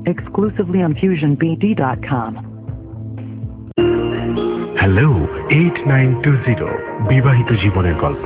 exclusively on FusionBD.com. Hello 8920 বিবাহিত জীবনের গল্প।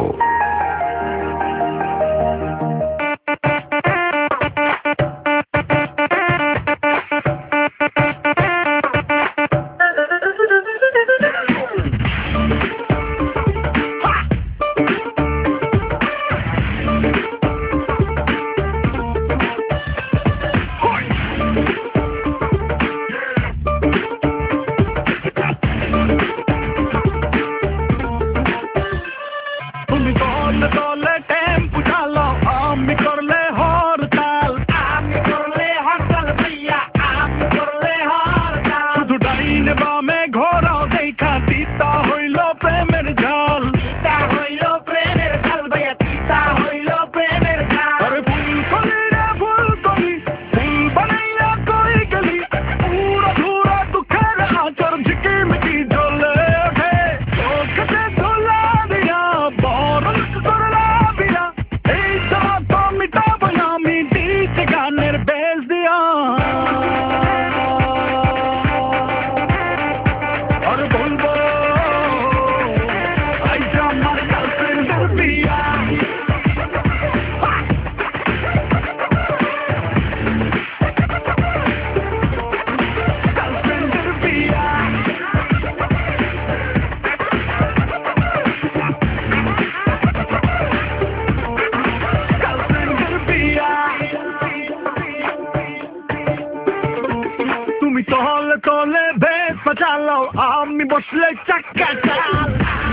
আমি বসলে চাকা চাল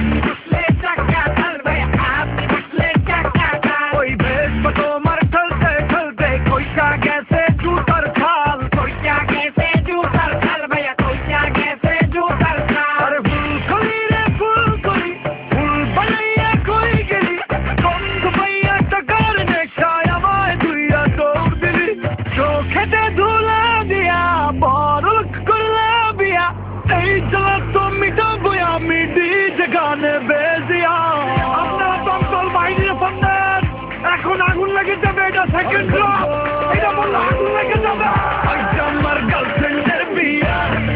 ওই বেশ তোমার ঠলতে ঠলতে কইটা গেছে জুতার খাল ভাইয়া কইটা গেছে জুতার খাল আরে ফুল কলি রে ফুল কলি ফুল বানাইয়া কই গেলি গন্ধ পাইয়া টাকার নেশায় আমায় দুইয়া দৌড় দিলি চোখেতে ধুলা দিয়া বড়লোক করলা বিয়া এই জ্বালা তো মিটাবো আমি ডিজে গানে বেজিয়া আপনারা দমকল বাহিনীর ফন্ডার এখন আগুন লেগে যাবে এটা সেকেন্ড ড্রপ এটা বললো আগুন লেগে যাবে আমার গার্লফ্রেন্ডের বিয়া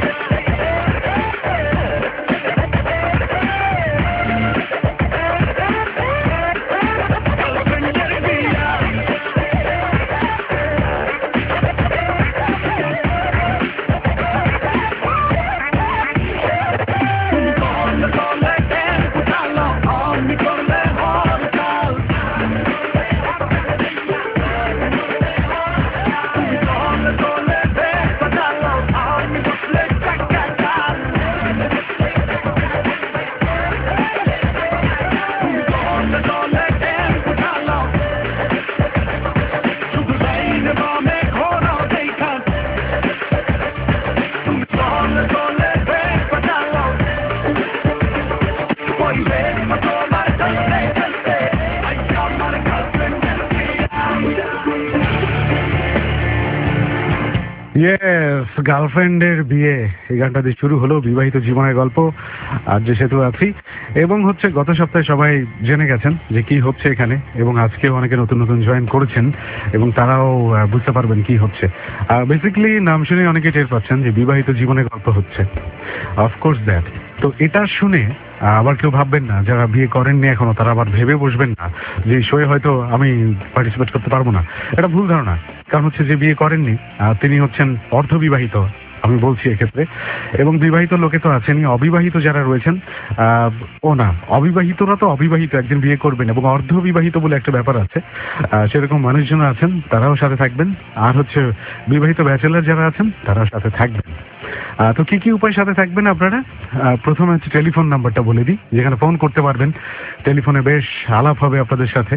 ইয়েস, গার্লফ্রেন্ডের বিয়ে এই গানটা দিয়ে শুরু হলো বিবাহিত জীবনের গল্প। আর যে সেতু আছি এবং হচ্ছে গত সপ্তাহে সবাই জেনে গেছেন যে কি হচ্ছে এখানে, এবং আজকেও অনেকে নতুন নতুন জয়েন করেছেন এবং তারাও বুঝতে পারবেন কি হচ্ছে। বেসিক্যালি নাম শুনে অনেকে টের পাচ্ছেন যে বিবাহিত জীবনের গল্প হচ্ছে। Of course that. তো এটা শুনে আবার কেউ ভাববেন না, যারা বিয়ে করেননি এখনো তারা আবার ভেবে বসবেন না যে শোয়ে হয়তো আমি পার্টিসিপেট করতে পারবো না। এটা ভুল ধারণা। কারণ হচ্ছে যে বিয়ে করেননি তিনি হচ্ছেন অর্ধবিবাহিত, আমি বলছি এক্ষেত্রে। এবং বিবাহিত লোকে তো আছেনই, অবিবাহিত যারা রয়েছেন ও না, অবিবাহিতরা তো অবিবাহিত একদিন বিয়ে করবেন, এবং অর্ধবিবাহিত বলে একটা ব্যাপার আছে, সেরকম মানুষজন আছেন, তারাও সাথে থাকবেন। আর হচ্ছে বিবাহিত ব্যাচেলার যারা আছেন তারাও সাথে থাকবেন। তো কি কি উপায় সাথে থাকবেন আপনারা? প্রথমে হচ্ছে টেলিফোন নাম্বারটা বলে দিই, যেখানে ফোন করতে পারবেন। টেলিফোনে বেশ আলাপ হবে আপনাদের সাথে।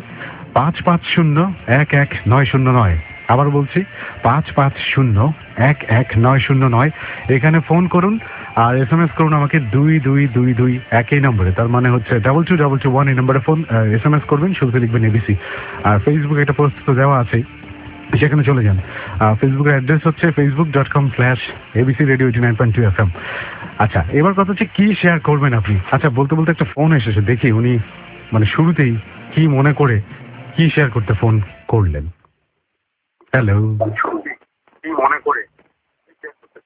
550-11-909। আবার বলছি 550-11-909। এখানে ফোন করুন আর SMS করুন আমাকে 2222 একই নম্বরে, তার মানে হচ্ছে 222221 এই নম্বরে ফোন SMS করবেন, শুরুতে লিখবেন ABC। আর ফেসবুকে একটা পোস্ট তো দেওয়া আছেই, সেখানে চলে যান। ফেসবুকের অ্যাড্রেস হচ্ছে facebook.com/ABC Radio 89.2 FM। আচ্ছা, এবার কথা হচ্ছে কি শেয়ার করবেন আপনি। আচ্ছা, বলতে বলতে একটা ফোন এসেছে, দেখি উনি মানে শুরুতেই কি মনে করে কি শেয়ার করতে ফোন করলেন। হ্যালো, কি মনে করে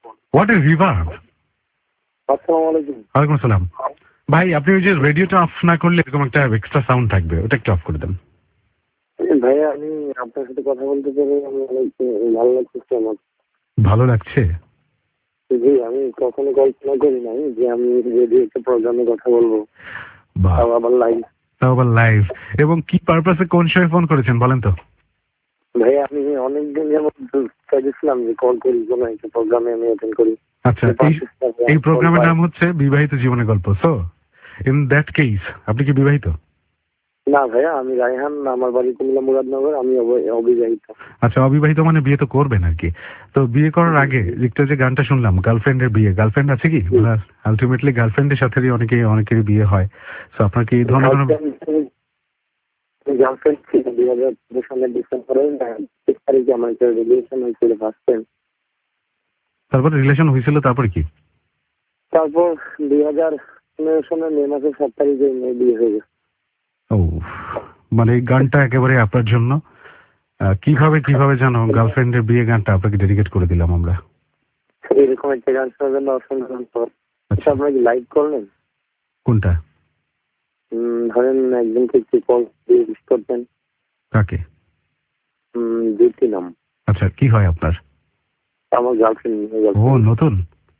হোয়াট ইজ রিভার্ব? আসসালামু আলাইকুম। ওয়ালাইকুম আসসালাম। ভাই আপনি ওই যে রেডিওটা অফ না করলে এরকম একটা এক্সট্রা সাউন্ড থাকবে, ওটা একটু অফ করে দেন। ভাইয়া আমি আপনার সাথে কথা বলতে পেরে আমি অনেক ভালো লাগতেছে আমার। ভালো লাগছে? জি, আমি কখনো কল্পনা করি নাই যে আমি রেডিও একটা প্রোগ্রামে কথা বলবো, তাও আবার লাইভ। এবং কি পারপাসে কোন শোয়ে ফোন করেছেন বলেন তো? ভাইয়া আমি অনেকদিন যেমন চাইছিলাম যে কল করি, কোনো একটা প্রোগ্রামে আমি অ্যাটেন্ড করি। আচ্ছা, এই প্রোগ্রামের নাম হচ্ছে বিবাহিত জীবনের গল্প। সো ইন দ্যাট কেস আপনি কি বিবাহিত? না ভাইয়া, আমি রায়হান, আমার বাড়ি কুমিল্লা মুরাদনগর, আমি অবিবাহিত। আচ্ছা, অবিবাহিত মানে বিয়ে তো করবেন আর কি। তো বিয়ে করার আগে একটা যে গানটা শুনলাম, গার্লফ্রেন্ডের বিয়ে, গার্লফ্রেন্ড আছে কি? আলটিমেটলি গার্লফ্রেন্ডের সাথে অনেকেরই বিয়ে হয়। তো আপনার কি এই ধরনের গার্লফ্রেন্ড ছিল 2000 সালের ডিসেম্বরে 6 তারিখে আমার একটা রিলেশন হয়েছিল ফার্স্ট টাইম। তারপর রিলেশন হয়েছিল, তারপর কি? তারপর 2015 সালের মে মাসের 7 তারিখে মেয়ে বিয়ে হয়ে গেছে। ও, মানে এই গানটা একেবারে আপনার জন্য। কিভাবে জানো গার্লফ্রেন্ডের বিয়ে গানটা আপনাকে ডেডিকেট করে দিলাম আমরা। এরকম একটা গান শোনার জন্য অসংখ্য ধন্যবাদ। আচ্ছা, আপনারা কি লাইভ করলেন? কোনটা? ধরেন একজনকে একটু কল দিয়ে উইশ করতেন। কাকে? জ্যোতি নাম। আচ্ছা, কি হয় আপনার? আমার গার্লফ্রেন্ড। ও, নতুন?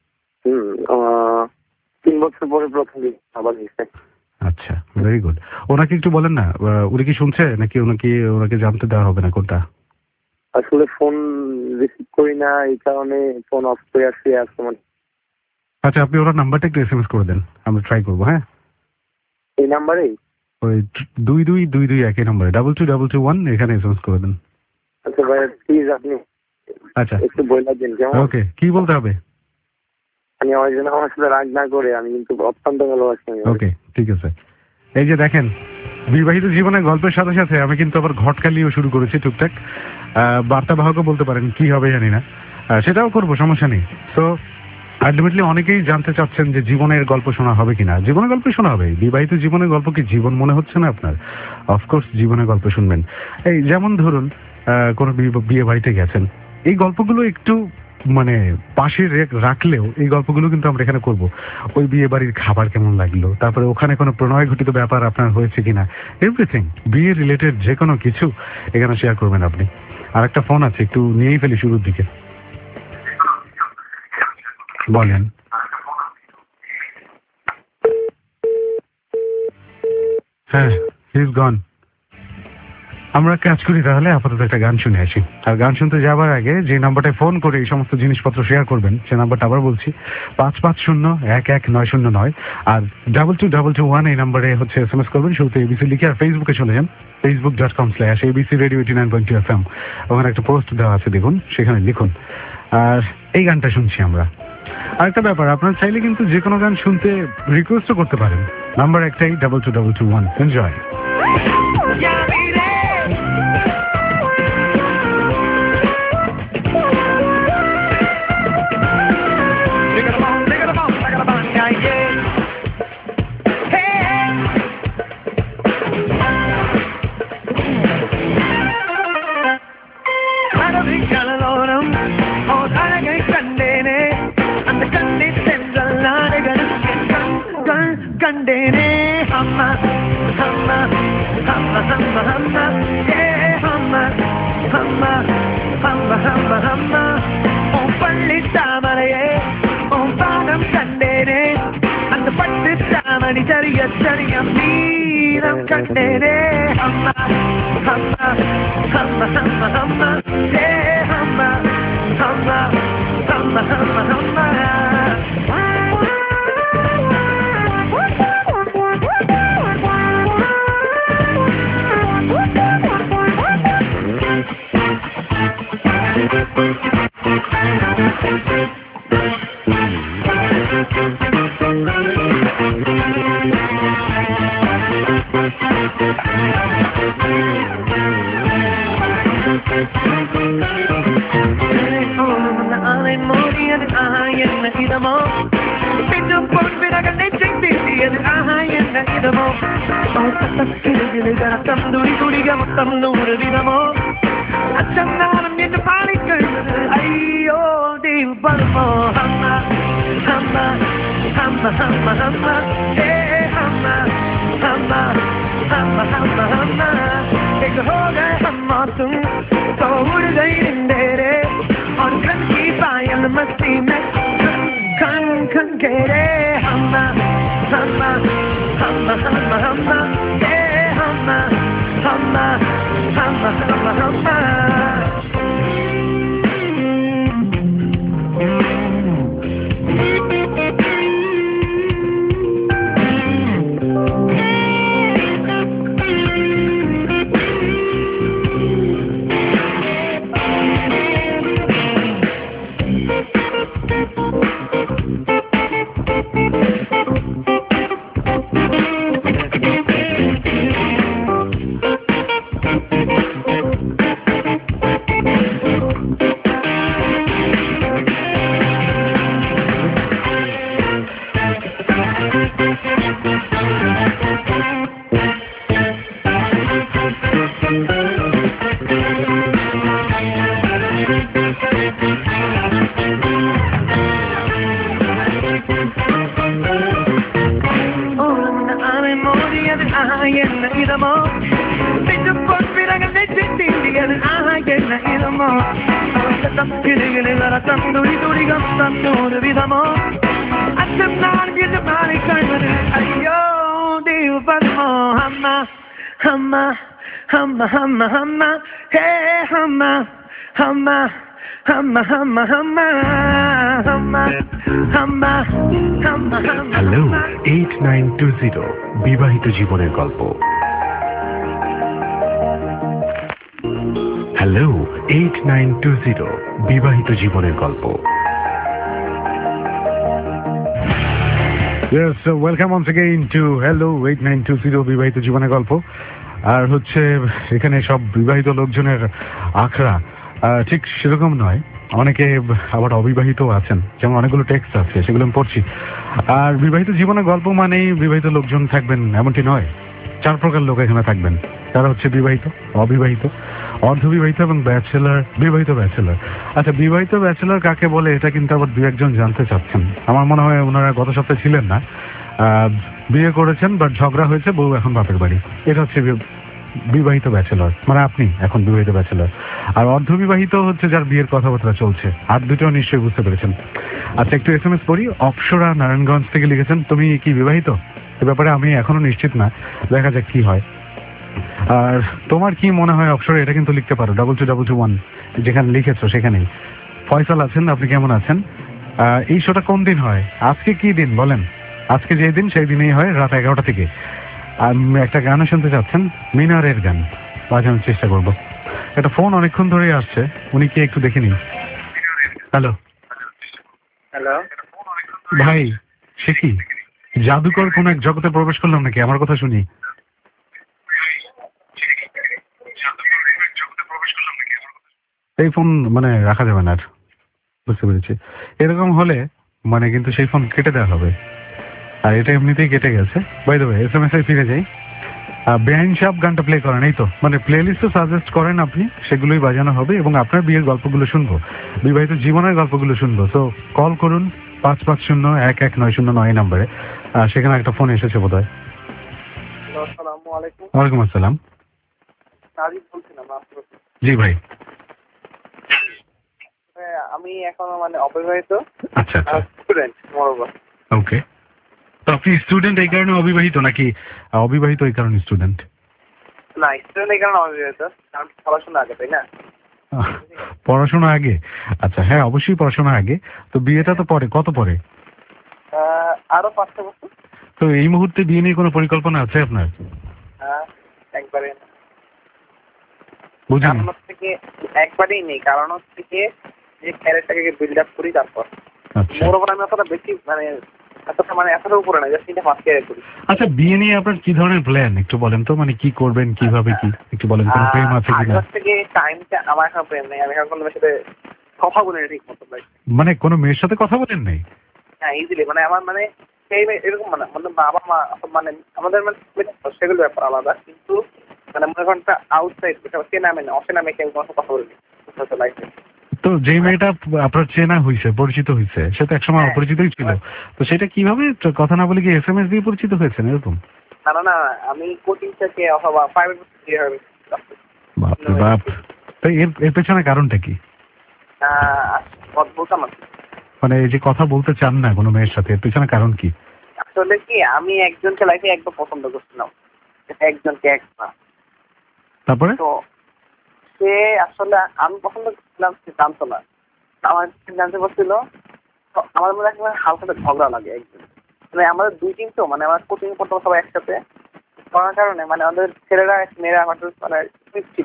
3 বছর পরে প্রথম দিন আবার এসে। আচ্ছা, ভেরি গুড। ওনাকে একটু বলেন না, উনি কি শুনছে নাকি ওনাকে জানতে দেওয়া হবে না কোনটা? আসলে ফোন রিসিভ করি না, এই কারণে ফোন অফ করে আসি এখন। আচ্ছা, আপনি ওনার নাম্বারটা একটু এসএমএস করে দেন, আমরা ট্রাই করবো। হ্যাঁ, এই নাম্বারেই? ওই 2222 একই নাম্বারে 2221 এখানে এসএমএস করে দেন। আচ্ছা ভাই, প্লিজ আপনি আচ্ছা একটু বলে দিন কেমন? ওকে, কি বলতে হবে? আমি আমার জন্য আমার সাথে রাগ না করে, আমি কিন্তু অত্যন্ত ভালোবাসি। ওকে, ঠিক আছে। এই যে দেখেন, বিবাহিত জীবনের গল্পের সাথে সাথে আমি কিন্তু আবার ঘটকালিও শুরু করেছি টুকটাক। বার্তাবাহকও বলতে পারেন, কি হবে জানি না, সেটাও করবো, সমস্যা নেই। সো আলটিমেটলি অনেকেই জানতে চাচ্ছেন যে জীবনের গল্প শোনা হবে কিনা। জীবনের গল্প শোনা হবে। বিবাহিত জীবনের গল্প কি জীবন মনে হচ্ছে না আপনার? অফকোর্স জীবনের গল্প শুনবেন। এই যেমন ধরুন কোনো বিয়ে বাড়িতে গেছেন, এই গল্পগুলো একটু মানে পাশে রাখলেও এই গল্পগুলো কিন্তু আমরা এখানে করব। ওই বিয়ে বাড়ির খাবার কেমন লাগলো, তারপরে ওখানে কোনো প্রণয় ঘটিত ব্যাপার আপনার হয়েছে কিনা, এভরিথিং বিয়ে রিলেটেড যে কোনো কিছু এখানে শেয়ার করবেন আপনি। আর একটা ফোন আছে, একটু নিয়েই ফেলি শুরুর দিকে। বলেন। হ্যাঁ, হি ইজ গন। আমরা কাজ করি তাহলে, আপাতত একটা গান শুনে আসি। আর গান শুনতে যাবার আগে যে নাম্বারটায় ফোন করে এই সমস্ত জিনিসপত্র শেয়ার করবেন, সে নাম্বারটা আবার বলছি, 55011909, আর 222221 এই নাম্বারে হচ্ছে এসএমএস করবেন। শুরুতে এবিসি লিখে আর ফেসবুকে চলে যান, facebook.com/abcradio89.2fm। ওখানে একটা পোস্ট দেওয়া আছে, দেখুন, সেখানে লিখুন। আর এই গানটা শুনছি আমরা। আরেকটা ব্যাপার, আপনার চাইলে কিন্তু যে কোনো গান শুনতে রিকোয়েস্টও করতে পারেন। নাম্বার একটাই, 222221। Enjoy. Gandene, hamma, hamma, hamma, hamma, hamma, yeah, hamma, hamma, hamma, hamma, hamma. Oh, palli tamaraye, oh, padam kandene, and the patti tamani chariya chariyam neeram kandene, hamma, hamma, hamma, hamma, hamma, yeah, hamma, hamma, hamma, hamma, hamma. balmo hamma hamma hamma hamma hamma hey hamma hamma hamma hamma hamma ek ho gaye hamma tum to उड़ गई निंदेरे और gun की पायल मस्ती में खन खन के रे hamma hamma hamma hamma hamma hey hamma hamma hamma hamma hamma Humma, humma, humma, hey, humma, humma, humma, humma, humma, humma, humma, humma, humma. Hello 8920 বিবাহিত জীবনের গল্প। হ্যালো 8920 বিবাহিত জীবনের গল্প। Yes, so welcome once again to Hello 8920 বিবাহিত জীবনের গল্প। আর হচ্ছে এখানে সব বিবাহিত লোকজনের আখড়া ঠিক সেরকম নয়, অনেকে আবার অবিবাহিত আছেন, যেমন অনেকগুলো টেক্সট আছে সেগুলো আমি পড়ছি। আর বিবাহিত জীবনের গল্প মানেই বিবাহিত লোকজন থাকবেন এমনটি নয়, 4 প্রকার লোক এখানে থাকবেন। তারা হচ্ছে বিবাহিত, অবিবাহিত, অর্ধবিবাহিত এবং ব্যাচেলার, বিবাহিত ব্যাচেলার। আচ্ছা, বিবাহিত ব্যাচেলার কাকে বলে এটা কিন্তু আবার 2-1 জন জানতে চাচ্ছেন। আমার মনে হয় ওনারা গত সপ্তাহে ছিলেন না, বিয়ে করেছেন বাট ঝগড়া হয়েছে, বউ এখন বাপের বাড়ি। এটা হচ্ছে বিবাহিত ব্যাচেলর, মানে আপনি এখন বিবাহিত ব্যাচেলর। আর অর্ধবিবাহিত হচ্ছে যার বিয়ের কথাবার্তা চলছে। আর দুটো নিশ্চয়ই বুঝতে পেরেছেন। আচ্ছা, একটু SMS পড়ি। অপসরা নারায়ণগঞ্জ থেকে লিখেছেন, তুমি কি বিবাহিত? এ ব্যাপারে আমি এখনো নিশ্চিত না, দেখা যাক কি হয়। আর তোমার কি মনে হয় অপসরা, এটা কিন্তু লিখতে পারো 2221 যেখানে লিখেছো সেখানেই। ফয়সাল আছেন, আপনি কেমন আছেন? এই শোটা কোন দিন হয়? আজকে কি দিন বলেন? আজকে যে দিন সেই দিনেই হয়, রাত 11টা থেকে। আর একটা গানও শুনতে চাচ্ছেন, মিনারের গান বাজানোর চেষ্টা করব। একটা ফোন অনেকক্ষণ ধরেই আসছে, উনি কি একটু দেখে নিন। হ্যালো হ্যালো ভাই, সে কি জাদুকর কোন এক জগতে প্রবেশ করলাম নাকি আমার কথা শুনি? এই ফোন মানে রাখা যাবে না আর, বুঝতে পেরেছি। এরকম হলে মানে কিন্তু সেই ফোন কেটে দেওয়া হবে। আর এটা এমনিতেই কেটে গেছে। বাই দ্য ওয়ে, SMS এ ফিরে যাই। বেআইন সাহেব গানটা প্লে করেন, এই তো মানে প্লে লিস্ট সাজেস্ট করেন আপনি, সেগুলোই বাজানো হবে এবং আপনার বিয়ের গল্পগুলো শুনবো, বিবাহিত জীবনের গল্পগুলো শুনবো। তো কল করুন 55011909 নাম্বারে। সেখানে একটা ফোন এসেছে বোধ হয়। আসসালামু আলাইকুম। ওয়ালাইকুম আসসালাম। সাজিদ বলছিলাম। জি ভাই। আমি এখনো মানে অবিবাহিত। আচ্ছা আচ্ছা, স্টুডেন্ট মোরবা। ওকে। তো আপনি স্টুডেন্ট এই কারণে অবিবাহিত নাকি অবিবাহিত এই কারণে স্টুডেন্ট? না, স্টুডেন্ট এই কারণে অবিবাহিত, কারণ পড়াশোনা আগে, তাই না? পড়াশোনা আগে? আচ্ছা, হ্যাঁ অবশ্যই পড়াশোনা আগে। তো বিয়েটা তো পরে, কত পরে? আরো 5 বছর। তো এই মুহূর্তে বিয়ে নিয়ে কোনো পরিকল্পনা আছে আপনার? একবারে বুঝলেন? একবারেই নেই, কারণ হচ্ছে কি যে ক্যারেক্টারকে বিল্ড আপ করি, তারপর মোর ওপর আমি অতটা বেশি মানে এতটা উপরে না, জাস্ট এটা ফার্স্ট ইয়ারে করি। আচ্ছা, বিয়ে নিয়ে আপনার কি ধরনের প্ল্যান একটু বলেন তো, মানে কি করবেন, কিভাবে, কি একটু বলেন। কোনো প্রেম আছে কিনা? থেকে টাইমটা আমার এখন প্রেম নেই, আমি এখন কোনো মেয়ের সাথে কথা বলি না ঠিক মতো। মানে কোনো মেয়ের সাথে কথা বলেন নাই? হ্যাঁ, ইজিলি মানে আমার মানে সেই এরকম মানে বাবা মা মানে আমাদের মানে সেগুলো ব্যাপার আলাদা, কিন্তু মানে মনে করেন আউটসাইড সে নামে না, অসে নামে কেউ কথা বলিনি লাইফে। তো যে মেয়েটা আপনার চেনা হয়েছে, পরিচিত হয়েছে, সে তো একসময় হ্যাঁ। অপরিচিতই ছিল, তো সেটা কিভাবে কথা না বলে কি SMS দিয়ে পরিচিত হয়েছেন এরকম? না না, আমি কোচিং থেকে অথবা প্রাইভেট থেকে বাপরে বাপ। তো এর পেছনে কারণটা কি? বলতাম না। মানে এই যে কথা বলতে চান না কোনো মেয়ের সাথে, এর পেছনে কারণ কি? আসলে কি, আমি একজনকে লাইফে একবার পছন্দ করছিলাম, একজনকে একবার। তারপরে? তো সে আসলে আমি পছন্দ করছিলাম, সে জানতো না। আমার জানতে পারছিল, তো আমার মনে হয় হালকা ঝগড়া লাগে একদিন। মানে আমাদের 2 টিম, তো মানে আমার কোচিং করতাম সবাই একসাথে, করার কারণে মানে আমাদের ছেলেরা মেয়েরা আমাদের মানে সুইচ ছিল।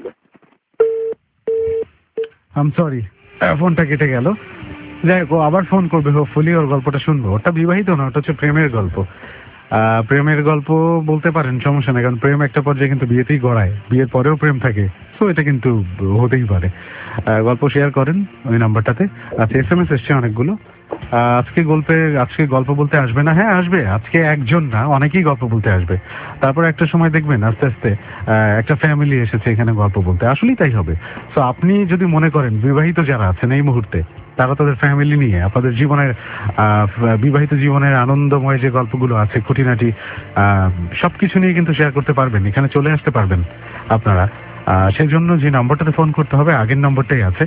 আম সরি, ফোনটা কেটে গেল। যাই হোক, ও আবার ফোন করবে, হোপফুলি ওর গল্পটা শুনবো। ওটা বিবাহিত না, ওটা হচ্ছে প্রেমের গল্প। প্রেমের গল্প বলতে পারেন, সমস্যা নেই, কারণ প্রেম একটা পর্যায়ে কিন্তু বিয়েতেই গড়ায়, বিয়ের পরেও প্রেম থাকে, তো এটা কিন্তু হতেই পারে। গল্প শেয়ার করেন ওই নাম্বারটাতে। আচ্ছা, SMS এসছে অনেকগুলো। আজকে গল্প বলতে আসবে না? হ্যাঁ আসবে, আজকে একজন না, অনেকেই গল্প বলতে আসবে। তারপর একটা সময় দেখবেন আস্তে আস্তে একটা ফ্যামিলি এসেছে এখানে গল্প বলতে, আসলেই তাই হবে। তো আপনি যদি মনে করেন বিবাহিত যারা আছেন এই মুহূর্তে, তারা তাদের ফ্যামিলি নিয়ে আপনাদের জীবনের বিবাহিত জীবনের আনন্দময় যে গল্পগুলো আছে, খুঁটিনাটি সবকিছু নিয়ে কিন্তু শেয়ার করতে পারবেন, এখানে চলে আসতে পারবেন আপনারা। সেই জন্য যে নম্বরটাতে ফোন করতে হবে আগের নম্বরটাই আছে,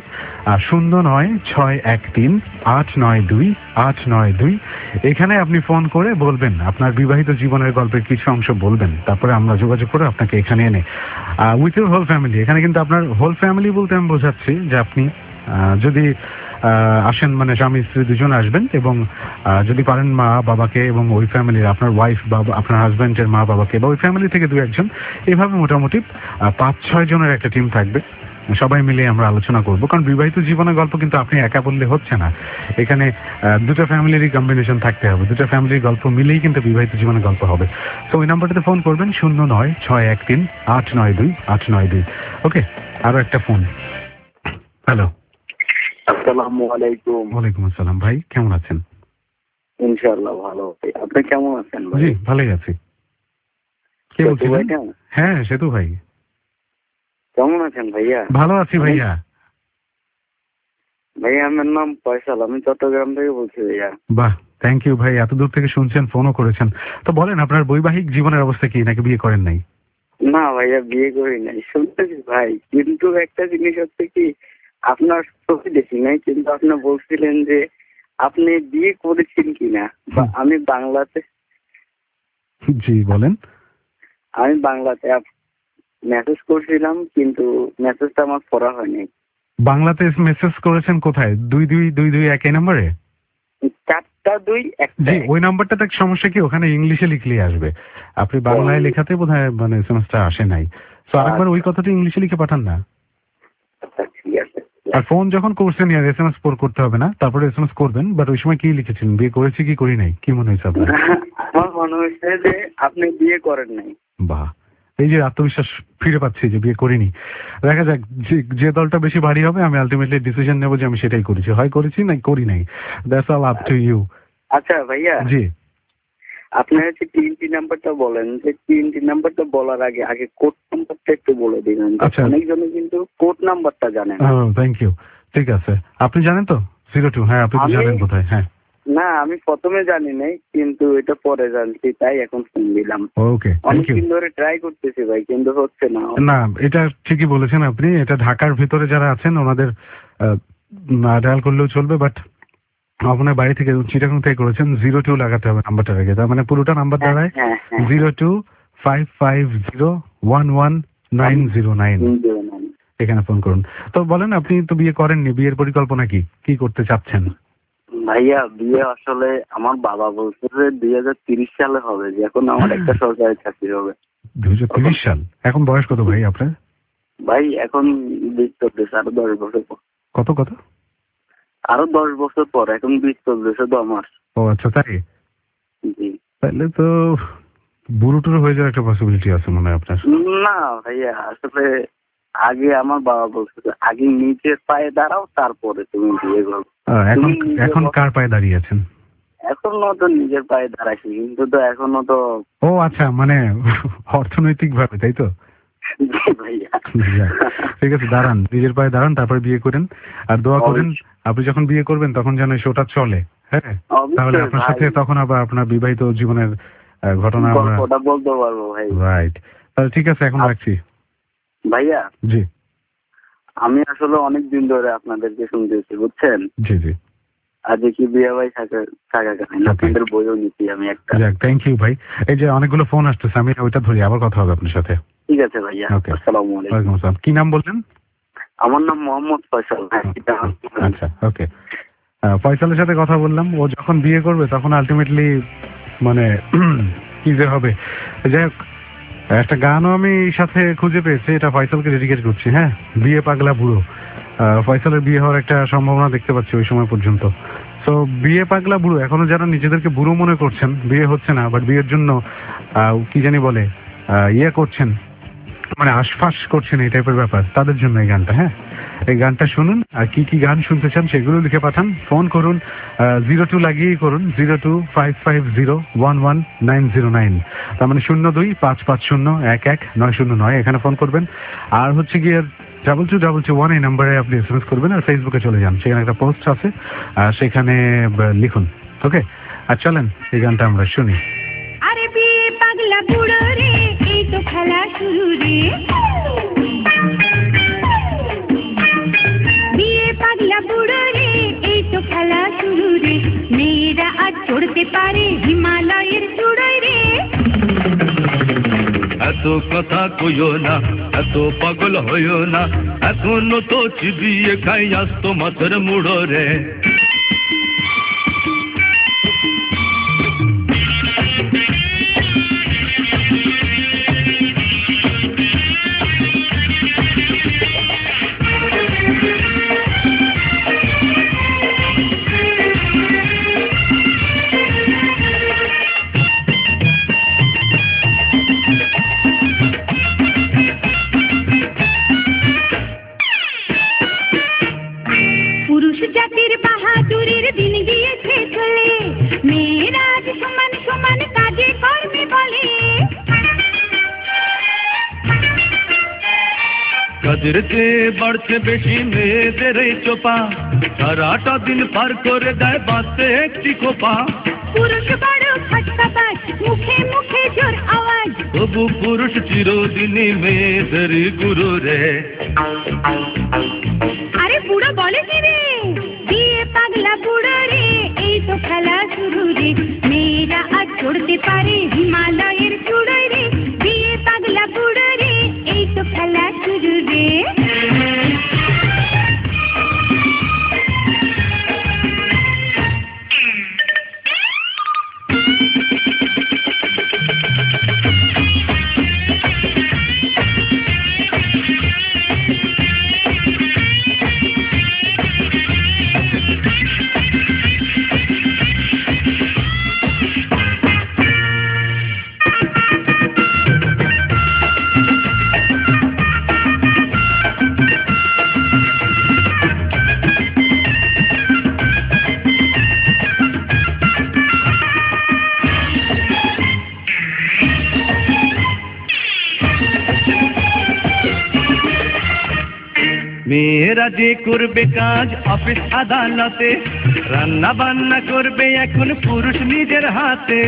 09613892 এখানে আপনি ফোন করে বলবেন আপনার বিবাহিত জীবনের গল্পের কিছু অংশ বলবেন, তারপরে আমরা যোগাযোগ করে আপনাকে এখানে এনে উইথ ইউর হোল ফ্যামিলি, এখানে কিন্তু আপনার হোল ফ্যামিলি বলতে আমি বোঝাচ্ছি যে আপনি যদি আসেন, মানে স্বামী স্ত্রী দুজন আসবেন, এবং যদি পারেন মা বাবাকে এবং ওই ফ্যামিলির আপনার ওয়াইফ বা আপনার হাজব্যান্ডের মা বাবাকে বা ওই ফ্যামিলি থেকে 2-1 জন, এভাবে মোটামুটি 5-6 জনের একটা টিম থাকবে, সবাই মিলে আমরা আলোচনা করব। কারণ বিবাহিত জীবনের গল্প কিন্তু আপনি একা বললে হচ্ছে না, এখানে দুটো ফ্যামিলিরই কম্বিনেশন থাকতে হবে, দুটো ফ্যামিলির গল্প মিলেই কিন্তু বিবাহিত জীবনের গল্প হবে। তো ওই নাম্বারটাতে ফোন করবেন, 09613892 ওকে। আরো একটা ফোন। হ্যালো। আসসালামু আলাইকুম। ওয়ালাইকুম আসসালাম ভাই, কেমন আছেন? ইনশাআল্লাহ ভালো আছি। আপনি কেমন আছেন ভাই? জি ভালোই আছি। কে বলছিলেন? হ্যাঁ সেতু ভাই। কেমন আছেন ভাইয়া? ভালো আছি ভাইয়া। ভাইয়া আমার নাম ফয়সাল, আমি চট্টগ্রাম থেকে বলছি ভাইয়া। বাহ, থ্যাংক ইউ ভাই, এত দূর থেকে শুনছেন, ফোনও করেছেন। তো বলেন আপনার বৈবাহিক জীবনের অবস্থা কি, নাকি বিয়ে করেন নাই? না ভাইয়া, বিয়ে করি নাই। শুনতেছি ভাই, কিন্তু একটা জিনিস হচ্ছে কি, আপনার ছবি দেখি নাই, কিন্তু আপনি বলছিলেন যে আপনি বিয়ে করেছেন কিনা। আমি বাংলাতে জি বলেন। আমি বাংলাতে মেসেজ করছিলাম, কিন্তু মেসেজটা আমার পড়া হয়নি। বাংলাতে মেসেজ করেছেন কোথায়? 2222 এই নম্বরে? 4-2-1 জি, ওই নাম্বারটাতে সমস্যা কি, ওখানে ইংলিশে লিখলেই আসবে, আপনি বাংলায় লেখাতে বোধহয় মানে এসএমএসটা আসে নাই। তো আরেকবার ওই কথাটা ইংলিশে লিখে পাঠান না। আচ্ছা ঠিক আছে। আর ফোন যখন করছেন আর SMS করতে হবে না, তারপরে SMS করবেন, বাট ওই সময় কি লিখেছেন, বিয়ে করেছি কি করি নাই, কি মনে হয়েছে আপনার? আমার মনে হয়েছে যে আপনি বিয়ে করেন নাই। বাহ, এই যে আত্মবিশ্বাস ফিরে পাচ্ছি যে বিয়ে করিনি। দেখা যাক যে দলটা বেশি ভারী হবে, আমি আলটিমেটলি ডিসিশন নেবো যে আমি সেটাই করেছি, হয় করেছি নাই করি নাই, that's all up to you. আচ্ছা ভাইয়া, জি আপনি হচ্ছে 3টি নাম্বারটা বলেন, যে 3টি নাম্বারটা বলার আগে আগে কোড নাম্বারটা একটু বলে দিবেন। আচ্ছা, অনেকজনে কিন্তু কোড নাম্বারটা জানে না। Thank you. ঠিক আছে, আপনি জানেন তো 02? হ্যাঁ আপনি তো জানেন কোথায়। হ্যাঁ না, আমি প্রথমে জানি নাই, কিন্তু এটা পরে জানছি, তাই এখন ফোন দিলাম। Okay, thank you. অনেকদিন ধরে ট্রাই করতেছি ভাই, কিন্তু হচ্ছে না। না, এটা ঠিকই বলেছেন আপনি, এটা ঢাকার ভিতরে যারা আছেন ওনাদের ডায়াল করলেও চলবে, বাট আপনার বাড়ি থেকে চিটাগাং থেকে করেছেন, 02 লাগাতে হবে নাম্বারটার আগে, তার মানে পুরোটা নাম্বার দাঁড়ায় 0255011909। এখানে ফোন করুন। তো বলেন, আপনি তো বিয়ে করেননি, বিয়ের পরিকল্পনা কি করতে চাচ্ছেন? ভাইয়া বিয়ে আসলে আমার বাবা বলছে যে 2030 সালে হবে, যে এখন আমার একটা সরকারি চাকরি হবে। 2030 সাল? এখন বয়স কত ভাই আপনার? ভাই এখন 20 চলতেছে, আরো 10 বছর পর। কত? আরো 10 বছর পর, এখন 20 চলতেছে 10 মাস। ও আচ্ছা, তাই? জি। তাহলে তো বুড়ো টুরো হয়ে যাওয়ার একটা পসিবিলিটি আছে মনে হয় আপনার। না ভাইয়া, আসলে আগে আমার বাবা বলছে আগে নিজের পায়ে দাঁড়াও, তারপরে তুমি বিয়ে করো। এখন কার পায়ে দাঁড়িয়ে আছেন? এখনো তো নিজের পায়ে দাঁড়াইছি, কিন্তু তো এখনো তো। ও আচ্ছা, মানে অর্থনৈতিক ভাবে, তাই তো? ভাইয়া ঠিক আছে, দাঁড়ান, নিজের পায়ে দাঁড়ান, তারপরে বিয়ে করেন। আর দোয়া করেন আপনি যখন বিয়ে করবেন তখন যেন এই শোটা চলে। হ্যাঁ, তাহলে আপনার সাথে তখন আবার আপনার বিবাহিত জীবনের ঘটনা আমরা গল্পটা বলতে পারবো ভাই। রাইট। তাহলে ঠিক আছে, এখন রাখছি ভাইয়া। জি আমি আসলে অনেক দিন ধরে আপনাদেরকে শুনতেছি, বুঝছেন। জি জি, আজ কি বিয়ে ভাই থাকাকালীন আপনাদের বইও নিচ্ছি আমি একটা। যাক, থ্যাংক ইউ ভাই। এই যে অনেকগুলো ফোন আসতেছে, আমি ওইটা ধরি, আবার কথা হবে আপনার সাথে। ঠিক আছে ভাইয়া, ওকে, আসসালামু আলাইকুম। ওয়ালাইকুম আসসালাম। কি নাম বললেন? আমার নাম মোহাম্মদ ফয়সাল ভাই। আচ্ছা, ওকে। ফয়সালের সাথে কথা বললাম, ও যখন বিয়ে করবে তখন আলটিমেটলি মানে কি যে হবে। যাই হোক, একটা গানও আমি সাথে খুঁজে পেয়েছি, এটা ফয়সালকে ডেডিকেট করছি। হ্যাঁ, বিয়ে পাগলা বুড়ো। ফয়সালের বিয়ে হওয়ার একটা সম্ভাবনা দেখতে পাচ্ছি ওই সময় পর্যন্ত। তো বিয়ে পাগলা বুড়ো, এখনো যারা নিজেদেরকে বুড়ো মনে করছেন, বিয়ে হচ্ছে না, বাট বিয়ের জন্য কি জানি বলে ইয়ে করছেন, মানে আশফাস করছেন, এই টাইপের ব্যাপার, তাদের জন্য এই গানটা। হ্যাঁ, এই গানটা শুনুন, আর কি কি গান শুনতে চান সেগুলো লিখে পাঠান, ফোন করুন, 02 লাগিয়েই করুন, 0255011909, তার মানে 0255011909, এখানে ফোন করবেন। আর হচ্ছে গিয়ে 2222 এই নাম্বারে আপনি SMS করবেন, আর ফেসবুকে চলে যান, সেখানে একটা পোস্ট আছে, সেখানে লিখুন। ওকে, আর চলেন এই গানটা আমরা শুনি। আরে বিয়ে পাগলা বুড়ো রে, এই তো খেলা শুরু রে। বিয়ে পাগলা বুড়ো রে, এই তো খেলা শুরু রে। মেয়েরা আজ চড়তে পারে হিমালয়ের চূড়ায় রে। এত কথা কইও না, এত পাগল হইও না, এখনো তো চিবিয়ে খাই আস্ত মাছের মুড়ো রে। পুরুষ জাতির বাহাদুরের দিন গিয়েছে চলে, মেয়েরা আজ সমান সমান কাজে কর্মে বলে। কাজের চেয়ে বাড়ছে বেশি মেয়েদের এই চোপা, সারাটা দিন পার করে দেয় বাঁচতে একটি খোপা। পুরুষ বড় খটকাবাজ, মুখে মুখে জোর আওয়াজ। তবু পুরুষ চিরদিনই মেয়েদের গুরু রে। আরে বুড়ো বলে কি রে, বিয়ে পাগলা বুড়ো রে, এই তো খেলা শুরু রে। মেয়েরা আজ চড়তে পারে হিমালয়ের চূড়ায় রে। বিয়ে পাগলা বুড়ো রে, এই তো খেলা শুরু রে। মেয়েরা যে করবে কাজ অফিস আদালতে, রান্না বান্না করবে এখন পুরুষ নিজের হাতে।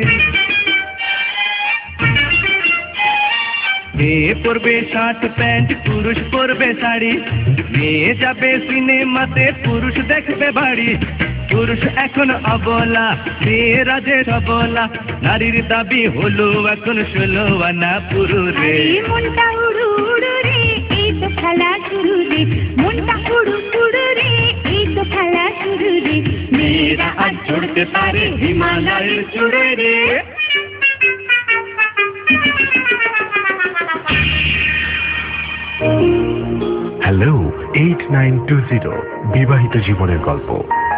মেয়ে পরবে শার্ট প্যান্ট, পুরুষ পরবে শাড়ি। মেয়ে যাবে সিনেমাতে, পুরুষ দেখবে বাড়ি। পুরুষ এখন অবলা, মেয়েরা যে সবলা। নারীর দাবি হলো এখন 16 আনা পুরুরে। আরে মনটা উড়ু উড়ু রে, এই তো খেলা শুরু রে। মনটা উড়ু উড়ু রে, এই তো খেলা শুরু রে। মেয়েরা আজ চড়তে পারে হিমালয়ের চূড়ে রে। হ্যালো 8920, বিবাহিত জীবনের গল্প।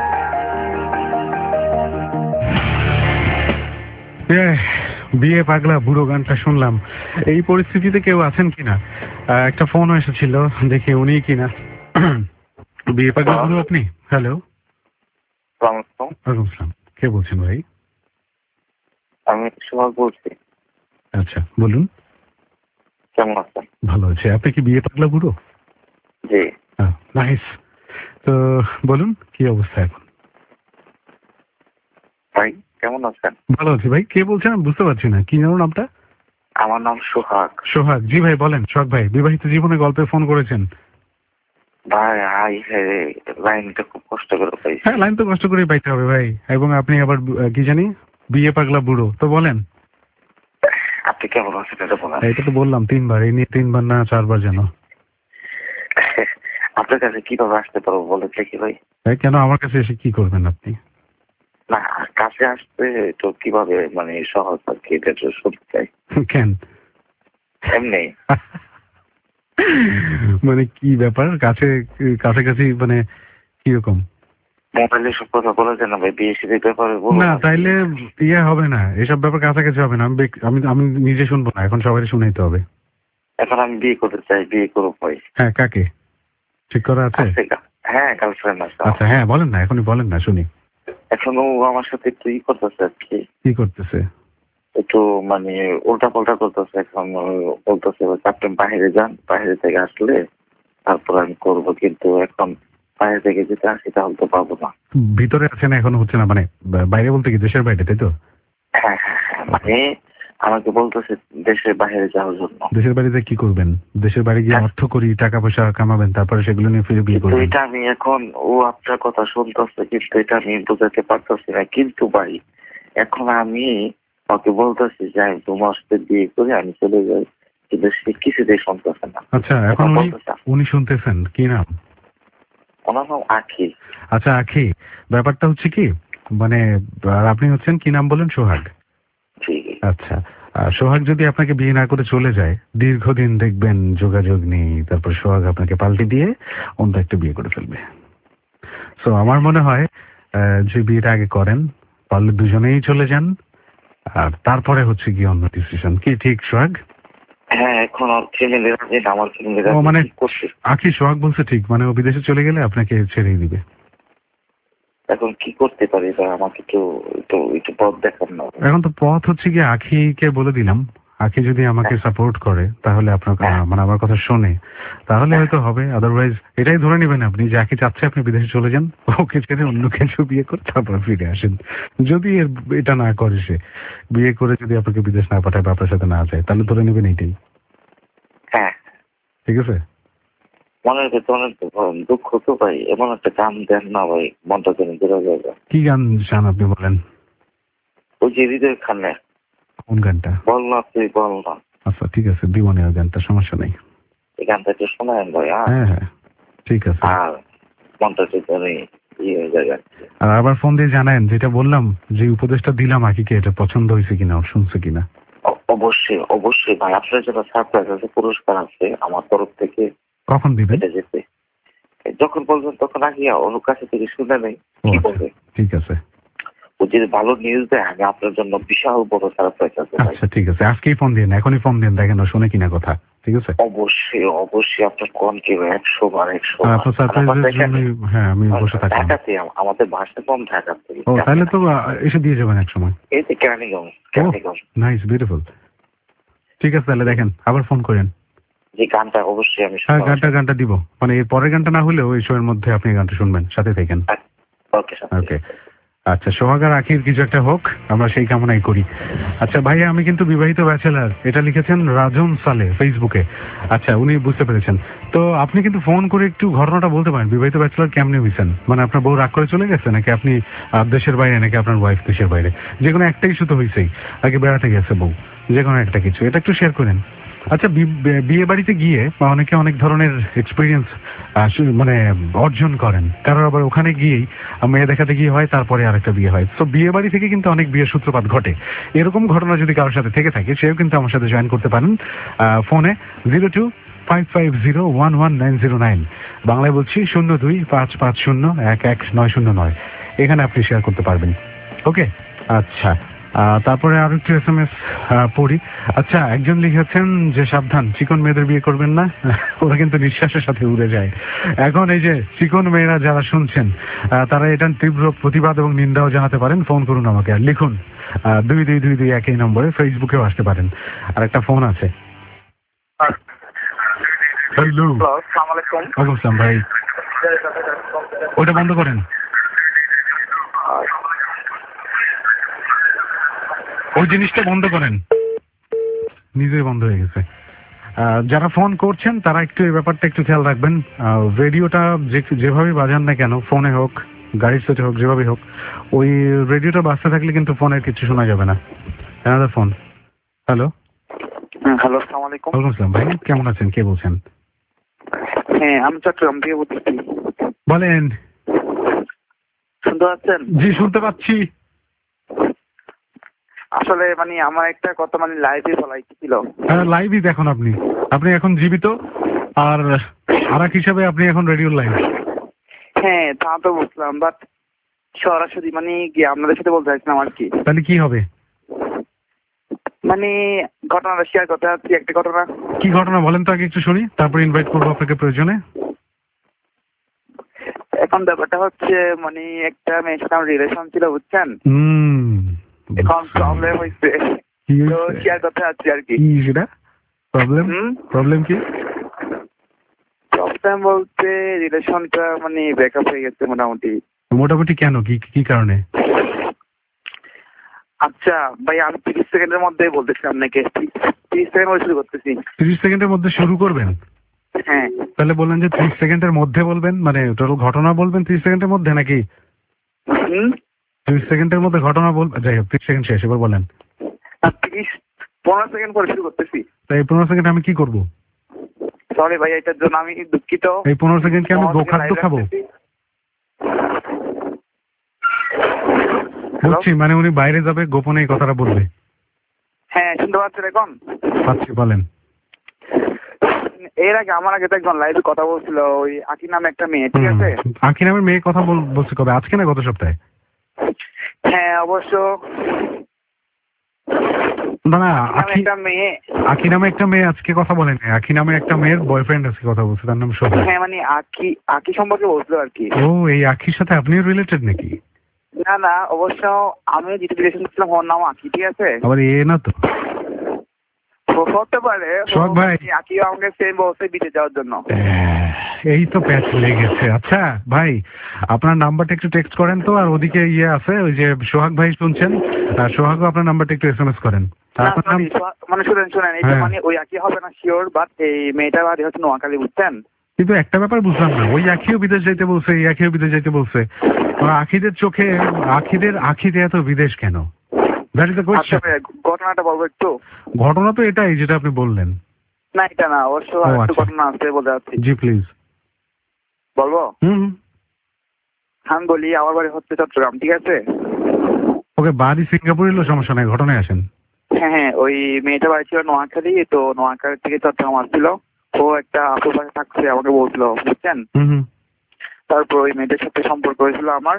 বিয়ে পাগলা বুড়ো গানটা শুনলাম। এই পরিস্থিতিতে কেউ আছেন কিনা? একটা ফোন এসেছিল, দেখি উনি কিনা। বিয়ে পাগলা বুড়ো আপনি? হ্যালো, ওয়ালাইকুম আসসালাম। কে বলছেন ভাই? আমি সোহাগ বলছি। আচ্ছা, বলুন। কেমন আছেন? ভালো আছে। আপনি কি বিয়ে পাগলা বুড়ো? জি। নাইস। তো বলুন কি অবস্থা এখন? ভাই কেমন আছেন? ভালো আছি ভাই। কে বলছেন আমি বুঝতে পারছি না, কি জানো নামটা? আমার নাম সোহাগ। সোহাগ। জি ভাই বলেন। সোহাগ ভাই বিবাহিত জীবনে গল্পে ফোন করেছেন? ভাই লাইনটা খুব কষ্ট করে পাইছি। হ্যাঁ, লাইন তো কষ্ট করেই পাইতে হবে ভাই। এবং আপনি আবার কি জানি বিয়ে পাগলা বুড়ো, তো বলেন। আপনি কেমন আছেন এটা বলেন। এটা তো বললাম 3বার, এই নিয়ে 3বার না 4বার যেন। আপনার কাছে কিভাবে আসতে পারবো বলে দেখি ভাই। কেন আমার কাছে এসে কি করবেন আপনি? না, কাছে আসতে তো কিভাবে মানে সহজ আর কি, এটা তো শুনতে চাই। কেন? এমনি মানে কি ব্যাপার, কাছাকাছি মানে কিরকম? মোবাইলে সব কথা বলা যায় না ভাই, বিয়ে সাথে ব্যাপারে বলবো না না। তাইলে ইয়ে হবে না, এসব ব্যাপার কাছাকাছি হবে না। আমি আমি নিজে শুনবো না, এখন সবাই শুনাইতে হবে। এখন আমি বিয়ে করতে চাই, বিয়ে করবো ভাই। হ্যাঁ, কাকে ঠিক করা আছে? হ্যাঁ, গার্লফ্রেন্ড আছে। আচ্ছা হ্যাঁ বলেন না, এখনই বলেন না শুনি। এখন ও আমার সাথে একটু করতেছে আর কি, কি করতেছে? একটু মানে উল্টা পাল্টা করতেছে। এখন বলতেছে আপনি বাইরে যান, বাইরে থেকে আসলে তারপর আমি করবো, কিন্তু এখন বাইরে থেকে যেতে আসি তাহলে তো পাবো না। ভিতরে আছে না, এখনো হচ্ছে না মানে বাইরে বলতে কি দেশের বাইরে, তাই তো? হ্যাঁ হ্যাঁ হ্যাঁ, মানে আমাকে বলতেছে দেশের বাইরে যাওয়ার জন্য। দেশের বাড়িতে কি করবেন? দেশের বাড়ি গিয়ে অর্থ করি টাকা পয়সা কামাবেন, তারপরে সেগুলো নিয়ে ফিরে বিয়ে কিন্তু করবেন। এটা আমি এখন, ও আপনার কথা শুনতেছে কিন্তু এটা আমি বোঝাতে পারতেছি না। কিন্তু ভাই এখন আমি ওকে বলতেছি যে আমি তোমার সাথে বিয়ে করে আমি চলে যাই, কিন্তু সে কিছুতেই শুনতেছে না। আচ্ছা এখন উনি শুনতেছেন? কি নাম? ওনার নাম আখি। আচ্ছা আখি, ব্যাপারটা হচ্ছে কি মানে, আর আপনি হচ্ছেন কি নাম বলেন? সোহাগ। ঠিক। আচ্ছা, সোহাগ যদি আপনাকে বিয়ে না করে চলে যায়, দীর্ঘদিন দেখবেন যোগাযোগ নেই, তারপর সোহাগ আপনাকে পাল্টে দিয়ে অন্য একটা বিয়ে করে ফেলবে। সো আমার মনে হয় যে বিয়েটা আগে করেন, পারলে দুজনেই চলে যান, আর তারপরে হচ্ছে কি অন্য ডিসিশন। কি ঠিক সোহাগ? হ্যাঁ, এখন আর ফ্যামিলির আমার ফ্যামিলির ও মানে করছে। আখি সোহাগ বলছে ঠিক, মানে ও বিদেশে চলে গেলে আপনাকে ছেড়েই দিবে। এখন কি করতে পারি বা আমাকে একটু পথ দেখান না। এখন তো পথ হচ্ছে কি, আখিকে বলে দিলাম, আখি যদি আমাকে সাপোর্ট করে তাহলে আপনার মানে আমার কথা শোনে, তাহলে হয়তো হবে। আদারওয়াইজ এটাই ধরে নেবেন আপনি যে আখি চাচ্ছে আপনি বিদেশে চলে যান, ওকে ছেড়ে অন্য কিছু বিয়ে করে তারপর ফিরে আসেন। যদি এটা না করে, সে বিয়ে করে যদি আপনাকে বিদেশ না পাঠায় বা আপনার সাথে না যায়, তাহলে ধরে নেবেন এইটাই। হ্যাঁ ঠিক আছে। মনের ভেতরে অনেক দুঃখ তো ভাই, এমন একটা গান দেন না ভাই, মনটা যেন বেরো যাবে। কি গান চান আপনি বলেন? ওই যে হৃদয় খানে। কোন গানটা? বল না তুই বল না। আচ্ছা ঠিক আছে, দিবনি ওই গানটা, সমস্যা নেই। এই গানটা একটু শোনায়েন ভাই। হ্যাঁ হ্যাঁ ঠিক আছে। আর মনটা যেন হয়ে যায়। আর আবার ফোন দিয়ে জানায়েন যেটা বললাম, যে উপদেশটা দিলাম আকিকে, এটা পছন্দ হয়েছে কিনা, ওর শুনছে কিনা। অবশ্যই অবশ্যই ভাই, আপনার জন্য সারপ্রাইজ আছে, পুরস্কার আছে আমার তরফ থেকে। কখন দিবেন? এটা যেতে যখন বলবেন তখন আগে ওর কাছে থেকে শুনে নেই কি বলবে। ঠিক আছে। ও যদি ভালো নিউজ দেয়, আমি আপনার জন্য বিশাল বড় সারপ্রাইজ আছে। আচ্ছা ঠিক আছে, আজকেই ফোন দিন, এখনই ফোন দিন, দেখেন ও শুনে কিনা কথা। ঠিক আছে। অবশ্যই অবশ্যই, আপনার কোন কি 100 বার 100 আপনার সারপ্রাইজের জন্য হ্যাঁ আমি বসে থাকলাম। ঢাকাতে, আমাদের বাসা কম ঢাকাতে। ও তাহলে তো এসে দিয়ে যাবেন এক সময়। এই যে কেরানীগঞ্জ। Nice, beautiful. ঠিক আছে তাহলে দেখেন, আবার ফোন করেন। যে গানটা অবশ্যই আমি হ্যাঁ গানটা দিব, মানে এর পরের গানটা না হলেও এই শোয়ের মধ্যে আপনি গানটা শুনবেন, সাথে থাকেন। ওকে ওকে। আচ্ছা সোহাগ আর আখির কিছু একটা হোক, আমরা সেই কামনাই করি। আচ্ছা ভাইয়া, আমি কিন্তু বিবাহিত ব্যাচেলার, এটা লিখেছেন রাজন সালে ফেসবুকে। আচ্ছা উনি বুঝতে পেরেছেন। তো আপনি কিন্তু ফোন করে একটু ঘটনাটা বলতে পারেন, বিবাহিত ব্যাচেলার কেমনে হয়েছেন, মানে আপনার বউ রাগ করে চলে গেছে, নাকি আপনি দেশের বাইরে, নাকি আপনার ওয়াইফ দেশের বাইরে, যে কোনো একটাই শুধু হয়েছেই, আগে বেড়াতে গেছে বউ, যে কোনো একটা কিছু, এটা একটু শেয়ার করেন। আচ্ছা বিয়ে বাড়িতে গিয়ে বা অনেকে অনেক ধরনের এক্সপিরিয়েন্স মানে অর্জন করেন, কারোর আবার ওখানে গিয়েই মেয়ে দেখাতে গিয়ে হয়, তারপরে আরেকটা বিয়ে হয়। তো বিয়ে বাড়ি থেকে কিন্তু অনেক বিয়ের সূত্রপাত ঘটে। এরকম ঘটনা যদি কারোর সাথে থেকে থাকে, সেও কিন্তু আমার সাথে জয়েন করতে পারেন ফোনে 0255011909, বাংলায় বলছি 0255011909, এখানে আপনি শেয়ার করতে পারবেন। ওকে আচ্ছা, তারপরে আরো একটু SMS পড়ি। আচ্ছা একজন লিখেছেন যে সাবধান, চিকন মেয়েদের বিয়ে করবেন না, ওরা কিন্তু নিঃশ্বাসের সাথে উড়ে যায়। এখন এই যে চিকন মেয়েরা যারা শুনছেন, তারা এটা তীব্র প্রতিবাদ এবং নিন্দাও জানাতে পারেন, ফোন করুন আমাকে, আর লিখুন 2222 একই নম্বরে, ফেসবুকেও আসতে পারেন। আর একটা ফোন আছে। হ্যালো, আসসালামু আলাইকুম। ওয়ালাইকুম আসসালাম ভাই, ওটা বন্ধ করেন, ওই জিনিসটা বন্ধ করেন, নিজেই বন্ধ হয়ে গেছে। যারা ফোন করছেন তারা একটু এই ব্যাপারটা একটু খেয়াল রাখবেন। রেডিওটা যেভাবে বাজান না কেন, ফোনে হোক গাড়ির সাথে হোক যেভাবে হোক, ওই রেডিওটা বাজতে থাকলে কিন্তু ফোনের কিছু শোনা যাবে না। Another phone. হ্যালো, হ্যালো, আসসালামু আলাইকুম। ওয়ালাইকুম আসসালাম ভাই, কেমন আছেন, কে বলছেন? হ্যাঁ, আমি চট্টগ্রাম থেকে বলতেছি। বলেন। শুনতে পাচ্ছেন? জি, শুনতে পাচ্ছি। আসলে মানে আমার একটা কথা মানে লাইভে বলাই ছিল। হ্যাঁ, লাইভই দেখুন, আপনি আপনি এখন জীবিত, আর আরেক হিসাবে আপনি এখন রেডিও লাইভ। হ্যাঁ, তা তো বুঝলাম, বাট সরাসরি মানে কি আপনাদের সাথে বলতে চাইছিলাম আর কি। তাহলে কি হবে? মানে ঘটনাটা শেয়ার করতে চাচ্ছি, একটা ঘটনা। কি ঘটনা বলেন তো আগে একটু শুনি, তারপর ইনভাইট করবো আপনাকে প্রয়োজনে। এখন ব্যাপারটা হচ্ছে মানে একটা মেয়ের সাথে আমার রিলেশন ছিল, বুঝছেন? এখন প্রবলেম হয়েছে, কি তো হয়েছে? শেয়ার করতে চাচ্ছি আর কি। কি সেটা প্রবলেম? প্রবলেম কি? প্রবলেম বলতে রিলেশনটা মানে ব্রেকআপ হয়ে গেছে মোটামুটি। মোটামুটি কেন, কি কি কারণে? আচ্ছা ভাই, আমি 30 সেকেন্ডের মধ্যে বলতেছি আপনাকে, 30 সেকেন্ড মধ্যে শুরু করতেছি। 30 সেকেন্ডের মধ্যে শুরু করবেন? হ্যাঁ। তাহলে বললেন যে 30 সেকেন্ডের মধ্যে বলবেন, মানে টোটাল ঘটনা বলবেন 30 সেকেন্ডের মধ্যে নাকি? 30 সেকেন্ডের মধ্যে ঘটনা বলবেন, যাই হোক 30 সেকেন্ড শেষ, এবার বলেন। 15 সেকেন্ড পরে শুরু করতেছি। তাই এই 15 সেকেন্ড আমি কি করব? সরি ভাই, এটার জন্য আমি দুঃখিত। এই 15 সেকেন্ড কি আমি গোখাদ্য খাবো? বুঝছি, মানে উনি বাইরে যাবে, গোপনে এই কথাটা বলবে। হ্যাঁ, শুনতে পাচ্ছেন এখন? পাচ্ছি, বলেন। এর আগে আমার আগে তো একজন লাইভে কথা বলছিল, ওই আকি নামে একটা মেয়ে, ঠিক আছে? আঁকি নামের মেয়ে কথা বলছে কবে, আজকে না গত সপ্তাহে? হ্যাঁ অবশ্য। না না, একটা মেয়ে, আঁকি নামে একটা মেয়ে আজকে কথা বলেন, আঁকি নামে একটা মেয়ের বয়ফ্রেন্ড আজকে কথা বলছে, তার নাম সোহাগ। হ্যাঁ মানে আকি সম্পর্কে বলছিল আর কি। ও, এই আঁকির সাথে আপনিও রিলেটেড নাকি? না না, অবশ্য আমিও যেটা রিলেশন ছিলাম ওর নাম আকি, ঠিক আছে? আবার এ না তো হতে পারে। সোহাগ ভাই, আকিও আমাকে সেম বলছে বিদেশ যাওয়ার জন্য। এই তো প্যাচ লেগেছে। আচ্ছা ভাই, আপনার নাম্বারটা একটু টেক্সট করেন তো, আর ওদিকে ইয়ে আছে ওই যে সোহাগ ভাই শুনছেন, সোহাগও আপনার নাম্বারটা একটু SMS করেন। মানে শুনেন এটা মানে ওই আকি হবে না শিওর, বাট এই মেয়েটার বাড়ি হচ্ছে নোয়াখালী, বুঝছেন? কিন্তু একটা ব্যাপার বুঝলাম না, ওই আখিও বিদেশ যাইতে বলছে, এই আখিও বিদেশ যাইতে বলছে, আখিদের চোখে আখিতে এত বিদেশ কেন? ঘটনাটা বলবো একটু। ঘটনা তো এটাই যেটা আপনি বললেন। না এটা না, অবশ্য একটু ঘটনা আছে বলতে যাচ্ছি। জি প্লিজ বলবো। আমি বলি, আমার বাড়ি হচ্ছে চট্টগ্রাম, ঠিক আছে? ওকে, বাড়ি সিঙ্গাপুর এলো সমস্যা নাই, ঘটনায় আসেন। হ্যাঁ হ্যাঁ, ওই মেয়েটা বাড়ি ছিল নোয়াখালী, তো নোয়াখালী থেকে চট্টগ্রাম আসছিল। ও একটা আপুর পাশে থাকছে, আমাকে বলছিল, বুঝছেন? তারপর ওই মেয়েটার সাথে সম্পর্ক হয়েছিল আমার।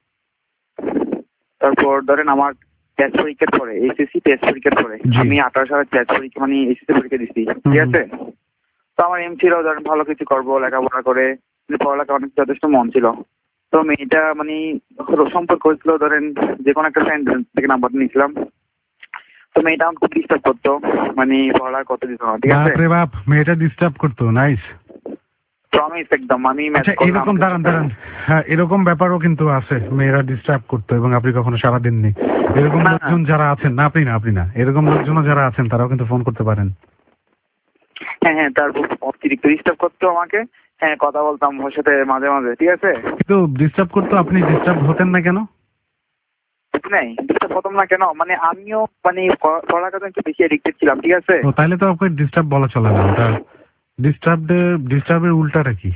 তারপর ধরেন আমার টেস্ট পরীক্ষার পরে, এসএসসি টেস্ট পরীক্ষার পরে আমি 18 সালের টেস্ট পরীক্ষা মানে এসএসসি পরীক্ষা দিচ্ছি, ঠিক আছে? তো আমার এম ছিল ধরেন ভালো কিছু করবো, লেখাপড়া করে, পড়ালেখা অনেক যথেষ্ট মন ছিল। তো মেয়েটা মানে সম্পর্ক হয়েছিল ধরেন যে কোনো একটা ফ্রেন্ড থেকে নাম্বারটা নিয়েছিলাম। তো মেয়েটা আমাকে খুব ডিস্টার্ব করতো, মানে পড়ালেখা করতে দিত না, ঠিক আছে? বাপ রে বাপ, মেয়েটা ডিস্টার্ব করতো, নাইস। প্রমিস একদম। আমি এরকম দাঁড়ান, হ্যাঁ এরকম ব্যাপারও কিন্তু আছে, মেয়েরা ডিস্টার্ব করতো এবং আপনি কখনো সারা দিননি। এরকম লোকজন যারা আছেন, না আপনি না, এরকম লোকজন যারা আছেন তারাও কিন্তু ফোন করতে পারেন। হ্যাঁ হ্যাঁ, তারপর অতিরিক্ত ডিস্টার্ব করতো আমাকে। হ্যাঁ, কথা বলতাম ওর সাথে মাঝে মাঝে, ঠিক আছে? কিন্তু ডিস্টার্ব করতো, আপনি ডিস্টার্ব হতেন না কেন? নাই, ডিস্টার্ব হতাম না কেন, মানে আমিও মানে পড়ালেখাতে একটু বেশি অ্যাডিক্টেড ছিলাম, ঠিক আছে? ও তাহলে তো আপনাকে ডিস্টার্ব বলা চলে না, ওটা ডিস্টার্বের উল্টাটা কি?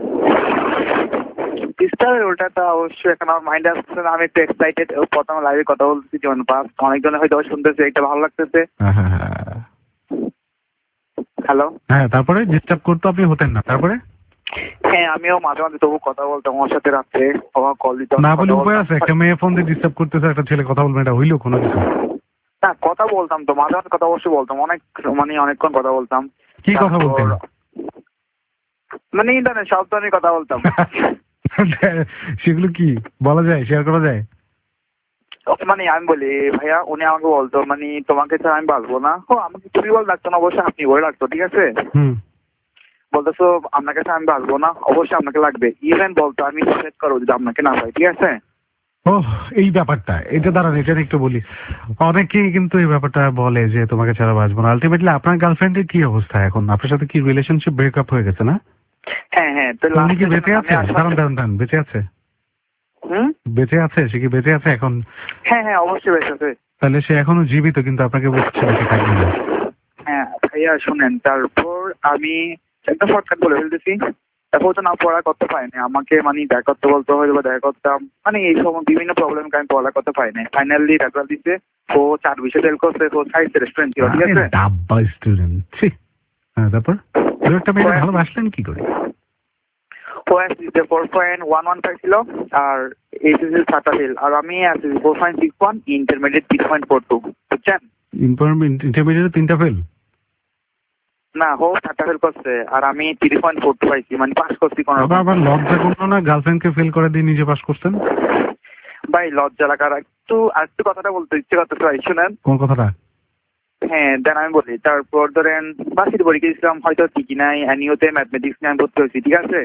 ডিস্টার্বের উল্টাটা অবশ্যই এখন আমার মাইন্ডে আসছে না, আমি একটু এক্সাইটেড। প্রথম লাইভে কথা বলতেছি যেমন পাস, অনেকজনে হয়তো শুনতেছে, এটা ভালো লাগতেছে। হ্যালো, হ্যাঁ তারপরে ডিস্টার্ব করতো, আপনি হতেন না, তারপরে? হ্যাঁ, আমিও মাঝে মাঝে তবু কথা বলতাম ওর সাথে, রাত্রে আমার কল দিত না বলে উপায় আছে? একটা মেয়ে ফোন দিয়ে ডিস্টার্ব করতেছে, একটা ছেলে কথা বলবে, এটা হইলো কোনো কিছু? না, কথা বলতাম তো মাঝে মাঝে, কথা অবশ্যই বলতাম, অনেকক্ষণ কথা বলতাম। কি কথা বলতেন? মানে ইন্টারনেট সব ধরনের কথা বলতাম। সেগুলো কি বলা যায়, শেয়ার করা যায়? মানে আমি বলি ভাইয়া, উনি আমাকে বলতো মানে তোমাকে ছাড়া আমি বাঁচবো না। আমাকে তুমি বলে ডাকতো না, অবশ্যই আপনি বলে ডাকতো, ঠিক আছে? বলতেছো আপনার কাছে আমি বাঁচবো না, অবশ্যই আপনাকে লাগবে। ইভেন বলতো আমি সুসাইড করবো যদি আপনাকে না পাই, ঠিক আছে? ও এই ব্যাপারটা, এটা দাঁড়ান, এটা একটু বলি। অনেকেই কিন্তু এই ব্যাপারটা বলে যে তোমাকে ছাড়া বাঁচবো না। আলটিমেটলি আপনার গার্লফ্রেন্ডের কি অবস্থা এখন? আপনার সাথে কি রিলেশনশিপ ব্রেকআপ হয়ে গেছে না? হ্যাঁ, তো উনি কি বেঁচে আছে? দাঁড়ান, বেঁচে আছে? বেঁচে আছে? সে কি বেঁচে আছে এখন? হ্যাঁ, অবশ্যই বেঁচে আছে। তাহলে সে এখনো জীবিত, কিন্তু আপনাকে বলছে বেঁচে থাকবে না। হ্যাঁ ভাইয়া শুনেন, তারপর আমি একটা শর্টকাট বলে ফেলতেছি। তারপর তো না পড়া করতে পারিনি, আমাকে মানে দেখা করতে বলতে হয়তো বা দেখা করতাম, মানে এই সময় বিভিন্ন প্রবলেমকে আমি পড়া করতে পারিনি। ফাইনালি রেজাল্ট দিচ্ছে, ও 4 বিষয়ে ফেল করছে, ও সায়েন্স রেস্টুরেন্ট ছিল, ঠিক আছে? ডাব্বা স্টুডেন্ট। হ্যাঁ, তারপর একটা মেয়ে ভালোবাসলেন কি করে? ও এসএসসি 4.115 ছিল, আর এইচএসসি 7টা ফেল, আর আমি এসএসসি 4.61, ইন্টারমিডিয়েট 3.42, বুঝছেন? ইন্টারমিডিয়েটে 3টা ফেল? না, ও 7টা ফেল করছে আর আমি 3.42 পাইছি, মানে পাস করছি কোনো রকম। আবার লজ্জা করলো না গার্লফ্রেন্ডকে ফেল করে দিয়ে নিজে পাস করছেন? ভাই লজ্জা লাগার একটু কথাটা বলতে ইচ্ছে করতেছে ভাই, শুনেন। কোন কথাটা? হ্যাঁ দেন আমি বলি। তারপর ধরেন বাসির পরীক্ষা দিয়েছিলাম, হয়তো ঠিকই নাই, অ্যানিওতে ম্যাথমেটিক্স নিয়ে আমি ভর্তি হয়েছি, ঠিক আছে?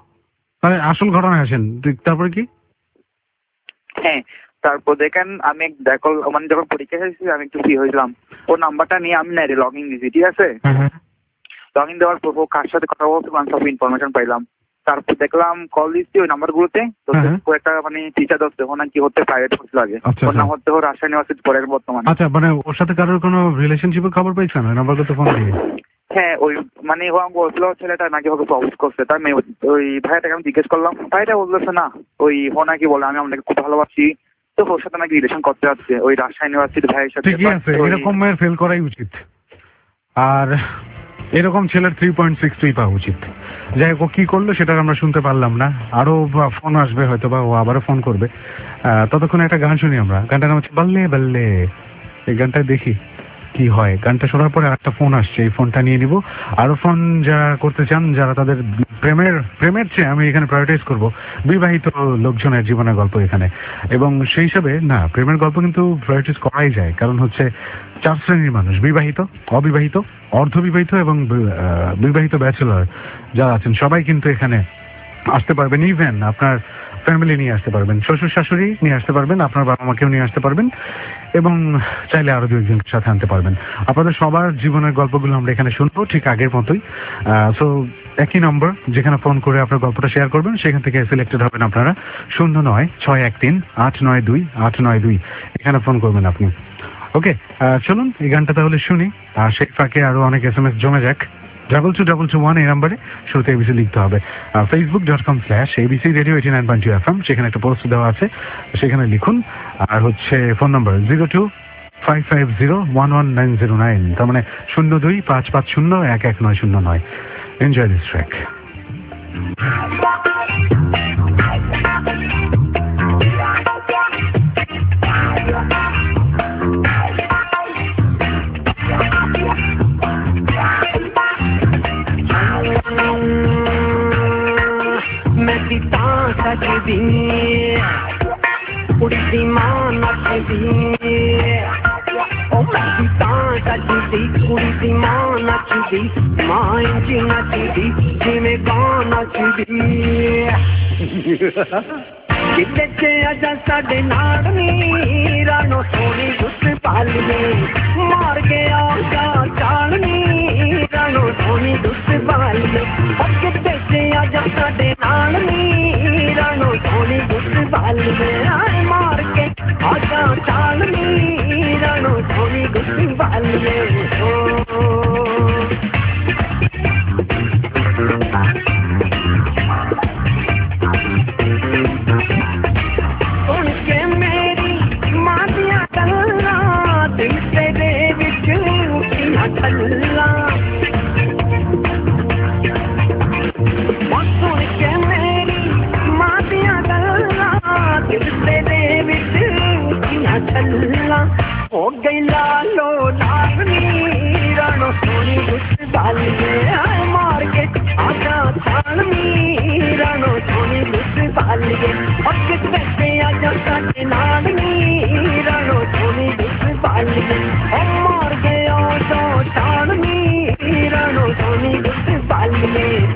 আসল ঘটনায় আসেন, তারপরে কি? হ্যাঁ, তারপর দেখেন আমি মানে যখন পরীক্ষা হয়েছি আমি একটু ফ্রি হয়েছিলাম, ওর নাম্বারটা নিয়ে আমি নেটে লগ ইন দিয়েছি, ঠিক আছে? লগ ইন দেওয়ার পর ও কার সাথে কথা বলতে সব ইনফরমেশন পাইলাম। তারপর দেখলাম কল দিচ্ছি ওই নাম্বার গুলোতে, তো একটা মানে টিচার দোস্ত ওনার কি হতে প্রাইভেট হচ্ছে লাগে, ওর নাম হচ্ছে ও রাজশাহী ইউনিভার্সিটি পড়ে বর্তমানে। আচ্ছা, মানে ওর সাথে কারোর কোনো রিলেশনশিপের খবর পাইছেন ওই নাম্বার করতে ফোন দিয়ে? হ্যাঁ, ওই মানে ও আমাকে বলছিল ছেলেটা নাকি ওকে প্রপোজ করছে, তার মেয়ে। ওই ভাইয়াটাকে আমি জিজ্ঞেস করলাম, ভাইটা বলতেছে না, ওই ও নাকি বলে আমি আপনাকে খুব ভালোবাসি, তো ওর সাথে নাকি রিলেশন করতে যাচ্ছে ওই রাজশাহী ইউনিভার্সিটি ভাইয়ের সাথে। ঠিকই আছে, এরকম মেয়ের ফেল করাই উচিত, আর এরকম ছেলের 3.62 পাওয়া উচিত। যাই হোক, কি করলো সেটা আমরা শুনতে পারলাম না, আরো ফোন আসবে হয়তো, বা ও আবারও ফোন করবে। ততক্ষণ একটা গান শুনি আমরা, গানটার নাম হচ্ছে বল্লে বল্লে। এই গানটা দেখি কি হয়। গানটা শোনার পরে একটা ফোন আসছে, এই ফোনটা নিয়ে নিব। আরো ফোন যারা করতে চান, যারা তাদের প্রেমের চেয়ে আমি এখানে প্রায়োরিটাইজ করব বিবাহিত লোকজনের জীবনের গল্প এখানে, এবং সেই হিসাবে না, প্রেমের গল্প কিন্তু প্রায়োরিটাইজ করাই যায়, কারণ হচ্ছে 4 শ্রেণীর মানুষ: বিবাহিত, অবিবাহিত, অর্ধবিবাহিত এবং বিবাহিত ব্যাচেলর যারা আছেন সবাই কিন্তু এখানে আসতে পারবেন। ইভেন আপনার ফ্যামিলি নিয়ে আসতে পারবেন, শ্বশুর শাশুড়ি নিয়ে আসতে পারবেন, আপনার বাবা মাকেও নিয়ে আসতে পারবেন, এবং চাইলে আরো 2-1জনের সাথে আনতে পারবেন। আপনাদের সবার জীবনের গল্পগুলো আমরা এখানে শুনবো ঠিক আগের মতোই। সো একই নম্বর যেখানে ফোন করে আপনার গল্পটা শেয়ার করবেন, সেখান থেকে সিলেক্টেড হবেন আপনারা। 09-613-892-892 এখানে ফোন করবেন আপনি। ওকে, চলুন এই গানটা তাহলে শুনি, আর সেই ফাঁকে আরো অনেক SMS জমে যাক। 222221 এই নাম্বারে শুরুতে ABC লিখতে হবে। facebook.com/ABC Radio 89.2 FM, সেখানে একটা পোস্ট দেওয়া আছে, সেখানে লিখুন। আর হচ্ছে ফোন নাম্বার 02-550-11909, তার মানে 02-550-11909। Enjoy this track. मैं सीता सजदी कुड़ी दी मां नचदी, ओ मैं सीता सजदी कुड़ी दी मां नचदी, मां इंज नचदी जिवें गां नचदी। किते चे आजा साडे नाल नी रानो सोनी गुस पालिए, मार के आजा चाल नी रानो सोनी गुस पालिए। किते चे आजा साडे नाल नी रानो सोनी गुस पालिए, मार के आजा चाल नी रानो सोनी गुस पालिए। हो गई लालो लावनी रानो सोनी गुस बालिए, मार के आजा छालनी रानो सोनी गुस बालिए। और कितने से आजा साथे नालनी रानो सोनी गुस बालिए, मार के आजा छालनी रानो सोनी गुस बालिए।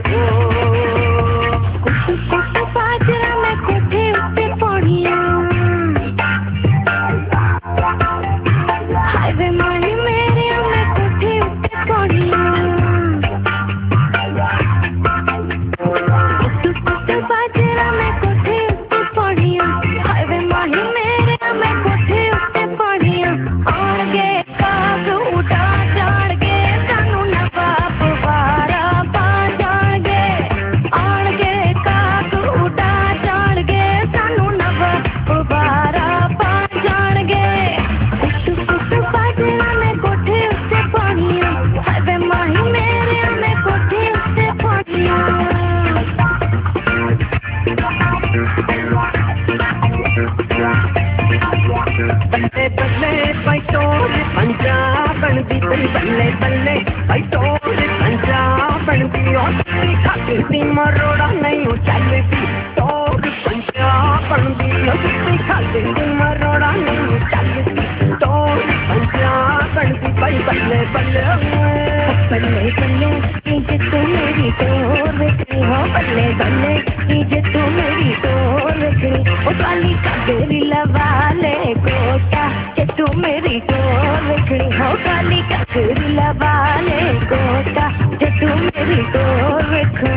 बल्ले बल्ले भाई तोड़ पंजा बनती बल्ले बल्ले भाई तोड़ पंजा बनती और खाती मरोड़ा नहीं चलती तोड़ पंजा बनती खाती मरोड़ा नहीं चलती तोड़ पंजा बनती भाई बल्ले बल्ले बल्ले बल्ले जे तू मेरी तोड़ रखी हो बल्ले बल्ले जे तू मेरी तोड़ रखी ओ काली कागेरी लवाले कोटा जे तू मेरी तोड़ रखी हो काली कागेरी लवाले कोटा जे तू मेरी तोड़ रखी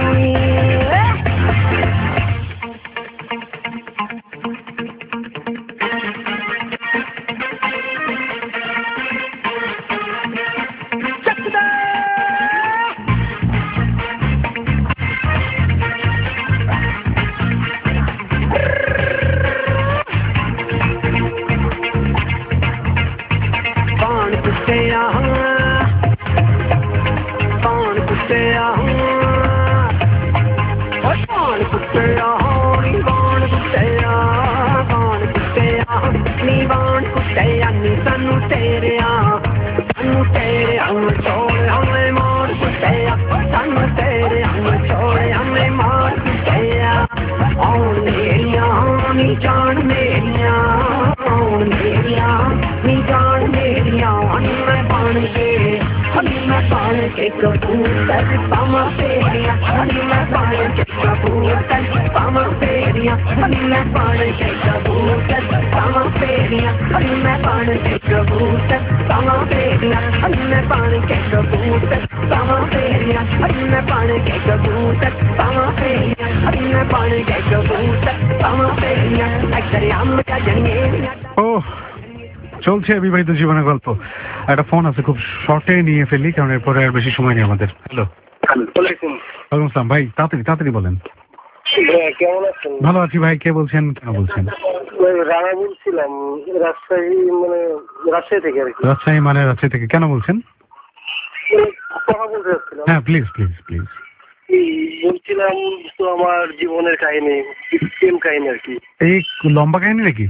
कबूतर पामा फेरिया मैं पान के कबूतर पामा फेरिया मैं पान के कबूतर पामा फेरिया मैं पान के कबूतर पामा फेरिया मैं पान के कबूतर पामा फेरिया मैं पान के कबूतर पामा फेरिया मैं पान के कबूतर पामा फेरिया अक्सर हम का जंगे ओह চলছে বিবাহিত জীবনের গল্প। একটা ফোন আছে, খুব শর্টে নিয়ে ফেলি কারণ এরপরে আর বেশি সময় নেই আমাদের। হ্যালো, ওয়ালাইকুম আসসালাম ভাই, তাড়াতাড়ি তাড়াতাড়ি বলেন। কেমন আছেন? ভালো আছি ভাই, কে বলছেন, কেন বলছেন? রানা বলছিলাম, রাজশাহী মানে রাজশাহী থেকে আর কি। রাজশাহী মানে রাজশাহী থেকে, কেন বলছেন? কথা বলতে চাচ্ছিলাম। হ্যাঁ প্লিজ প্লিজ প্লিজ। বলছিলাম তো আমার জীবনের কাহিনী, প্রেম কাহিনী আর কি। এই লম্বা কাহিনী নাকি?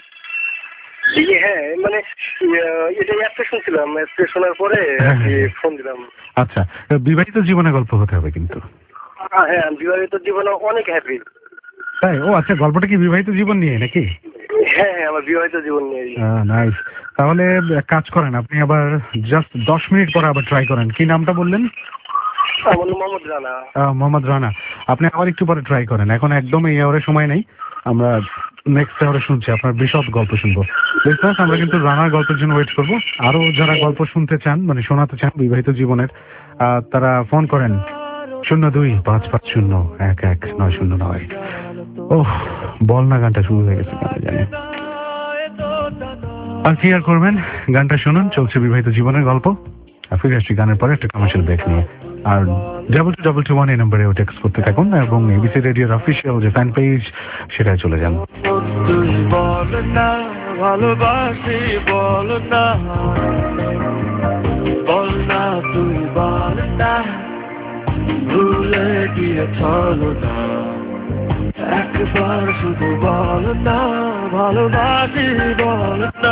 হ্যাঁ মানে এটা অ্যাপে শুনছিলাম, অ্যাপে শোনার পরে ফোন দিলাম। আচ্ছা, বিবাহিত জীবনের গল্প হতে হবে কিন্তু। হ্যাঁ, বিবাহিত জীবনে অনেক হ্যাপি। তাই? ও আচ্ছা, গল্পটা কি বিবাহিত জীবন নিয়ে নাকি? হ্যাঁ হ্যাঁ, আমার বিবাহিত জীবন নিয়ে। নাইস। তাহলে এক কাজ করেন, আপনি আবার জাস্ট 10 মিনিট পরে আবার ট্রাই করেন। কি নামটা বললেন? আমার মোহাম্মদ রানা। মোহাম্মদ রানা, আপনি আবার একটু পরে ট্রাই করেন। এখন একদম এই আওয়ারে সময় নেই, আমরা নেক্সট আওয়ারে শুনছি, আপনার বিশদ গল্প শুনবো। লিসনার্স, আমরা কিন্তু রানার গল্পের জন্য ওয়েট করবো। আরো যারা গল্প শুনতে চান, মানে শোনাতে চান বিবাহিত জীবনের, তারা ফোন করেন 02-550-11-909। ওহ, বল না গানটা শুরু হয়ে গেছে, কেন জানি। আর কি আর করবেন, গানটা শুনুন, চলছে বিবাহিত জীবনের গল্প। ফিরে আসছি গানের পরে একটা কমার্শিয়াল ব্রেক নিয়ে। আর 2221 এই নম্বরে টেক্সট করতে থাকুন এবং এবিসি রেডিওর অফিসিয়াল যে ফ্যান পেজ সেটাই চলে যান। বল না ভালোবাসি, বল না, বল না তুই বল না, ভুলে গিয়ে চলো না, একবার শুধু বল না ভালোবাসি, বল না।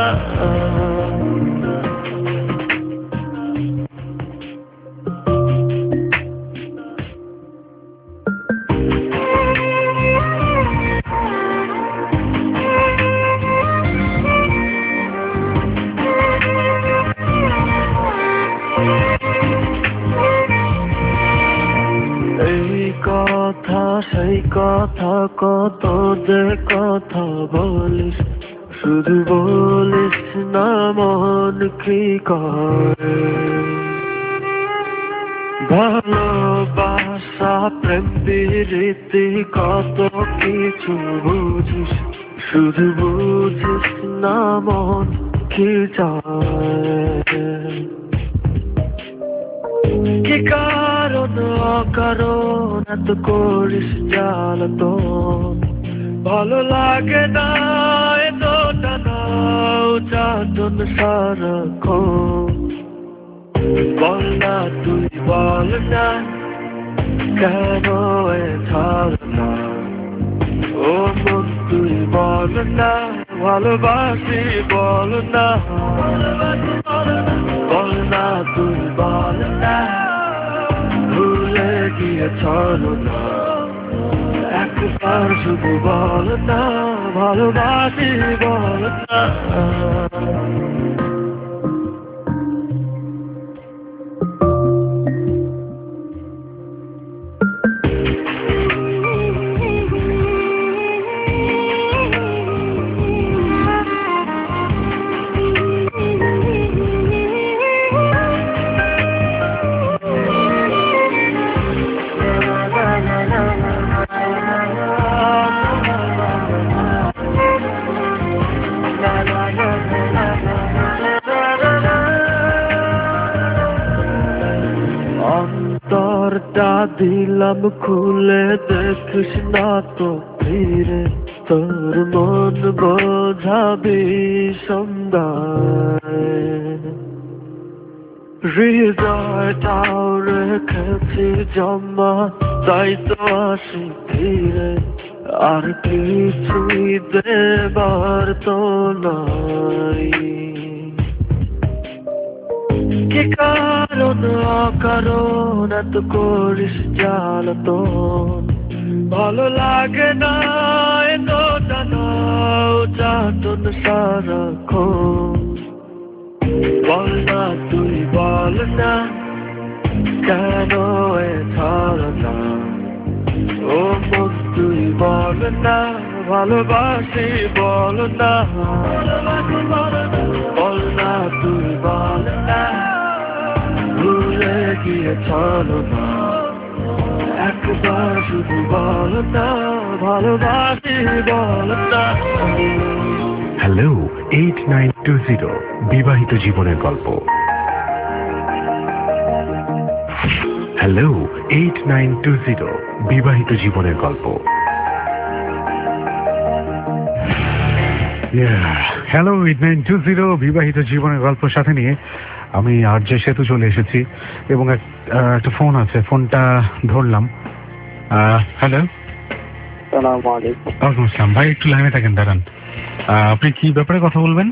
সেই কথা কত যে কথা বলিস, শুধু বলিস না মন কি করে। ভালোবাসা প্রেম প্রীতি কত কিছু বুঝিস, শুধু বুঝিস না মন কি চায়। কি কারণ অকারণ এত করিস জ্বালাতন, ভালো লাগে না এত টানা চাটন সারাক্ষণ। বল না তুই বল না, কেন এ ধারণা, ও মন তুই বল না ভালোবাসি বল না, বল না তুই বল না, ভুলে গিয়েছ না, একবার শুধু বল না, ভালোবাসি বল না। অন্তরটা দিলাম খুলে, দেখিস না তো ফিরে, তোর মন বোঝাবি সন্ধ্যায়। হৃদয়টাও রেখেছি জমা, তাই তো আসি ফিরে, আর কিছুই দেবার তো নাই। কি কারণ অকারণ এত করিস জ্বালাতন, ভালো লাগে না এত টানাও যাতন সারাক্ষণ। বল না তুই বল না, কেন এ ধারণা, ও মন তুই বল না, ভালোবাসি বল না, বল না তুই বল না, ভুলে গিয়েছ না, একবার শুধু বল না, ভালোবাসি বল না। হ্যালো 8920 বিবাহিত জীবনের গল্প। হ্যালো 8920 বিবাহিত জীবনের গল্প। হ্যালো 8920 বিবাহিত জীবনের গল্প সাথে নিয়ে আমি আরজে সেতু চলে এসেছি এবং একটা ফোন আছে, ফোনটা ধরলাম। হ্যালো, আসসালামু আলাইকুম। ওয়ালাইকুম আসসালাম। ভাই একটু লাইনে থাকেন, দাঁড়ান। আপনি কি ব্যাপারে কথা বলবেন?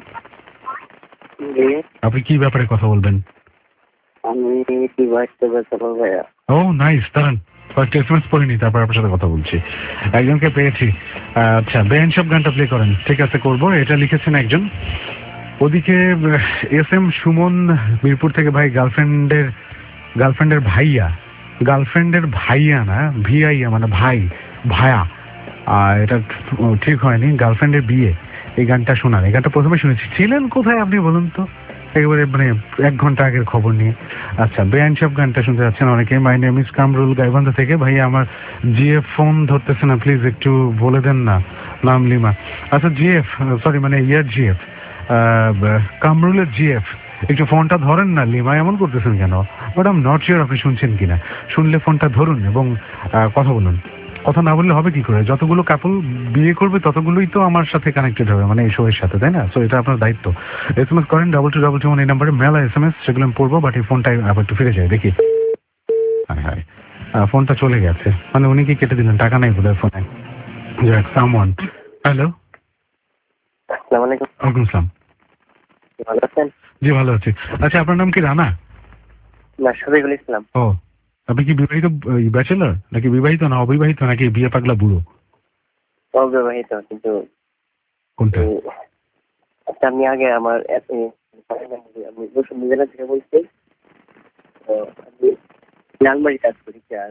আপনি কি ব্যাপারে কথা বলবেন? আমি বিবাহিত বেচারা ভাইয়া। ও নাইস, দাঁড়ান কয়েকটা এসএমএস পড়িনি, তারপর আপনার সাথে কথা বলছি। একজনকে পেয়েছি। আচ্ছা, বেআইন সব গানটা প্লে করেন। ঠিক আছে, করবো। এটা লিখেছেন একজন। ওদিকে SM সুমন মিরপুর থেকে, ভাই গার্লফ্রেন্ডের ভাইয়া না, ভিআইয়া মানে ভায়া। এটা ঠিক হয়নি, গার্লফ্রেন্ডের বিয়ে। এই গানটা শোনান। এই গানটা প্রথমে শুনেছি। ছিলেন কোথায় আপনি বলুন তো, একেবারে মানে 1 ঘন্টা আগের খবর নিয়ে। আচ্ছা, বেআইন সব গানটা শুনতে যাচ্ছেন অনেকে। My name is Kamrul, Gaibandha থেকে। ভাই আমার জিএফ ফোন ধরতেছে না, প্লিজ একটু বলে দেন না। নাম লিমা। আচ্ছা জিএফ, সরি মানে ইয়ার জিএফ, কামরুলের জিএফ, একটু ফোনটা ধরেন না। লিমা এমন করতেছেন কেন? But I am not sure আপনি শুনছেন কিনা। শুনলে ফোনটা ধরুন এবং কথা বলুন। কথা না বললে হবে কি করে? যতগুলো কাপল বিয়ে করবে ততগুলোই তো আমার সাথে কানেক্টেড হবে, মানে এই শোয়ের সাথে, তাই না? সো এটা আপনার দায়িত্ব। এসএমএস করেন 2221 এই নাম্বারে। মেলা এসএমএস সেগুলো আমি পড়বো, বাট এই ফোনটা আবার একটু ফিরে যায় দেখি। হ্যাঁ, ফোনটা চলে গেছে, মানে উনি কি কেটে দিলেন? টাকা নাই বোধহয় ফোনে। যাক, সামওয়ান। হ্যালো, আসসালামু আলাইকুম। ওয়ালাইকুম আসসালাম। ভালো আছেন? জি ভালো আছি। আচ্ছা, আপনার নাম কি? রানা? না, শফিকুল ইসলাম। ও, আপনি কি বিবাহিত, ব্যাচেলর নাকি বিবাহিত না অবিবাহিত নাকি বিয়ে পাগলা বুড়ো? অবিবাহিত, কিন্তু কোনটা? আচ্ছা, আমি আগে আমার আমি বসুন্ধরা জেলা থেকে বলছি। তো আমি লালমারি কাজ করি। আর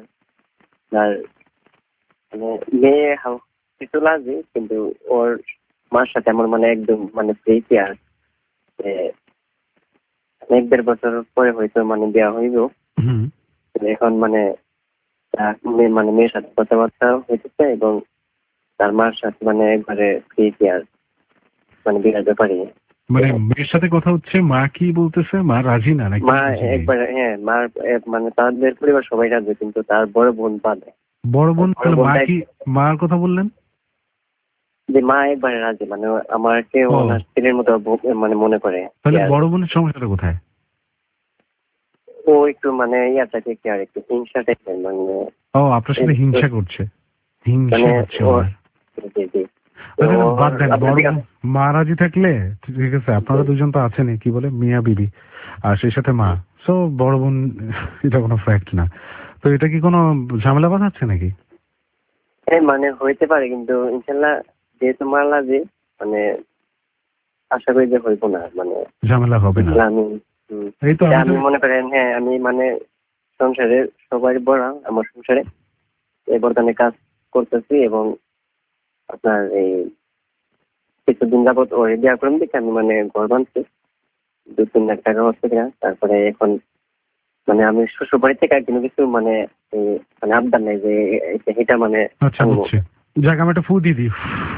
মানে মেয়ে কিছু লাগে, কিন্তু ওর মার সাথে আমার মানে একদম মানে প্রীতি। আর 1-1.5 বছর পরে হয়তো মানে দেওয়া হইব। এখন মানে মেয়ের সাথে কথাবার্তা হইতেছে এবং তার মার সাথে মানে একবারে প্রীতি। আর মানে বিয়ের ব্যাপারে মানে মেয়ের সাথে কথা হচ্ছে, মা কি বলতেছে? মা রাজি না নাকি? মা একবারে, হ্যাঁ, মার মানে তাদের পরিবার সবাই রাজি, কিন্তু তার বড় বোন বাদে। বড় বোন? মা কি মার কথা বললেন? যে মা একবারে রাজি, মানে আমাকে ওনার ছেলের মতো মানে মনে করে। তাহলে বড় বোনের সমস্যাটা কোথায়? ও একটু মানে ইয়াটা থেকে আর একটু হিংসা টাইপের, মানে ও আপনার সাথে হিংসা করছে? হিংসা হচ্ছে? বাদ দেন, আপনার বড় দিকে মা রাজি থাকলে ঠিক আছে, আপনারা দুজন তো আছেনই, কি বলে মিয়া বিবি, আর সেই সাথে মা, সো বড় বোন এটা কোনো ফ্যাক্ট না। তো এটা কি কোনো ঝামেলা বাঁধাচ্ছে নাকি? মানে হইতে পারে, কিন্তু ইনশাল্লাহ যেহেতু মারলা যে মানে আশা করি যে হইব না, মানে ঝামেলা হবে না। আমি এই তো আমি মনে করেন, হ্যাঁ আমি মানে সংসারে সবাই বড়, আমার সংসারে এই বর্তমানে কাজ করতেছি, এবং আপনার এই কিছুদিন যাবত ওর বিয়া করেন দিকে আমি মানে ঘর বানছি 2-3 লাখ টাকা হচ্ছে কিনা। তারপরে এখন মানে আমি শ্বশুর বাড়ি থেকে কোনো কিছু মানে মানে আবদার নাই যে এটা মানে আচ্ছা বুঝছি। যাক, আমি একটা ফু দিয়ে দিই।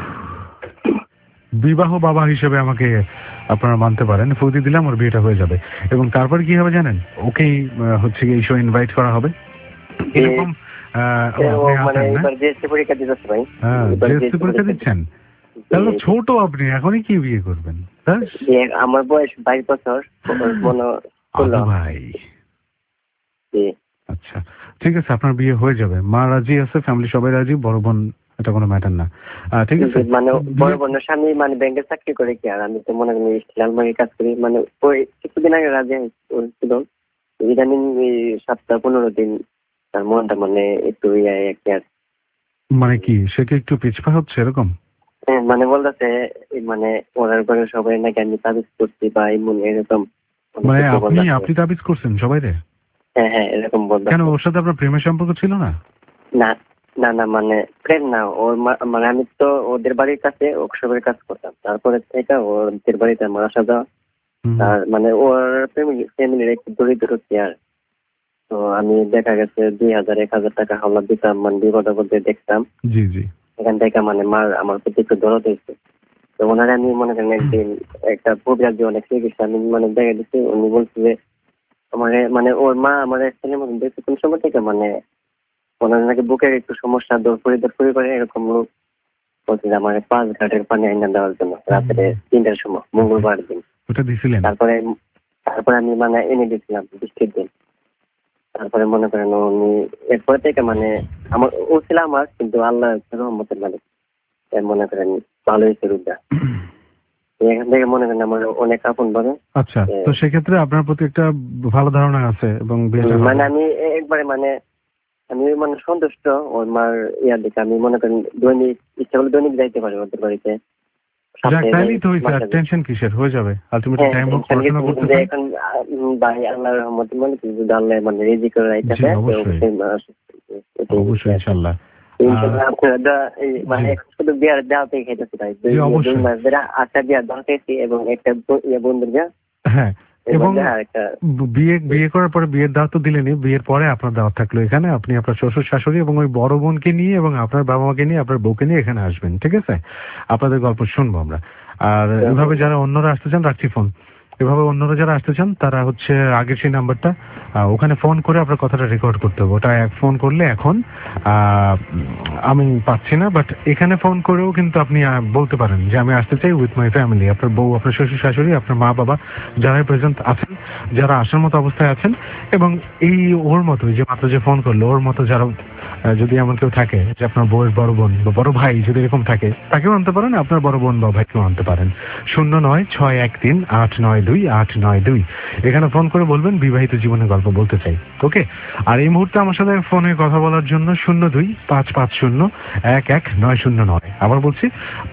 বিবাহ বাবা হিসেবে আমাকে আপনারা মানতে পারেন, ফু দিয়ে দিলাম, ওর বিয়েটা হয়ে যাবে। এবং তারপর কি হবে জানেন, ওকেই হচ্ছে এই শো ইনভাইট করা হবে এরকম। মানে এবার জিএসসি পরীক্ষা দিতেছে ভাই। জিএসসি পরীক্ষা দিচ্ছেন? তাহলে ছোট আপনি, এখনই কি বিয়ে করবেন? আমার বয়স 22 বছর। ভাই আচ্ছা ঠিক আছে, আপনার বিয়ে হয়ে যাবে, মা রাজি আছে, ফ্যামিলি সবাই রাজি, বড় বোন এটা কোনো ম্যাটার না, ঠিক আছে। মানে বড় বোনের স্বামী মানে ব্যাংকে চাকরি করে, কি আর আমি তো মনে করি স্টিল আলমারির কাজ করি। মানে ওই কিছুদিন আগে রাজি হয়েছিল, ইদানিং 7-15 দিন তার মনটা মানে একটু আর মানে কি সে কি একটু পিছপা হচ্ছে এরকম? হ্যাঁ, মানে বলতেছে মানে ওনার ঘরে সবাই নাকি আমি তাবিজ করছি বা এমন এরকম। মানে আপনি তাবিজ করছেন সবাই রে? হ্যাঁ হ্যাঁ, এরকম বলতে। কেন, ওর সাথে আপনার প্রেমের সম্পর্ক ছিল না? না না না, মানে প্রেম না, ওর মানে আমি তো ওদের বাড়ির কাছে ওয়ার্কশপের কাজ করতাম, তারপরে থেকে ওদের বাড়িতে আমার আসা যাওয়া। আর মানে ওর ফ্যামিলির একটু দরিদ্র আর, তো আমি দেখা গেছে 2000-1000 টাকা হাওলা দিতাম, মানে বিপদ আপদে দেখতাম। জি জি। এখান থেকে মানে মার আমার প্রতি একটু দরদ হয়েছে। তো ওনারে আমি মনে করেন একদিন একটা প্রবিরাজ অনেক চিকিৎসা আমি মানে দেখা দিচ্ছি, উনি বলছে যে আমার মানে ওর মা আমার ছেলের মতন দেখছে কোন সময় থেকে, মানে ওনার নাকি বুকের একটু সমস্যা, দরপুরি করে এরকম লোক বলছে যে আমার 5 ঘাটের পানি আইনা দেওয়ার জন্য রাত্রে 3টার সময় মঙ্গলবার দিন। ওটা দিছিলেন? তারপরে আমি মানে এনে দিয়েছিলাম বৃষ্টির দিন। তারপরে মনে করেন উনি এরপর থেকে মানে আমার ও ছিল আমার, কিন্তু আল্লাহ রহমতের মালিক, মনে করেন ভালো হয়েছে রূপটা। এখান থেকে মনে করেন আমার অনেক আপন বলে। আচ্ছা, তো সেক্ষেত্রে আপনার প্রতি একটা ভালো ধারণা আছে এবং মানে আমি একবারে মানে আমি মানে সন্তুষ্ট ওর মার ইয়ার দিকে। আমি মনে করেন দৈনিক ইচ্ছা করলে দৈনিক যাইতে পারি ওদের বাড়িতে। টেনশন কিসের, হয়ে যাবে আলটিমেটলি টাইম হোক পড়াশোনা করতে। এখন ভাই আল্লাহর রহমতে মানে যদি আল্লাহ মানে রিজিক করে রাখতে অবশ্যই ইনশাআল্লাহ। আপনারা মানে শুধু বিয়ার দাওয়াতে খেতেছি ভাই, 2 মাস ধরে 8টা বিয়ার দাওয়া খেয়েছি এবং একটা বন্ধুর বিয়া। হ্যাঁ, এবং বিয়ে করার পরে বিয়ের দাওয়াত তো দিলেনই, বিয়ের পরে আপনার দাওয়াত থাকলো এখানে, আপনি আপনার শ্বশুর শাশুড়ি এবং ওই বড় বোনকে নিয়ে এবং আপনার বাবা মাকে নিয়ে আপনার বউকে নিয়ে এখানে আসবেন, ঠিক আছে? আপনাদের গল্প শুনবো আমরা। আর এভাবে যারা অন্যরা আসতে চান, রাখছি ফোন, এভাবে অন্যরা যারা আসতে চান তারা হচ্ছে আগের সেই নাম্বারটা ওখানে ফোন করে আপনার কথাটা রেকর্ড করতে হবে। ওটা ফোন করলে এখন আমি পাচ্ছি না, বাট এখানে ফোন করেও কিন্তু আপনি বলতে পারেন যে আমি আসতে চাই উইথ মাই ফ্যামিলি। আপনার বউ, আপনার শ্বশুর শাশুড়ি, আপনার মা বাবা যারাই প্রেজেন্ট আছেন, যারা আসার মতো অবস্থায় আছেন, এবং এই ওর মতো যে মাত্র যে ফোন করলো ওর মতো যারা যদি এমন কেউ থাকে যে আপনার বউয়ের বড় বোন বা বড় ভাই যদি এরকম থাকে, তাকেও আনতে পারেন, আপনার বড় বোন বা ভাইকেও আনতে পারেন। 09-613-892-892 এখানে ফোন করে বলবেন বিবাহিত জীবনের গল্প বলতে চাই, ওকে? আর এই মুহূর্তে আমার সাথে ফোনে কথা বলার জন্য 02-550-11909, আবার বলছি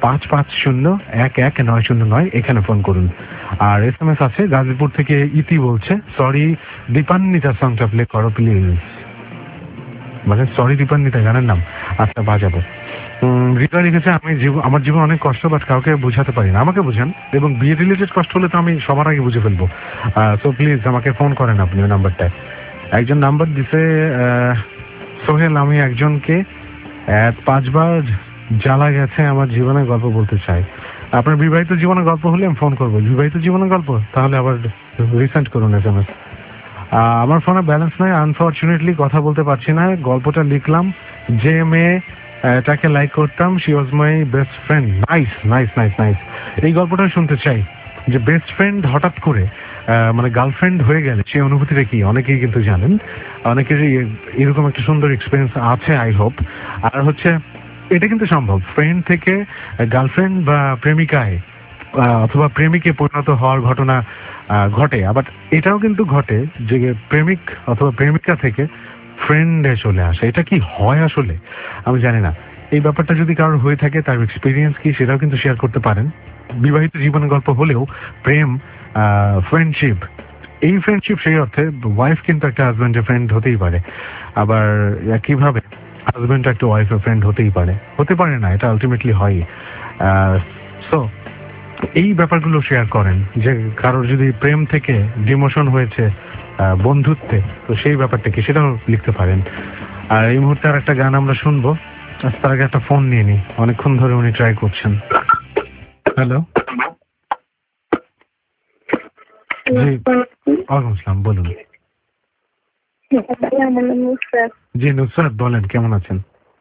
550-11909 এখানে ফোন করুন। আর SMS আছে, গাজীপুর থেকে ইতি বলছে সরি দীপান্বিতা সংটা প্লে করো প্লিজ। মানে সরি দীপান্বিতা গানের নাম, আচ্ছা বাজাবো। হৃদয় লিখেছে আমার জীবন অনেক কষ্ট, বাট কাউকে বোঝাতে পারি না, আমাকে বুঝান, এবং বিয়ে রিলেটেড কষ্ট হলে তো আমি সবার আগে বুঝে ফেলবো। সো প্লিজ আমাকে ফোন করেন আপনি ওই নাম্বারটায়। একজন নাম্বার দিছে সোহেল, আমি একজনকে 5 বার জ্বালা গেছে, আমার জীবনের গল্প বলতে চাই। আপনার বিবাহিত জীবনের গল্প হলে আমি ফোন করবো। বিবাহিত জীবনের গল্প তাহলে আবার রিসেন্ট করুন SMS। আমার ফোনে ব্যালেন্স নাই, আনফরচুনেটলি কথা বলতে পারছি না। গল্পটা লিখলাম, যে মেয়ে তাকে লাইক করতাম, she was my best friend. Nice nice nice nice, এই গল্পটা শুনতে চাই, যে বেস্ট ফ্রেন্ড হঠাৎ করে মানে গার্লফ্রেন্ড হয়ে গেলে সেই অনুভূতিটা কি, অনেকেই কিন্তু জানেন, অনেকেরই এরকম একটা সুন্দর এক্সপিরিয়েন্স আছে আই হোপ। আর হচ্ছে এটা কিন্তু সম্ভব, ফ্রেন্ড থেকে গার্লফ্রেন্ড বা প্রেমিকায় অথবা প্রেমিকে পরিণত হওয়ার ঘটনা ঘটে। আবার এটাও কিন্তু ঘটে যে প্রেমিক অথবা প্রেমিকা থেকে ফ্রেন্ডে চলে আসে। এটা কি হয় আসলে আমি জানি না। এই ব্যাপারটা যদি কারোর হয়ে থাকে, তার এক্সপিরিয়েন্স কি সেটাও কিন্তু শেয়ার করতে পারেন। বিবাহিত জীবনের গল্প হলেও প্রেম, ফ্রেন্ডশিপ, এই ফ্রেন্ডশিপ সেই অর্থে ওয়াইফ কিন্তু একটা হাজব্যান্ডের ফ্রেন্ড হতেই পারে, আবার একইভাবে হাজব্যান্ড একটা ওয়াইফের ফ্রেন্ড হতেই পারে, হতে পারে না, এটা আলটিমেটলি হয়। সো এই ব্যাপারগুলো শেয়ার করেন যে কারোর যদি প্রেম থেকে ডিমোশন হয়েছে বন্ধুত্বে, তো সেই ব্যাপারটা কি সেটাও লিখতে পারেন। আর এই মুহূর্তে আর একটা গান আমরা শুনবো, তার আগে একটা ফোন নিয়ে নি, অনেকক্ষণ ধরে উনি ট্রাই করছেন। হ্যালো, জি ওয়ালাইকুম আসসালাম, বলুন। জি নুসরাত বলেন, কেমন আছেন?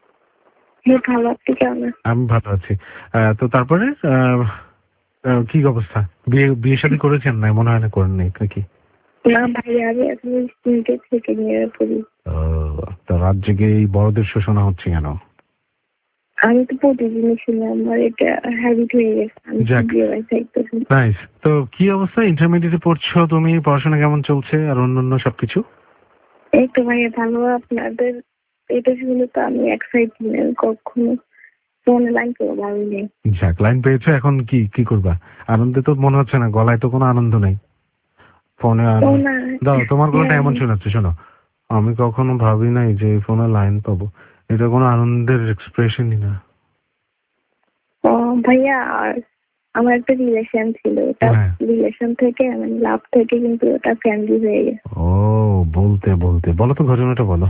আমি ভালো আছি। তো তারপরে কি অবস্থা? বিয়ে শাদী করেছেন? না মনে হয় না করেন নাই নাকি? না ভাই, আমি এখন স্কুলকে থেকে নিয়ে পড়ি। তো রাত জেগে এই বড়দের শোষণা হচ্ছে কেন? আমি তো প্রতিদিনই শুনি, আমার এটা হ্যাবিট হয়ে গেছে। নাইস। তো কি অবস্থা? ইন্টারমিডিয়েটে পড়ছো তুমি, পড়াশোনা কেমন চলছে আর অন্যান্য সবকিছু? এই তো ভাই ভালো। আপনাদের এটা শুনে তো আমি এক্সাইটেড, কখনো ফোনে লাইন করে ভাবিনি। যাক, লাইন পেয়েছো, এখন কি করবা? আনন্দে তো মনে হচ্ছে না, গলায় তো কোনো আনন্দ নেই। ফোনে দাও, তোমার গলাটা এমন শোনাচ্ছে। শোনো, আমি কখনো ভাবি নাই যে ফোনে লাইন পাবো, এটা কোনো আনন্দের এক্সপ্রেশনই না। ভাইয়া আমার একটা রিলেশন ছিল, ওটা রিলেশন থেকে মানে লাভ থেকে কিন্তু ওটা ফ্যামিলি হয়ে গেছে। ও বলতে বলো তো, ঘটনাটা বলো।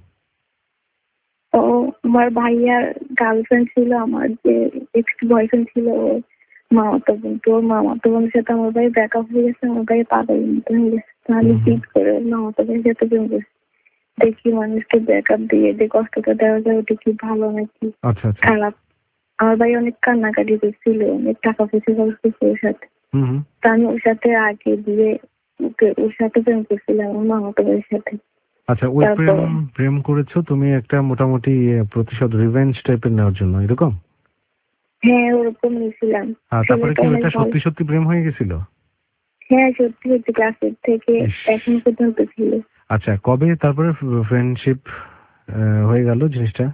ও আমার ভাইয়ার গার্লফ্রেন্ড ছিল, আমার যে এক্স বয়ফ্রেন্ড ছিল ওর মামাতো বোন। তো ওর মামাতো বোনের সাথে আমার ভাই ব্রেকআপ হয়ে গেছে, আমার ভাই পাগল মতো হয়ে গেছে। আমি চিট করে ওর মামাতো বোনের সাথে প্রেম করছি। দেখি মানুষকে ব্রেকআপ দিয়ে যে কষ্টটা দেওয়া যায়, ওটা কি ভালো নাকি খারাপ? আমার ভাই অনেক কান্নাকাটি করছিল, অনেক টাকা পয়সা খরচ করছে ওর সাথে। তা আমি ওর সাথে আগে দিয়ে ওর সাথে প্রেম করছিলাম, আমার মামাতো বোনের সাথে। আচ্ছা, ওই প্রেম করেছো তুমি একটা মোটামুটি প্রতিশোধ, রিভেঞ্জ টাইপের নেওয়ার জন্য, এরকম? হ্যাঁ, ওরকম নিয়েছিলাম। তারপরে কি ওটা সত্যি সত্যি প্রেম হয়ে গেছিল? হ্যাঁ সত্যি সত্যি, ক্লাসের থেকে এখন পর্যন্ত ছিল। আচ্ছা, কবে তারপরে ফ্রেন্ডশিপ হয়ে গেল জিনিসটা?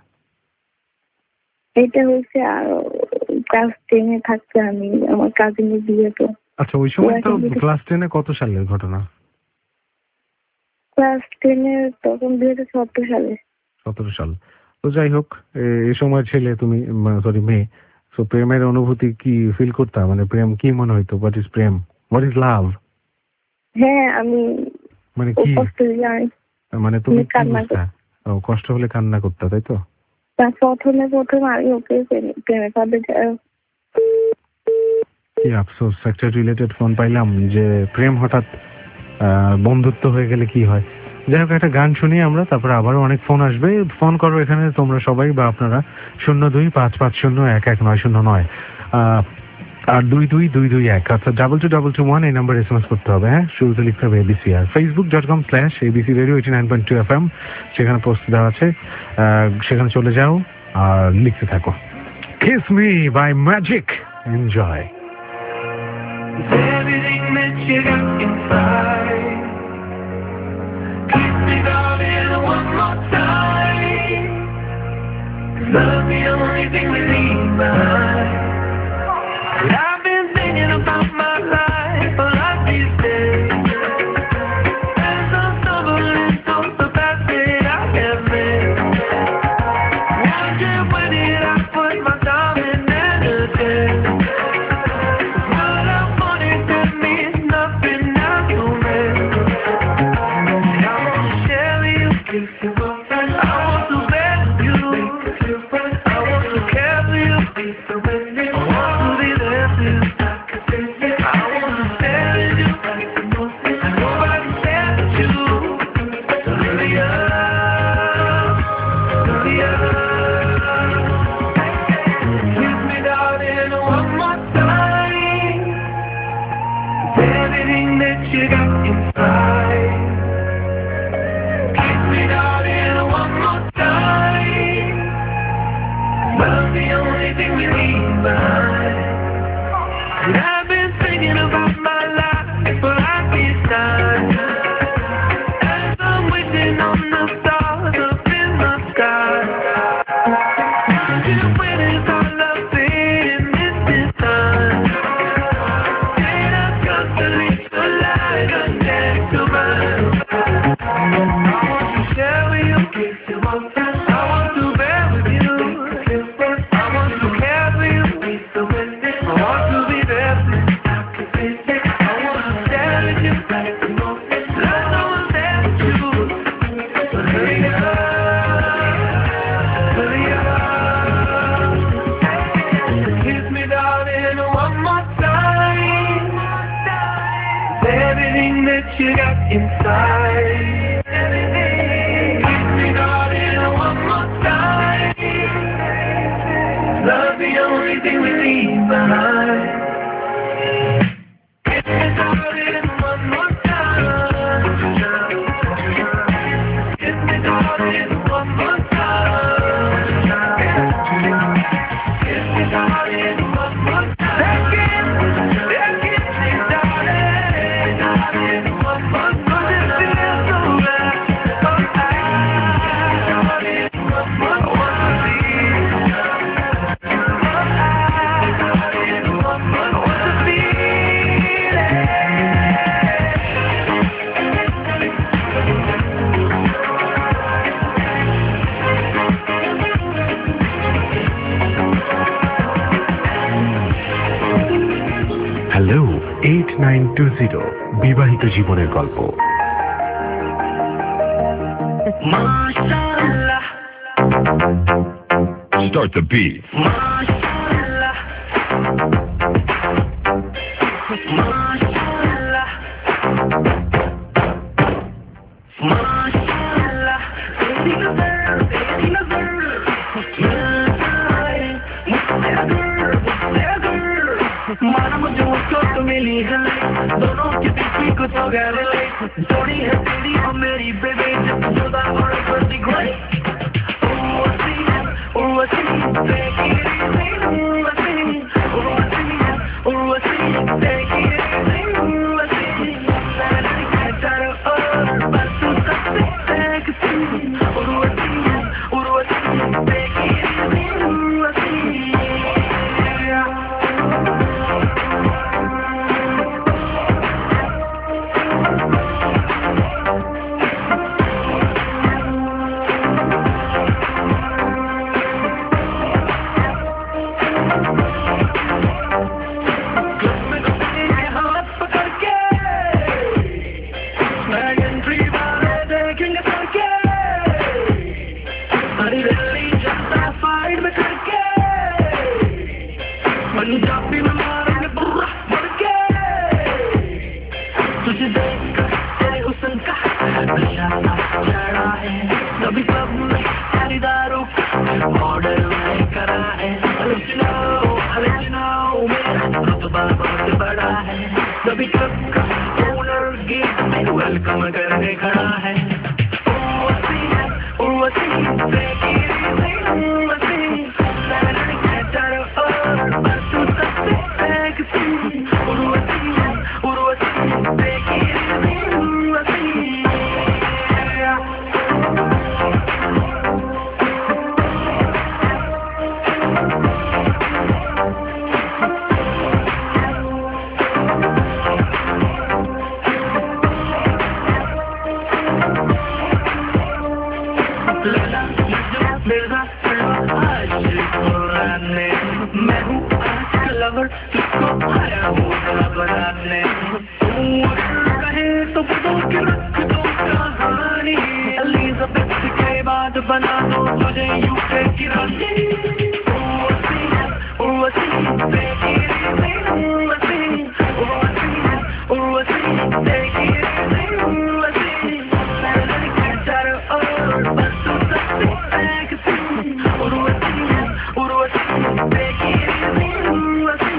এটা হচ্ছে আর ক্লাস 10-এ থাকতে আমি, আমার কাজিনের বিয়ে। তো আচ্ছা, ওই সময় তো ক্লাস 10-এ কত সালের ঘটনা? ক্লাস 10-এ তখন 2017 সালে। 17 সাল। তো যাই হোক, এই সময় ছেলে তুমি, সরি মেয়ে, তো প্রেমের অনুভূতি কি ফিল করতা? মানে প্রেম কি মনে হইতো? What is prem? What is love? হ্যাঁ আমি মানে কি মানে তুমি কি বুঝতা? কষ্ট হলে কান্না করতা, তাই তো? প্রথমে আমি ওকে প্রেমে পাবে। কি আফসোস, একটা রিলেটেড ফোন পাইলাম যে প্রেম হঠাৎ বন্ধুত্ব হয়ে গেলে কি হয়। যাই হোক, একটা গান শুনি আমরা, তারপরে আবারও অনেক ফোন আসবে। ফোন করো এখানে তোমরা সবাই বা আপনারা 02-550-110909 আর 22-221, অর্থাৎ 2221 এই নাম্বার SMS করতে হবে। হ্যাঁ, শুরুতে লিখতে হবে ABC। আর facebook.com/ABC Radio 89.2 FM, সেখানে পোস্ট দেওয়া আছে, সেখানে চলে যাও আর লিখতে থাকো। Kiss Me by Magic. Enjoy. Everything that you got inside. Kiss me, darling, one more time. Love's the only thing we leave behind. I've been thinking about my life a lot these days. As I'm stumbling through the past that I have made. Wondering where did I put my time in energy. What I wanted that means nothing now to me. I want to share with you, kiss you, I want to bear with you, I want to care for you, be so with you. that you got inside. Kiss me, darling, one more time. Love the only thing we leave behind. Kiss me, darling, one more time. Kiss me, darling, one more time. Kiss me, darling, one more time. Hello 8920 বিবাহিত জীবনের গল্প। Mashallah, Start the beat. Mashallah, Mashallah, Mashallah. Teरी nazar, मुझसे अगर माना मुझे मुझको तो मिली है, दोनों के बीच में कुछ हो गया रे, जोड़ी है तेरी और मेरी बेबी, जब जुदा और फर्जी कोई Urvashi take it easy, Urvashi take it easy, मैंने चारों ओर बस तू सबसे sexy, Urvashi take it easy, Urvashi. Punjabi में मारेंगे बुर्रा बढ़ के, तुझे देखकर तेरे हुस्न का नशा चढ़ा है, कभी सब में खरीदारों का ऑर्डर मैं करा है, मेरा रुतबा बहुत बड़ा है, कभी कब का ओनर गेट में वेलकम करने खड़ा है, Urvashi take it easy, Urvashi चारों ओर बस तू सबसे sexy, Urvashi take it easy, Urvashi. Laila Mirza आशिक कुराने, मैं हूँ आज का लवर, तुझको आया हूँ बनाने, तू कहे तो बदल के रख दो कहानी, एलिजाबेथ के बाद बना दो तुझे यूके की रानी, Urvashi take it easy, Urvashi take it easy, Urvashi. चारों ओर बस तू सबसे sexy, Urvashi take it easy, Urvashi.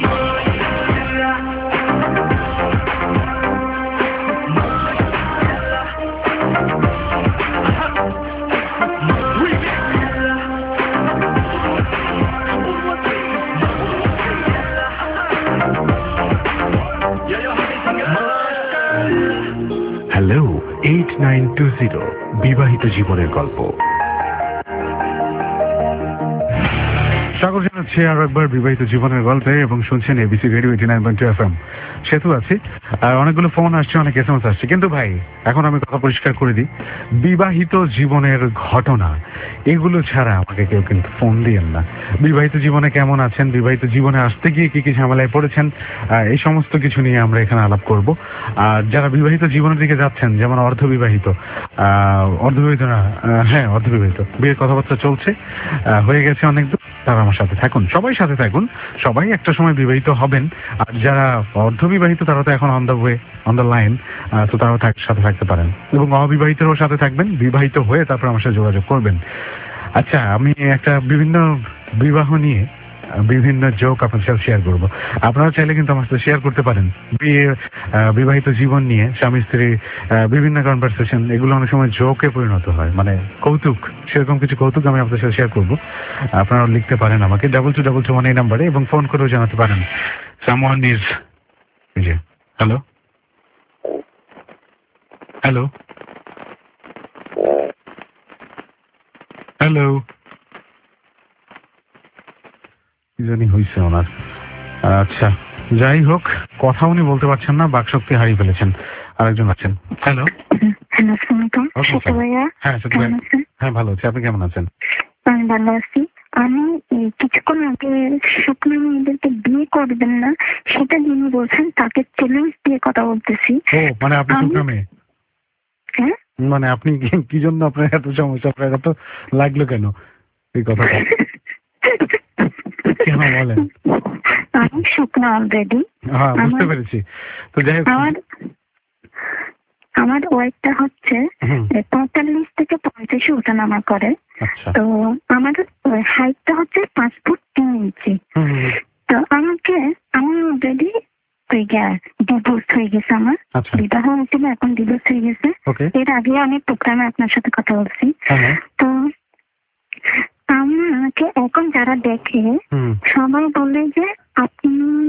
Hello 8920 বিবাহিত জীবনের গল্প। স্বাগত জানাচ্ছি আরো একবার বিবাহিত জীবনের গল্পে, এবং শুনছেন এবিসি রেডিও 89.2 FM। সেতু আছি, আর অনেকগুলো ফোন আসছে, অনেক এসএমএস আসছে, কিন্তু ভাই এখন আমি কথা পরিষ্কার করে দিই, বিবাহিত জীবনের ঘটনা এগুলো ছাড়া আমাকে কেউ কিন্তু ফোন দিয়েন না। বিবাহিত জীবনে কেমন আছেন, বিবাহিত জীবনে আসতে গিয়ে কি কি ঝামেলায় পড়েছেন, এই সমস্ত কিছু নিয়ে আমরা এখানে আলাপ করব। আর যারা বিবাহিত জীবনের দিকে যাচ্ছেন, যেমন অর্ধবিবাহিত না, হ্যাঁ অর্ধবিবাহিত, বিয়ের কথাবার্তা চলছে, হয়ে গেছে অনেক দূর, তারা আমার সাথে থাকুন, সবাই সাথে থাকুন, সবাই একটা সময় বিবাহিত হবেন। আর যারা অর্ধবিবাহিত তারা তো এখন অন দ্য লাইন, তো তারাও সাথে থাকতে পারেন, এবং অবিবাহিতরাও সাথে থাকবেন, বিবাহিত হয়ে তারপর আমার সাথে যোগাযোগ করবেন। আচ্ছা, আমি একটা বিভিন্ন বিবাহ নিয়ে বিভিন্ন জোক আপনার সাথে শেয়ার করবো। আপনারা চাইলে কিন্তু আমার সাথে শেয়ার করতে পারেন বিবাহিত জীবন নিয়ে, স্বামী স্ত্রী বিভিন্ন কনভারসেশন, এগুলো অনেক সময় জোকে পরিণত হয়, মানে কৌতুক, সেরকম কিছু কৌতুক আমি আপনাদের সাথে শেয়ার করবো। আপনারা লিখতে পারেন আমাকে 222221 এই নাম্বারে, এবং ফোন করেও জানাতে পারেন। Someone is hello hello hello, কি জানি হয়েছে ওনার। আচ্ছা, যাই হোক, কথা উনি বলতে পারছেন না, বাকশক্তি হারিয়ে ফেলেছেন। আরেকজন আছেন। হ্যালো হ্যাঁ, ভালো আছি, আপনি কেমন আছেন? আমি ভালো আছি। আমি কিছুক্ষণ আগে শুকনো মেয়েদেরকে বিয়ে করবেন না সেটা যিনি বলছেন তাকে চ্যালেঞ্জ দিয়ে কথা বলতেছি। ও মানে আপনি শুকনো মেয়ে? হ্যাঁ, মানে আপনি কি জন্য আপনার এত সমস্যা, আপনার এত লাগলো কেন এই কথাটা? কেন বলেন? আমি শুকনো অলরেডি। হ্যাঁ, বুঝতে পেরেছি। তো যাই হোক, আমার ওয়েটটা হচ্ছে 45 থেকে 50 ওঠানামা করে। তো আমার হাইটটা হচ্ছে 5 ফুট 3 ইঞ্চি। তো আমার অলরেডি ডিভোর্স হয়ে গেছে, আমার বিবাহ হয়েছিল, এখন ডিভোর্স হয়ে গেছে। এর আগে অনেক প্রোগ্রামে আপনার সাথে কথা বলছি। তো আমাকে এখন যারা দেখে সবাই বলে যে আপনি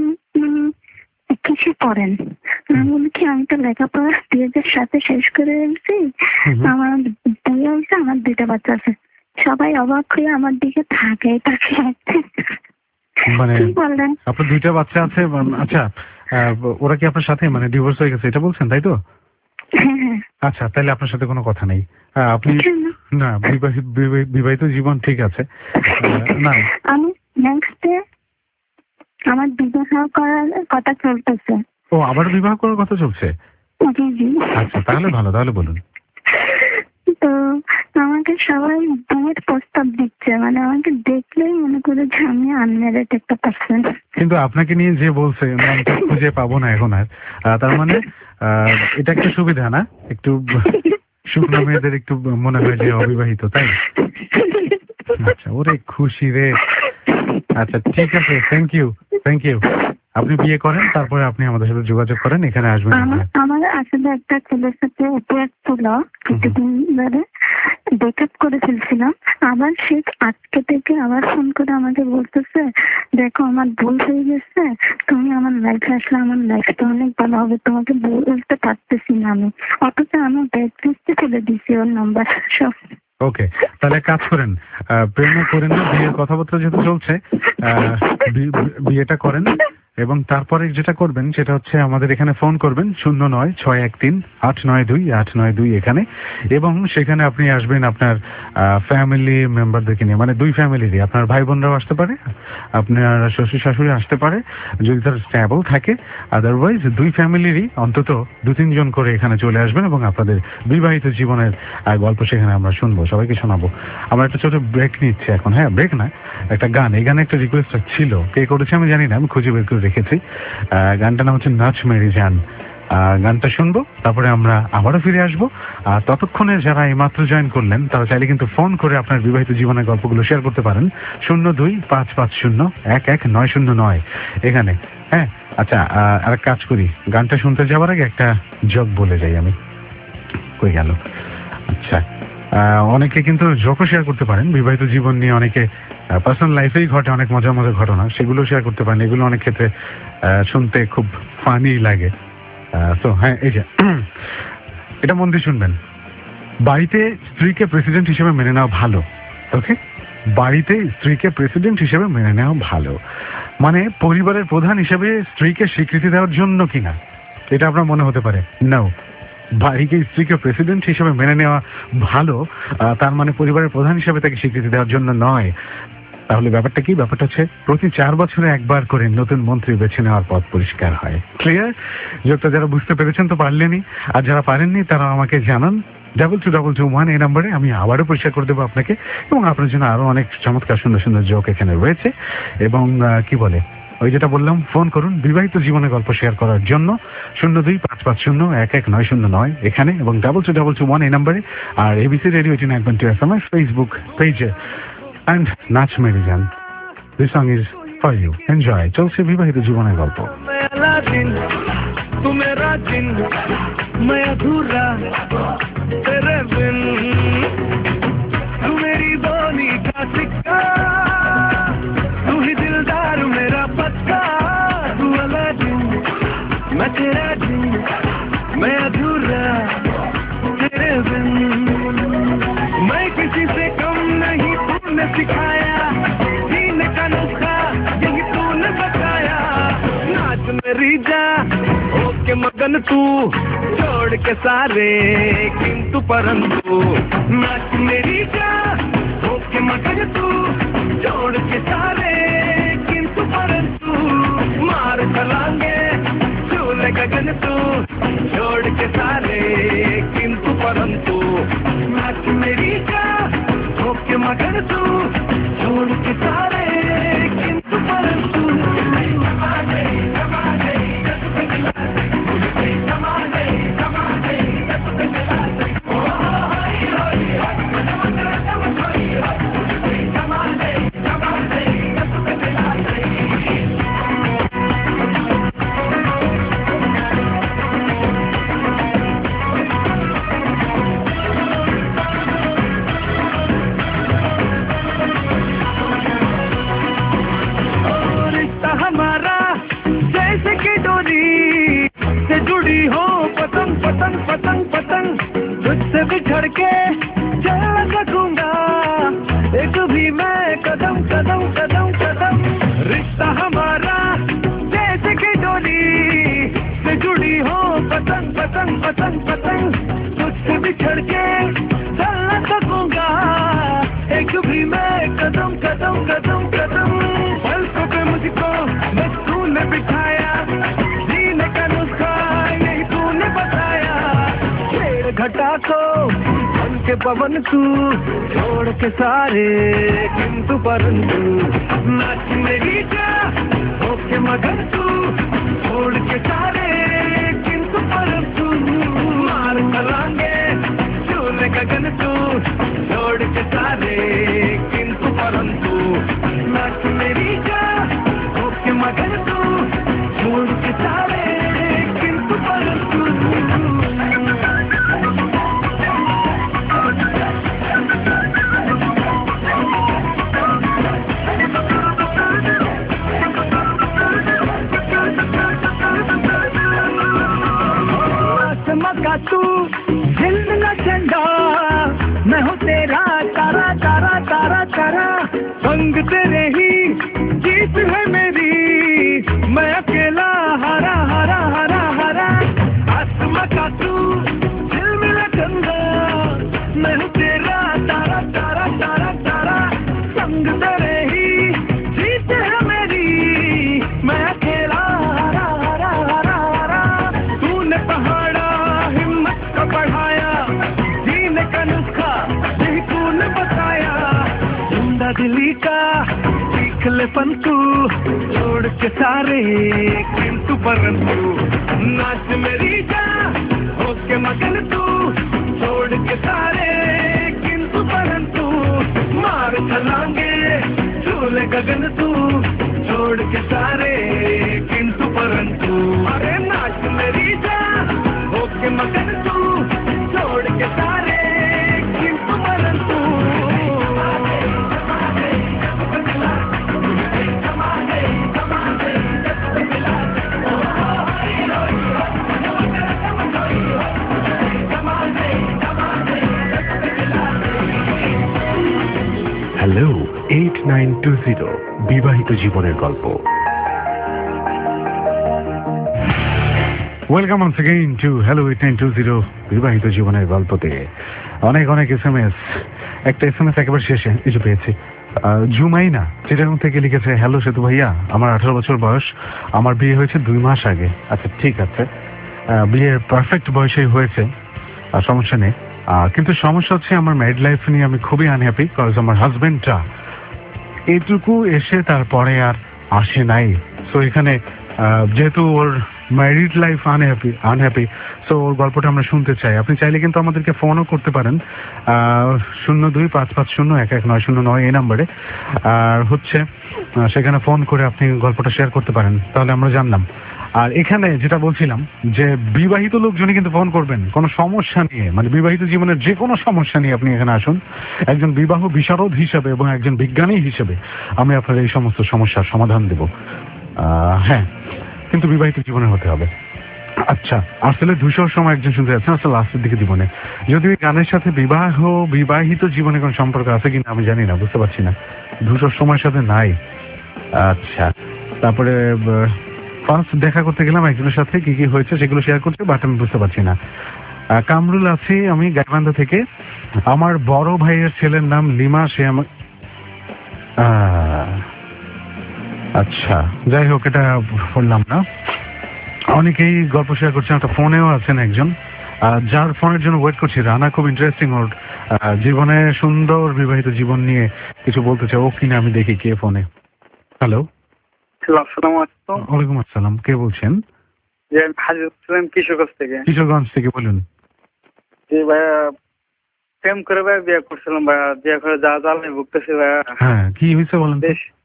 কিছু করেন। আমি বলি কি, আমি তো লেখাপড়া বিয়ের সাথে শেষ করে এসেছি, আমার বিয়ে হয়েছে, আমার 2টা বাচ্চা আছে। সবাই অবাক হয়ে আমার দিকে থাকে। মানে আপনার 2টা বাচ্চা আছে? আচ্ছা, ওরা কি আপনার সাথে মানে ডিভোর্স হয়ে গেছে এটা বলছেন, তাই তো? আচ্ছা, তাহলে আপনার সাথে কোনো কথা নেই। আপনি না, বিবাহিত জীবন ঠিক আছে। না, আমি নেক্সটে আমার বিবাহ করার কথা চলতেছে। ও, আবার বিবাহ করার কথা চলছে? আচ্ছা, তাহলে ভালো, তাহলে বলুন। তো আমাকে সবাই বিয়ের প্রস্তাব দিচ্ছে, মানে আমাকে দেখলেই মনে করে যে আমি আনম্যারিড একটা পার্সন। কিন্তু আপনাকে নিয়ে যে বলছে নামটা খুঁজে পাবো না এখন আর, তার মানে এটা একটা সুবিধা না, একটু শুকনো মেয়েদের একটু মনে হয় যে অবিবাহিত, তাই? আচ্ছা, ওরে খুশি রে। আচ্ছা, ঠিক আছে, থ্যাংক ইউ। আপনি বিয়ে করেন, তারপরে আপনি আমাদের সাথে যোগাযোগ করেন, এখানে আসবেন। আমার আসলে একটা ছেলের সাথে উপহার ছিল, কিছুদিন ধরে ব্রেকআপ করে ফেলছিলাম। আবার সে আজকে থেকে আবার ফোন করে আমাকে বলতেছে, দেখো আমার ভুল হয়ে গেছে, তুমি আমার লাইফে আসলে আমার লাইফটা অনেক ভালো হবে, তোমাকে বলতে পারতেছি না আমি। অথচ আমি ব্যাগ লিস্টে ফেলে দিছি ওর নাম্বার সব। ওকে, তাহলে কাজ করেন, প্রেমও করেন না, বিয়ের কথাবার্তা যেহেতু চলছে, বিয়েটা করেন, এবং তারপরে যেটা করবেন সেটা হচ্ছে আমাদের এখানে ফোন করবেন 09613892 এখানে, এবং সেখানে আপনি আসবেন আপনার ফ্যামিলি মেম্বারদেরকে নিয়ে, মানে 2 ফ্যামিলিরই, আপনার ভাই বোনরাও আসতে পারে, আপনার শ্বশুর শাশুড়ি আসতে পারে যদি তার স্ট্যাবল থাকে, আদারওয়াইজ 2 ফ্যামিলিরই অন্তত 2-3 জন করে এখানে চলে আসবেন, এবং আপনাদের বিবাহিত জীবনের গল্প সেখানে আমরা শুনবো, সবাইকে শোনাবো। আমরা একটা ছোট ব্রেক নিচ্ছি এখন। হ্যাঁ, ব্রেক না, একটা গান। এই গানে একটা রিকোয়েস্ট ছিল, কে করেছে আমি জানি না, আমি খুঁজে বের করে রেখেছি। গানটার নাম হচ্ছে নাচ মেরি জান। গানটা শুনবো, তারপরে আমরা আবারও ফিরে আসবো। আর ততক্ষণে যারা এইমাত্র জয়েন করলেন তারা চাইলে কিন্তু ফোন করে আপনার বিবাহিত জীবনের গল্পগুলো শেয়ার করতে পারেন 02-550-11909 এখানে। হ্যাঁ, আচ্ছা, আর এক কাজ করি, গানটা শুনতে যাওয়ার আগে একটা জোক বলে যাই আমি। কই গেল? আচ্ছা, অনেকে কিন্তু জোকও শেয়ার করতে পারেন বিবাহিত জীবন নিয়ে, অনেকে পার্সোনাল লাইফেই ঘটে অনেক মজার ঘটনা, সেগুলো শেয়ার করতে পারেন। এগুলো অনেক ক্ষেত্রে শুনতে খুব ফানি লাগে। তো হ্যাঁ, এই যে এটা মন দিয়ে শুনবেন। বাড়িতে স্ত্রীকে প্রেসিডেন্ট হিসেবে মেনে নেওয়া ভালো। ওকে, বাড়িতে স্ত্রীকে প্রেসিডেন্ট হিসেবে মেনে নেওয়া ভালো, মানে পরিবারের প্রধান হিসেবে স্ত্রীকে স্বীকৃতি দেওয়ার জন্য কিনা, এটা আপনার মনে হতে পারে। নাও, বাড়িকে স্ত্রীকে প্রেসিডেন্ট হিসেবে মেনে নেওয়া ভালো, তার মানে পরিবারের প্রধান হিসেবে তাকে স্বীকৃতি দেওয়ার জন্য নয়। তাহলে ব্যাপারটা কি? ব্যাপারটা হচ্ছে প্রতি 4 বছরে একবার করে নতুন মন্ত্রী বেছে নেওয়ার পথ পরিষ্কার হয়। ক্লিয়ার? যোগটা যারা বুঝতে পেরেছেন তো পারলেনই, আর যারা পারেননি তারা আমাকে জানান 222221 এই নম্বরে আমি আবারও পরিষ্কার করে দেবো আপনাকে, এবং আপনার জন্য আরো অনেক চমৎকার সুন্দর সুন্দর জোক এখানে রয়েছে। এবং কি বলে ওই যেটা বললাম, ফোন করুন বিবাহিত জীবনের গল্প শেয়ার করার জন্য 0255011909 এখানে, এবং 222221 এই নম্বরে, আর এবিসি রেডিও 89.2 FM ফেসবুক পেজে। And Nach Meri Jaan, this song is for you, enjoy. চলছে বিবাহিত জীবনের গল্প। तू मेरा दिन मैं अधूरा तेरे बिन, तू मेरी बोली का सिक्का, तू ही दिलदार मेरा पक्का, तू अलादीन मैं तेरा दिन मैं अधूरा तेरे बिन। मैं किसी से कम नहीं, तूने सिखाया जीने का नुस्खा यही तूने बताया। नाच मेरी जा के मगन तू छोड़ के सारे किंतु परंतु, नाच मेरी जा के मगन तू छोड़ के सारे किंतु परंतु, मार चलांगे झूले गगन तू छोड़ के सारे किंतु परंतु, नाच मेरी जा के मगन तू छोड़ के सारे किंतु परंतु। हमारा जैसे कि डोरी से जुड़ी हो पतंग पतंग पतंग पतंग, तुझसे बिछड़ के चल सकूंगा एक भी मैं कदम कदम कदम कदम। रिश्ता हमारा जैसे कि डोरी से जुड़ी हो पतंग पतंग पतंग पतंग, तुझसे बिछड़ के चल सकूंगा एक भी मैं कदम कदम कदम कदम। पलकों पे मुझको बस तूने बिठाया, जीने का नुस्खा यही तूने बताया। शेर घटा को बन के पवन तू छोड़ के सारे किंतु परंतु, नाच मेरी जा होके मगन तू छोड़ के सारे किंतु परंतु, मार चलांगे झूले गगन तू छोड़ के सारे किंतु परंतु, नाच मेरी जा होके मगन तू छोड़ के सारे किंतु परंतु। मका तू जिल्द न चंदा, मैं हूँ तेरा तारा तारा तारा तारा, संग तेरे ही जीत है मेरी, मैं अकेला हरा हरा हरा हरा। आसमां का तू दिल मेरा चंदा, मैं हूँ तेरा तारा तारा तारा तारा, संग तेरे ही जीत है मेरी, मैं अकेला हरा हरा हरा हरा। तूने पहाड़ा हिम्मत का बढ़ाया, जीने का नुस्खा यही तूने बताया। जिंदा दिली का सीख ले फन तू छोड़ के सारे किंतु परंतु, नाच मेरी जा होके मगन तू छोड़ के सारे किंतु परंतु, मार चलांगे झूले गगन तू छोड़ के सारे किंतु परंतु। अरे नाच मेरी जा होके मगन तू छोड़ के सारे किंतु परंतु। হ্যালো 8920 বিবাহিত জীবনের গল্প। Welcome once again to hello 8920 বিবাহিত জীবনের গল্পতে। অনেক অনেক SMS। একটা SMS একেবারে শেষে কিছু পেয়েছি। জুমাইনা চিটাগাং থেকে লিখেছে, হ্যালো সেতু ভাইয়া, আমার 18 বছর বয়স, আমার বিয়ে হয়েছে 2 মাস আগে। আচ্ছা ঠিক আছে, বিয়ের পারফেক্ট বয়সেই হয়েছে, আর সমস্যা নেই। কিন্তু সমস্যা হচ্ছে আমার ম্যারিড লাইফ নিয়ে আমি খুবই আনহ্যাপি, কজ আমার হাজবেন্ডটা এইটুকু এসে তারপরে আর আসে নাই। সো এখানে যেহেতু ওর ম্যারিড লাইফ আনহ্যাপি, সো ওর গল্পটা আমরা শুনতে চাই। আপনি চাইলে কিন্তু আমাদেরকে ফোনও করতে পারেন 02-550-11909 এই নাম্বারে, আর হচ্ছে সেখানে ফোন করে আপনি গল্পটা শেয়ার করতে পারেন, তাহলে আমরা জানলাম। আর এখানে যেটা বলছিলাম যে বিবাহিত লোকজনই কিন্তু ফোন করবেন কোনো সমস্যা নিয়ে, মানে বিবাহিত জীবনের যে কোনো সমস্যা নিয়ে আপনি এখানে আসুন। একজন বিবাহ বিশারদ হিসেবে এবং একজন বিজ্ঞানী হিসেবে আমি আপনার এই সমস্ত সমস্যার সমাধান দেব। হ্যাঁ, কিন্তু বিবাহিত জীবনে হতে হবে। আচ্ছা, আসলে 200 সময় একজন শুনতে যাচ্ছেন, আসলে লাস্টের দিকে জীবনে যদিও এই গানের সাথে বিবাহিত জীবনে কোনো সম্পর্ক আছে কিনা আমি জানি না, বুঝতে পারছি না। 200 সময়ের সাথে নাই। আচ্ছা, তারপরে ফার্স্ট দেখা করতে গেলাম একজনের সাথে, কি কি হয়েছে সেগুলো শেয়ার করছে, বাট আমি বুঝতে পারছি না। কামরুল আছি আমি গাইবান্ধা থেকে। আমার বড় ভাইয়ের ছেলের নাম লিমা, সে আমার আচ্ছা যাই হোক, এটা বললাম না। অনেকেই গল্প শেয়ার করছেন, একটা ফোনেও আছেন একজন যার ফোনের জন্য ওয়েট করছি। রানা খুব ইন্টারেস্টিং, ওর জীবনে সুন্দর বিবাহিত জীবন নিয়ে কিছু বলতে চাই। ও কিনা আমি দেখি কে ফোনে। হ্যালো, ওয়ালাইকুম আসসালাম, কে বলছেন? কিশোরগঞ্জ থেকে, বলুন। প্রেম করে ভাই বিয়ে করছিলাম ভাই, বিয়ে করে যা জ্বালাই ভুগতেছি ভাই। হ্যাঁ, কি হয়েছে বলেন?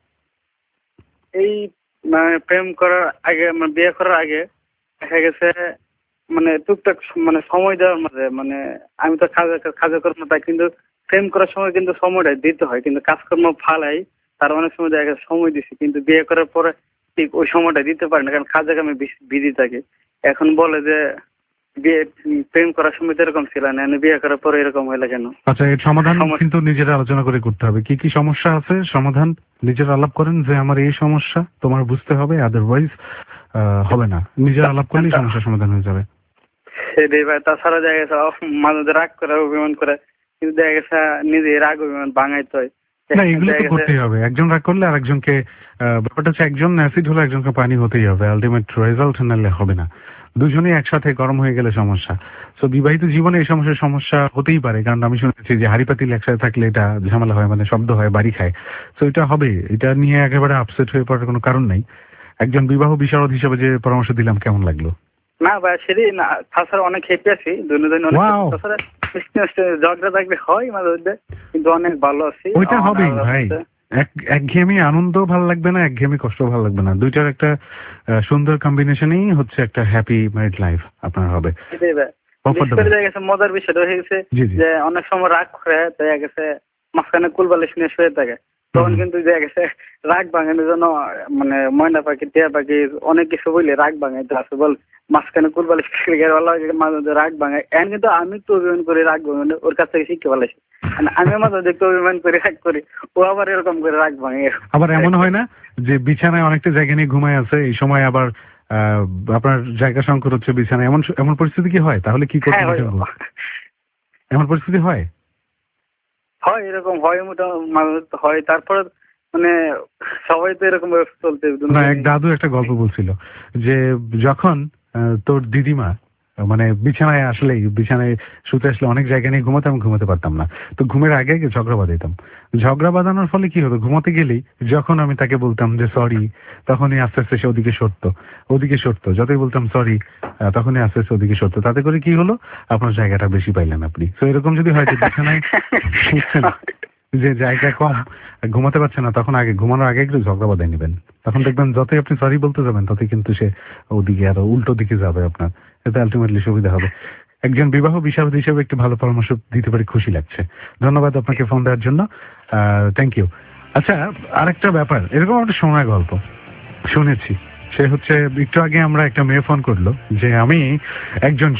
এই মানে প্রেম করার আগে, মানে বিয়ে করার আগে দেখা গেছে মানে টুকটাক মানে সময় দেওয়ার মাঝে, মানে আমি তো কাজকর্ম তাই, কিন্তু প্রেম করার সময় কিন্তু সময়টা দিতে হয়, কিন্তু কাজকর্ম ফালাই তার অনেক সময় দেখা গেছে সময় দিছি, কিন্তু বিয়ে করার পরে ঠিক ওই সময়টা দিতে পারি না, কারণ কাজে আমি বিজি থাকি। এখন বলে যে বিয়ে প্রেম করার সময় তো এরকম ছিল না, বিয়ে করার পরে এরকম হইলে কেন? আচ্ছা, এর সমাধান কিন্তু নিজেরা আলোচনা করে করতে হবে। কি কি সমস্যা আছে সমাধান নিজেরা আলাপ করেন, যে আমার এই সমস্যা তোমার বুঝতে হবে, আদারওয়াইজ হবে না। নিজেরা আলাপ করলেই সমস্যার সমাধান হয়ে যাবে। সেটাই ভাই, তাছাড়া দেখা গেছে মাঝে রাগ করে অভিমান করে, কিন্তু দেখা গেছে নিজে রাগ অভিমান ভাঙাইতে হয়। না, এগুলো তো করতেই হবে। একজন রাগ করলে আরেকজনকে, ব্যাপারটা হচ্ছে একজন অ্যাসিড হলে একজনকে পানি হতেই হবে, আলটিমেট রেজাল্ট নাহলে হবে না। দুজনেই একসাথে গরম হয়ে গেলে সমস্যা। তো বিবাহিত জীবনে এই সমস্যা হতেই পারে, কারণ আমি শুনেছি যে হাড়ি পাতিল একসাথে থাকলে এটা ঝামেলা হয়, মানে শব্দ হয়, বাড়ি খায়। তো এটা হবে, এটা নিয়ে একেবারে আপসেট হয়ে পড়ার কোনো কারণ নেই। একজন বিবাহ বিশারদ হিসেবে যে পরামর্শ দিলাম, কেমন লাগলো? না ভাই, সেটাই না, তাছাড়া অনেক হ্যাপি আছি, দৈনন্দিন তাছাড়া ঝগড়া থাকলে হয় মাঝে মধ্যে, কিন্তু অনেক ভালো আছি। ওইটা হবেই ভাই, একঘেয়েমি আনন্দ ভালো লাগবে না, একঘেয়েমি কষ্ট ভালো লাগবে না, দুইটার একটা সুন্দর কম্বিনেশনই হচ্ছে একটা হ্যাপি ম্যারিড লাইফ আপনার হবে। মজার বিষয়টা হয়ে গেছে যে অনেক সময় রাগ করে দেখা গেছে মাঝখানে কুলবালিশ নিয়ে শুয়ে থাকে, তখন কিন্তু দেখা গেছে রাগ ভাঙানোর জন্য মানে ময়না পাখি, টিয়া পাখি অনেক কিছু বললে রাগ ভাঙাইতে আছে, বল মাঝখানে কুলবালিশ মাঝে রাগ ভাঙায়। এখন কিন্তু আমি তো অভিমান করি রাগ ভাঙানো, ওর কাছ থেকে শিখতে পারছি। আমি মাঝে দেখতে অভিমান করে রাগ করি, ও আবার এরকম করে রাগ ভাঙে। আবার এমন হয় না যে বিছানায় অনেকটা জায়গা নিয়ে ঘুমায় আছে, এই সময় আবার আপনার জায়গা সংকট হচ্ছে বিছানায়, এমন পরিস্থিতি কি হয়? তাহলে কি করতে হবে? এমন পরিস্থিতি হয়? হয়, এরকম হয়, মোটামুটি হয়। তারপর মানে সবাই তো এরকম চলতে না। এক দাদু একটা গল্প বলছিল যে যখন তোর দিদিমা মানে বিছানায় শুতে আসলে অনেক জায়গা নিয়ে ঘুমাতে পারতাম না, তো ঘুমের আগে ঝগড়া বাঁধাইতাম। ঝগড়া বাঁধানোর ফলে কি হতো, ঘুমাতে গেলেই যখন আমি তাকে বলতাম যে সরি, তখনই আস্তে আস্তে সে ওদিকে সরতো, যতই বলতাম সরি তখনই আস্তে আস্তে ওদিকে সরতো। তাতে করে কি হলো, আপনার জায়গাটা বেশি পাইলেন আপনি। তো এরকম যদি হয় যে বিছানায় যে জায়গা কম, ঘুমাতে পারছে না, তখন ঘুমানোর আগে একটু ঝগড়া বাঁধাই নেবেন, তখন দেখবেন যতই আপনি সরি বলতে যাবেন ততই কিন্তু সে ওদিকে আরো উল্টো দিকে যাবে আপনার, এতে আলটিমেটলি সুবিধা হবে। একজন বিবাহ বিশারদ হিসেবে একটি ভালো পরামর্শ দিতে পারে, খুশি লাগছে। ধন্যবাদ আপনাকে ফোন দেওয়ার জন্য, থ্যাংক ইউ। আচ্ছা, আরেকটা ব্যাপার, এরকম একটা শোনা গল্প শুনেছি, সে হচ্ছে একটু আগে আমরা একটা মেয়ে ফোন করলো যে আমি একজন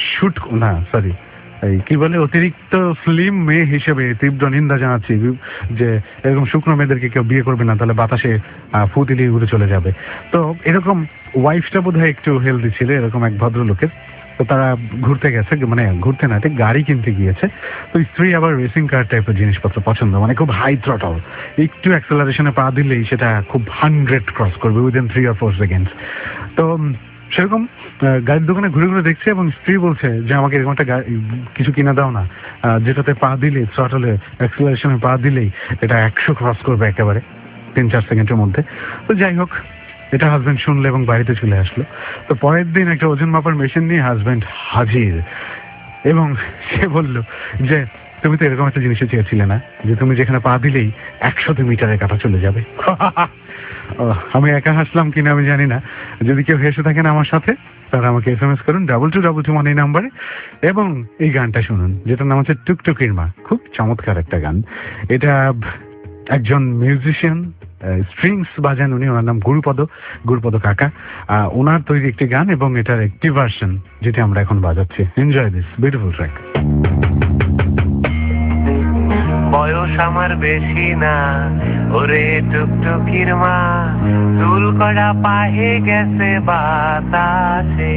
অতিরিক্ত স্লিম মেয়ে হিসেবে তীব্র নিন্দা জানাচ্ছি যে এরকম শুকনো মেয়েদেরকে কেউ বিয়ে করবে না, তাহলে বাতাসে ফু দিলে উড়ে চলে যাবে। তো এরকম ওয়াইফটা বোধহয় একটু হেলদি ছিল, এরকম এক ভদ্রলোকের। তো তারা ঘুরতে গেছে, মানে ঘুরতে না, ঠিক গাড়ি কিনতে গিয়েছে। তো স্ত্রী আবার রেসিং কার টাইপের জিনিসপত্র পছন্দ, মানে খুব হাই থ্রটল, একটু অ্যাক্সেলারেশনে পা দিলেই সেটা খুব 100 ক্রস করবে উইদিন 3 or 4 সেকেন্ডস। তো সেরকম গাড়ির দোকানে ঘুরে ঘুরে দেখছে এবং স্ত্রী বলছে যে আমাকে এরকম একটা কিছু কিনে দাও না যেটাতে পা দিলে থ্রটলে অ্যাক্সিলারেশনে পা দিলেই এটা 100 ক্রস করবে একেবারে 3-4 সেকেন্ডের মধ্যে। তো যাই হোক, এটা হাজবেন্ড শুনলো এবং বাড়িতে চলে আসলো। তো পরের দিন একটা ওজন মাপার মেশিন নিয়ে হাজবেন্ড হাজির এবং সে বলল যে তুমি তো এরকম একটা জিনিসে চেয়েছিলে না যে তুমি যেখানে পা দিলেই 100 মিটারে কাটা চলে যাবে। আমি একা হাসলাম কিনা আমি জানি না, যদি কেউ হেসে থাকেন আমার সাথে তারা আমাকে SMS করুন 2222 এই নাম্বারে এবং এই গানটা শুনুন যেটার নাম হচ্ছে টুকটুকির মা। খুব চমৎকার একটা গান। এটা একজন মিউজিশিয়ান স্ট্রিংস বাজান উনি, ওনার নাম গুরুপদ কাকা, ওনার তৈরি একটি গান এবং এটার একটি ভার্সন যেটা আমরা এখন বাজাচ্ছি। Enjoy this beautiful track. বয়স আমার বেশি না ওরে টুকটুকির মা, চুল করা পাহে গেছে বাতাসে।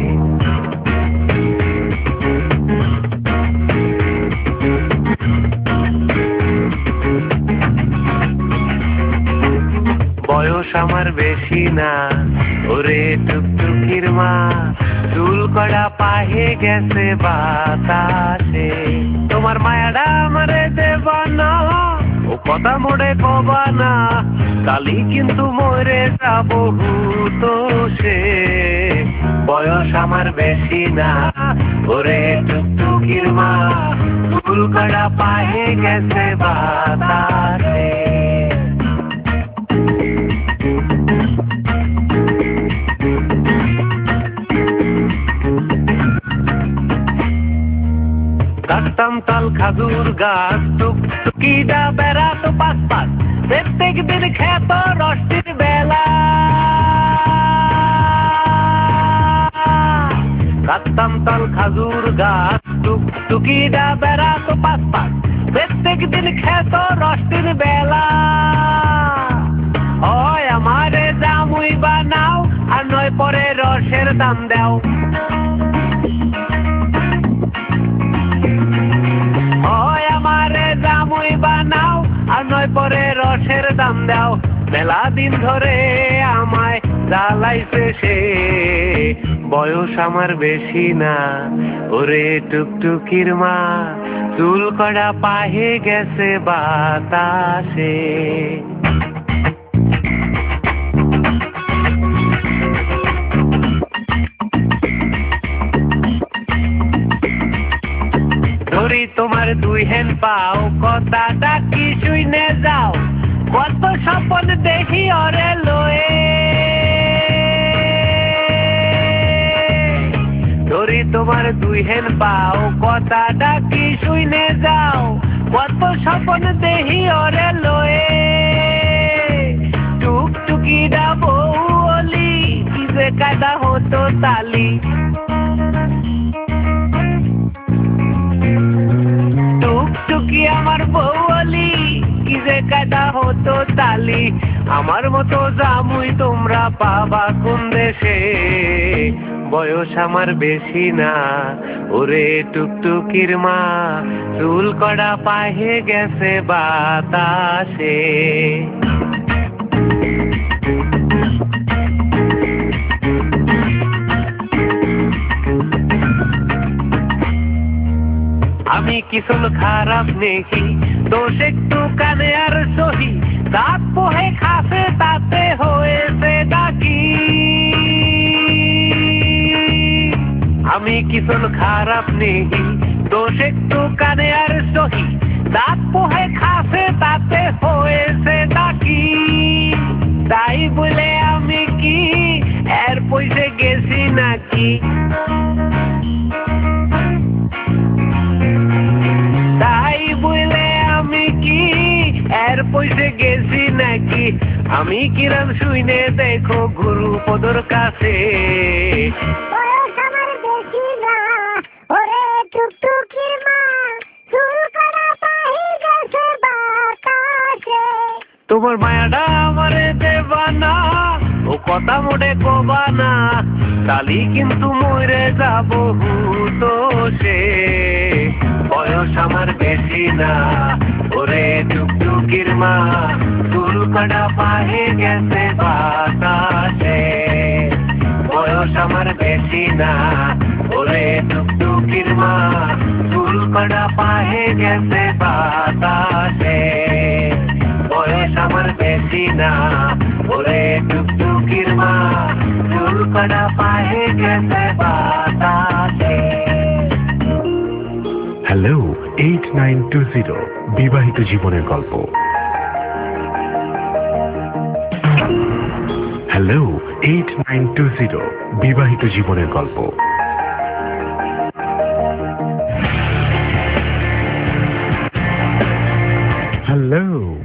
বয়স আমার বেশি না ওরে টুকটুকির মা, চুল করা পাহে গেছে বাতাসে। তোমার মায়াডা আমারে দেবা না, ও কথা মোড়ে কবা না, কালি কিন্তু মরে যাব তো সে। বয়স আমার বেশি না ওরে টুকটুকির মা, চুল করা পাহে গেছে বাতাসে। কাটতাম তাল খাজুর গাছ, টুকটুকিটা বেড়াতো পাশ পাশ, প্রত্যেক দিন খেত রষ্টির বেলা। কাটতাম তাল খাজুর গাছ, টুকটুকিটা বেড়াতো পাশ পাশ, প্রত্যেক দিন খেত রষ্টির বেলা। হয় আমারে জামুই বানাও আর নয় পরে রসের দাম দাও। বানাও আর নয় পরে রসের দাম দাও। মেলা দিন ধরে আমায় জ্বালাইছে সে। বয়স আমার বেশি না ওরে টুকটুকির মা, চুল করা পাহে গেছে বাতাসে। ধরি তোমার দুই হেন পাও, কথাটা কি শুনে যাও, কত স্বপ্ন দেখি ওরে লয়ে। ধরি তোমার দুই হেন পাও, কথাটা কি শুনে যাও, কত স্বপ্ন দেখি ওরে লয়ে। টুকটুকিটা বউ অলি, কি যে কাদা হতো তালি। টুকটুকি আমার বউ অলি, কি যে কাদা হতো তালি। আমার মতো জামুই তোমরা পাবা কোন দেশে। বয়স আমার বেশি না ওরে টুকটুকির মা, চুল করা পাহে গেছে বাতাসে। আমি কিশোর খারাপ নেহি, দোষ একটু কানে আর সহি, দাঁত পোহে খাসে তাতে হয়েছে ডাকি। আমি কিশোর খারাপ নেহি, দোষ একটু কানে আর সহি, দাঁত পোহে খাসে তাতে হয়েছে ডাকি। তাই বলে আমি কি এর পয়সে গেছি নাকি? তাই বলে আমি কি এর পয়সে গেছি নাকি? আমি কিরম শুইনে দেখো গুরুপদর কাছে। তোমার মায়াডা আমারে দেবা না, ও কথা মোড়ে কবা না, কালি কিন্তু মরে যাব তো সে। বয়স আমার বেশি না ওরে টুকটুকির মা, চুল কাটা পাহে গেছে বাতাসে। বয়স বয়স আমার বেশি না, ওরে টুকটুকির মা, চুল কটা পায়ে গেছে বাতাসে। বয়স আমার বেশি না, ওরে টুকটুকির মা, চুল কটা পায়ে গেছে বাতাসে। হ্যালো 8920 বিবাহিত জীবনের গল্প। হ্যালো 8920 বিবাহিত জীবনের গল্প। হ্যালো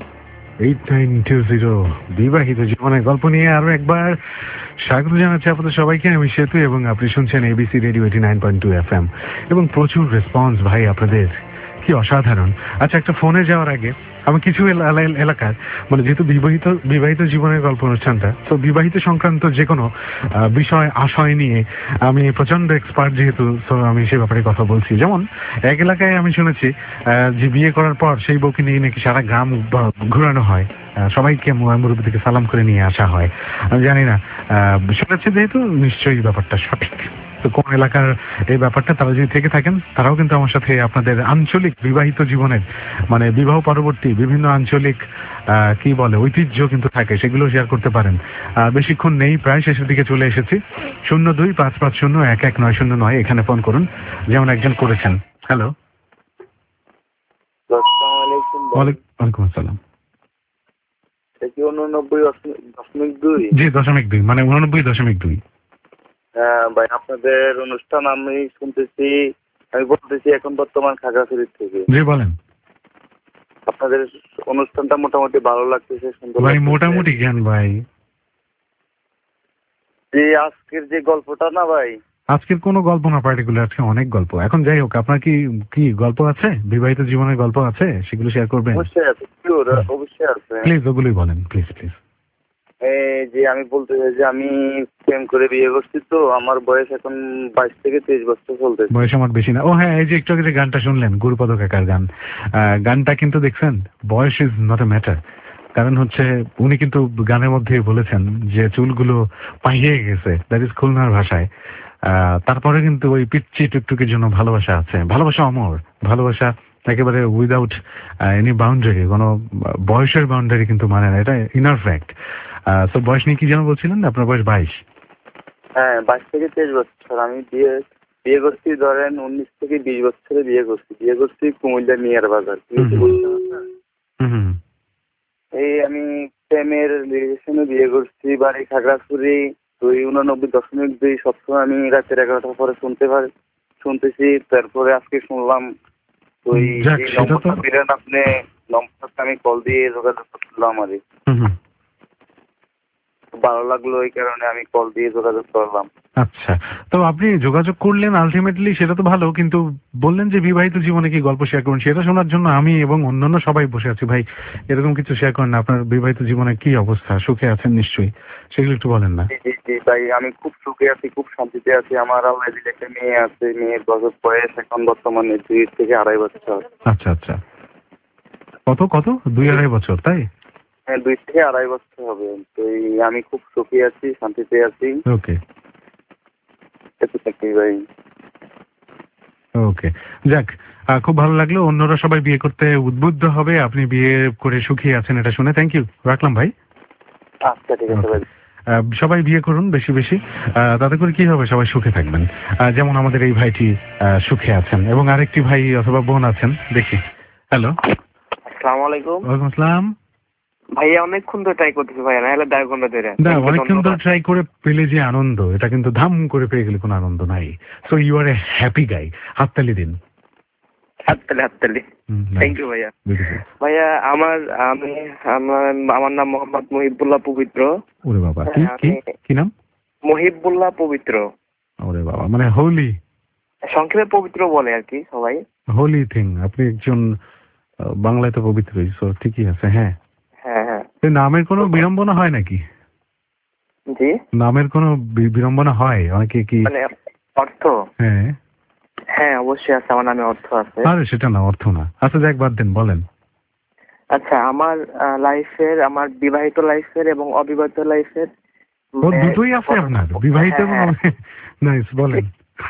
8920 বিবাহিত জীবনের গল্প নিয়ে আরো একবার স্বাগত জানাচ্ছি আপনাদের সবাইকে। আমি সেতু এবং আপনি শুনছেন এবিসি রেডিও 89.2 FM এবং প্রচুর রেসপন্স ভাই আপনাদের, কি অসাধারণ। আচ্ছা, একটা ফোনে যাওয়ার আগে আমি কিছু এলাকার মানে যেহেতু বিবাহিত জীবনের গল্প অনুষ্ঠানটা, তো বিবাহিত সংক্রান্ত যে কোনো বিষয় আশয় নিয়ে আমি প্রচন্ড এক্সপার্ট যেহেতু, তো আমি সে ব্যাপারে কথা বলছি। যেমন এক এলাকায় আমি শুনেছি যে বিয়ে করার পর সেই বউকে নিয়ে নাকি সারা গ্রাম ঘুরানো হয়, সবাইকে মুরব্বী থেকে সালাম করে নিয়ে আসা হয়। আমি জানি না, শুনেছি যেহেতু নিশ্চয়ই ব্যাপারটা সঠিক। তো কোন এলাকার এই ব্যাপারটা তারা যদি থেকে থাকেন, তারাও কিন্তু আমার সাথে আপনাদের আঞ্চলিক বিবাহিত জীবনের মানে বিবাহ পরবর্তী বিভিন্ন আঞ্চলিক কি বলে ঐতিহ্য কিন্তু থাকে, সেগুলো শেয়ার করতে পারেন। বেশিক্ষণ নেই, প্রায় শেষের দিকে চলে এসেছি। 02-550-11909 এখানে ফোন করুন, যেমন একজন করেছেন। হ্যালো, ওয়ালাইকুম আসসালাম। জি 0.2 মানে 89.2। হ্যাঁ ভাই, আপনাদের অনুষ্ঠান আমি শুনতেছি, আমি বলতেছি এখন বর্তমান খাগড়াছড়ি থেকে। জি বলেন। আপনাদের অনুষ্ঠানটা মোটামুটি ভালো লাগতেছে, সুন্দর ভাই। মোটামুটি জ্ঞান ভাই, যে আজকের যে গল্পটা না ভাই, আজকের কোনো গল্প না পার্টিকুলার, আজকে অনেক গল্প। এখন যাই হোক, আপনার কি গল্প আছে, বিবাহিত জীবনের গল্প আছে, সেগুলো শেয়ার করবেন? অবশ্যই আছে, অবশ্যই আছে। প্লিজ ওগুলোই বলেন, প্লিজ প্লিজ। যে আমি বলতে চাই যে আমি প্রেম করে বিয়ে করছি, তো আমার বয়স এখন 22 থেকে 23 বছর চলতেছে। বয়স আমার বেশি না। ও হ্যাঁ, এই যে একটু আগে যে গানটা শুনলেন গুরুপদ কাকার গান, গানটা কিন্তু দেখছেন বয়স ইজ নট এ ম্যাটার। কারণ হচ্ছে উনি কিন্তু গানের মধ্যে বলেছেন যে চুলগুলো পাইয়ে গেছে, দ্যাট ইজ খুলনার ভাষায়। তারপরে কিন্তু ওই পিচ্ছি টুকটুকির জন্য ভালোবাসা আছে, ভালোবাসা অমর, ভালোবাসা একেবারে উইদাউট এনি বাউন্ডারি, কোনো বয়সের বাউন্ডারি কিন্তু মানে না, এটা ইনার ফ্যাক্ট। তো বয়স নিয়ে কি যেন বলছিলেন, আপনার বয়স 22? হ্যাঁ, 22 থেকে 23 বছর। আমি বিয়ে করছি ধরেন 19 থেকে 20 বছরে বিয়ে করছি কুমিল্লা মিয়ার বাজার। এই আমি প্রেমের রিলেশনে বিয়ে করছি, বাড়ি খাগড়াছড়ি। 89.2 সবসময় আমি রাতের 11টার পরে শুনতেছি। তারপরে আজকে শুনলাম ওই নম্বরটা দিলেন আপনি, নম্বরটা আমি কল দিয়ে যোগাযোগ করছিলাম। আর ভালো লাগলো, এই কারণে আমি কল দিয়ে যোগাযোগ করলাম। আচ্ছা, তো আপনি যোগাযোগ করলেন আলটিমেটলি, সেটা তো ভালো, কিন্তু বললেন যে বিবাহিত জীবনে কি গল্প শেয়ার করুন, সেটা শোনার জন্য আমি এবং অন্যান্য সবাই বসে আছি। ভাই এরকম কিছু শেয়ার করেন না, আপনার বিবাহিত জীবনে কি অবস্থা, সুখে আছেন নিশ্চয়ই, সেগুলো একটু বলেন না। জি ভাই, আমি খুব সুখে আছি, খুব শান্তিতে আছি। আমার অলরেডি একটা মেয়ে আছে, মেয়ের বয়স এখন বর্তমানে 2 থেকে 2.5 বছর। আচ্ছা আচ্ছা, কত 2-2.5 বছর, তাই? হ্যাঁ, 2 থেকে 2.5 বছর হবে। তো আমি খুব সুখী আছি, শান্তিতে আছি। ওকে ভাই, ওকে, যাক, খুব ভালো লাগলো। অন্যরা সবাই বিয়ে করতে উদ্বুদ্ধ হবে, আপনি বিয়ে করে সুখী আছেন এটা শুনে। থ্যাংক ইউ, রাখলাম ভাই। আচ্ছা ঠিক আছে ভাই। সবাই বিয়ে করুন বেশি বেশি, তাতে করে কি হবে, সবাই সুখে থাকবেন। যেমন আমাদের এই ভাইটি সুখে আছেন এবং আরেকটি ভাই অথবা বোন আছেন, দেখি। হ্যালো, আসসালামু আলাইকুম। ওয়ালাইকুম আসসালাম। ভাইয়া অনেকক্ষণ তো ট্রাই করতেছি ভাইয়া, নাহলে 1.5 ঘন্টা ধরে। অনেকক্ষণ তো ট্রাই করে পেলে যে আনন্দ, এটা কিন্তু ধাম করে পেয়ে গেলে কোনো আনন্দ নাই। So you are a happy guy, হাততালি দিন। হাততালি। থ্যাংক ইউ ভাইয়া। ভাইয়া আমার নাম মোহাম্মদ মহিবুল্লাহ পবিত্র। ওরে বাবা, কি নাম? মহিবুল্লাহ পবিত্র। ওরে বাবা, মানে হোলি, সংক্ষেপে পবিত্র বলে আর কি সবাই। হোলি থিং, আপনি একজন বাংলায় তো পবিত্রই, সো ঠিকই আছে। হ্যাঁ হ্যাঁ হ্যাঁ। নামের কোনো বিড়ম্বনা হয় নাকি? জি, নামের কোনো বিড়ম্বনা হয় অনেকে কি মানে অর্থ? হ্যাঁ হ্যাঁ অবশ্যই আছে, আমার নামে অর্থ আছে। আরে সেটা না, অর্থ না। আচ্ছা যাক, বাদ দেন, বলেন। আচ্ছা, আমার লাইফের, আমার বিবাহিত লাইফের এবং অবিবাহিত লাইফের ও দুটোই আছে আপনার, বিবাহিত এবং নাইস, বলেন।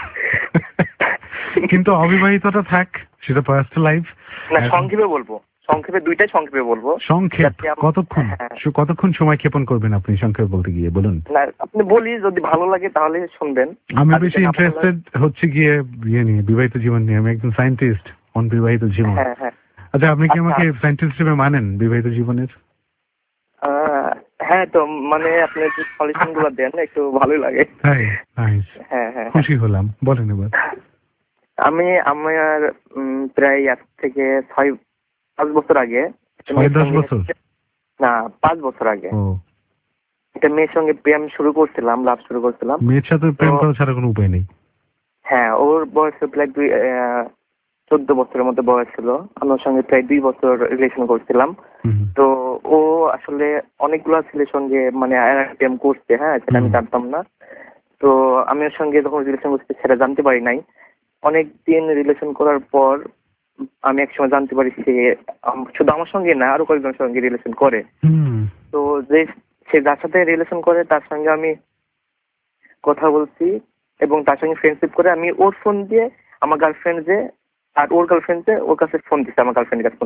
কিন্তু অবিবাহিতটা থাক, সেটা পার্সোনাল লাইফ। না সংক্ষেপে বলবো, দুইটাই সংক্ষেপে বলবো। সংক্ষেপ কতক্ষণ সময় ক্ষেপণ করবেন আপনি সংক্ষেপে বলতে গিয়ে, বলুন। না আপনি বলি, যদি ভালো লাগে তাহলে শুনবেন। আমি বেশি ইন্টারেস্টেড হচ্ছে গিয়ে ইয়ে নিয়ে, বিবাহিত জীবন নিয়ে। আমি একজন সায়েন্টিস্ট অন বিবাহিত জীবন। আচ্ছা, আপনি কি আমাকে সায়েন্টিস্ট হিসেবে মানেন বিবাহিত জীবনের? হ্যাঁ, তো মানে আপনি একটু সলিউশন গুলো দেন, একটু ভালোই লাগে। হ্যাঁ, খুশি হলাম, বলেন এবার। আমি আমার প্রায় আজ থেকে 5 বছর আগে, 10 বছর না 5 বছর আগে একটা মেয়ের সঙ্গে প্রেম শুরু করছিলাম, লাভ শুরু করছিলাম। মেয়ের সাথে প্রেম করা ছাড়া কোনো উপায় নেই। হ্যাঁ, ওর বয়স প্রায় 14 বছরের মতো বয়স ছিল। আমার সঙ্গে প্রায় 2 বছর রিলেশন করছিলাম। তো ও আসলে অনেকগুলো ছেলের সঙ্গে মানে প্রেম করছে, হ্যাঁ, সেটা আমি জানতাম না। তো আমি ওর সঙ্গে যখন রিলেশন করছি সেটা জানতে পারি নাই। অনেকদিন রিলেশন করার পর আমি একসময় জানতে পারি সে শুধু আমার সঙ্গে না, আরো কয়েকজনের সঙ্গে রিলেশন করে। তো যে সে যার সাথে রিলেশন করে তার সঙ্গে আমি কথা বলছি এবং তার সঙ্গে ফ্রেন্ডশিপ করে আমি ওর ফোন দিয়ে আমার গার্লফ্রেন্ড যে, আর ওর গার্লফ্রেন্ড যে ওর কাছে ফোন দিচ্ছে, আমার গার্লফ্রেন্ডের কাছে ফোন।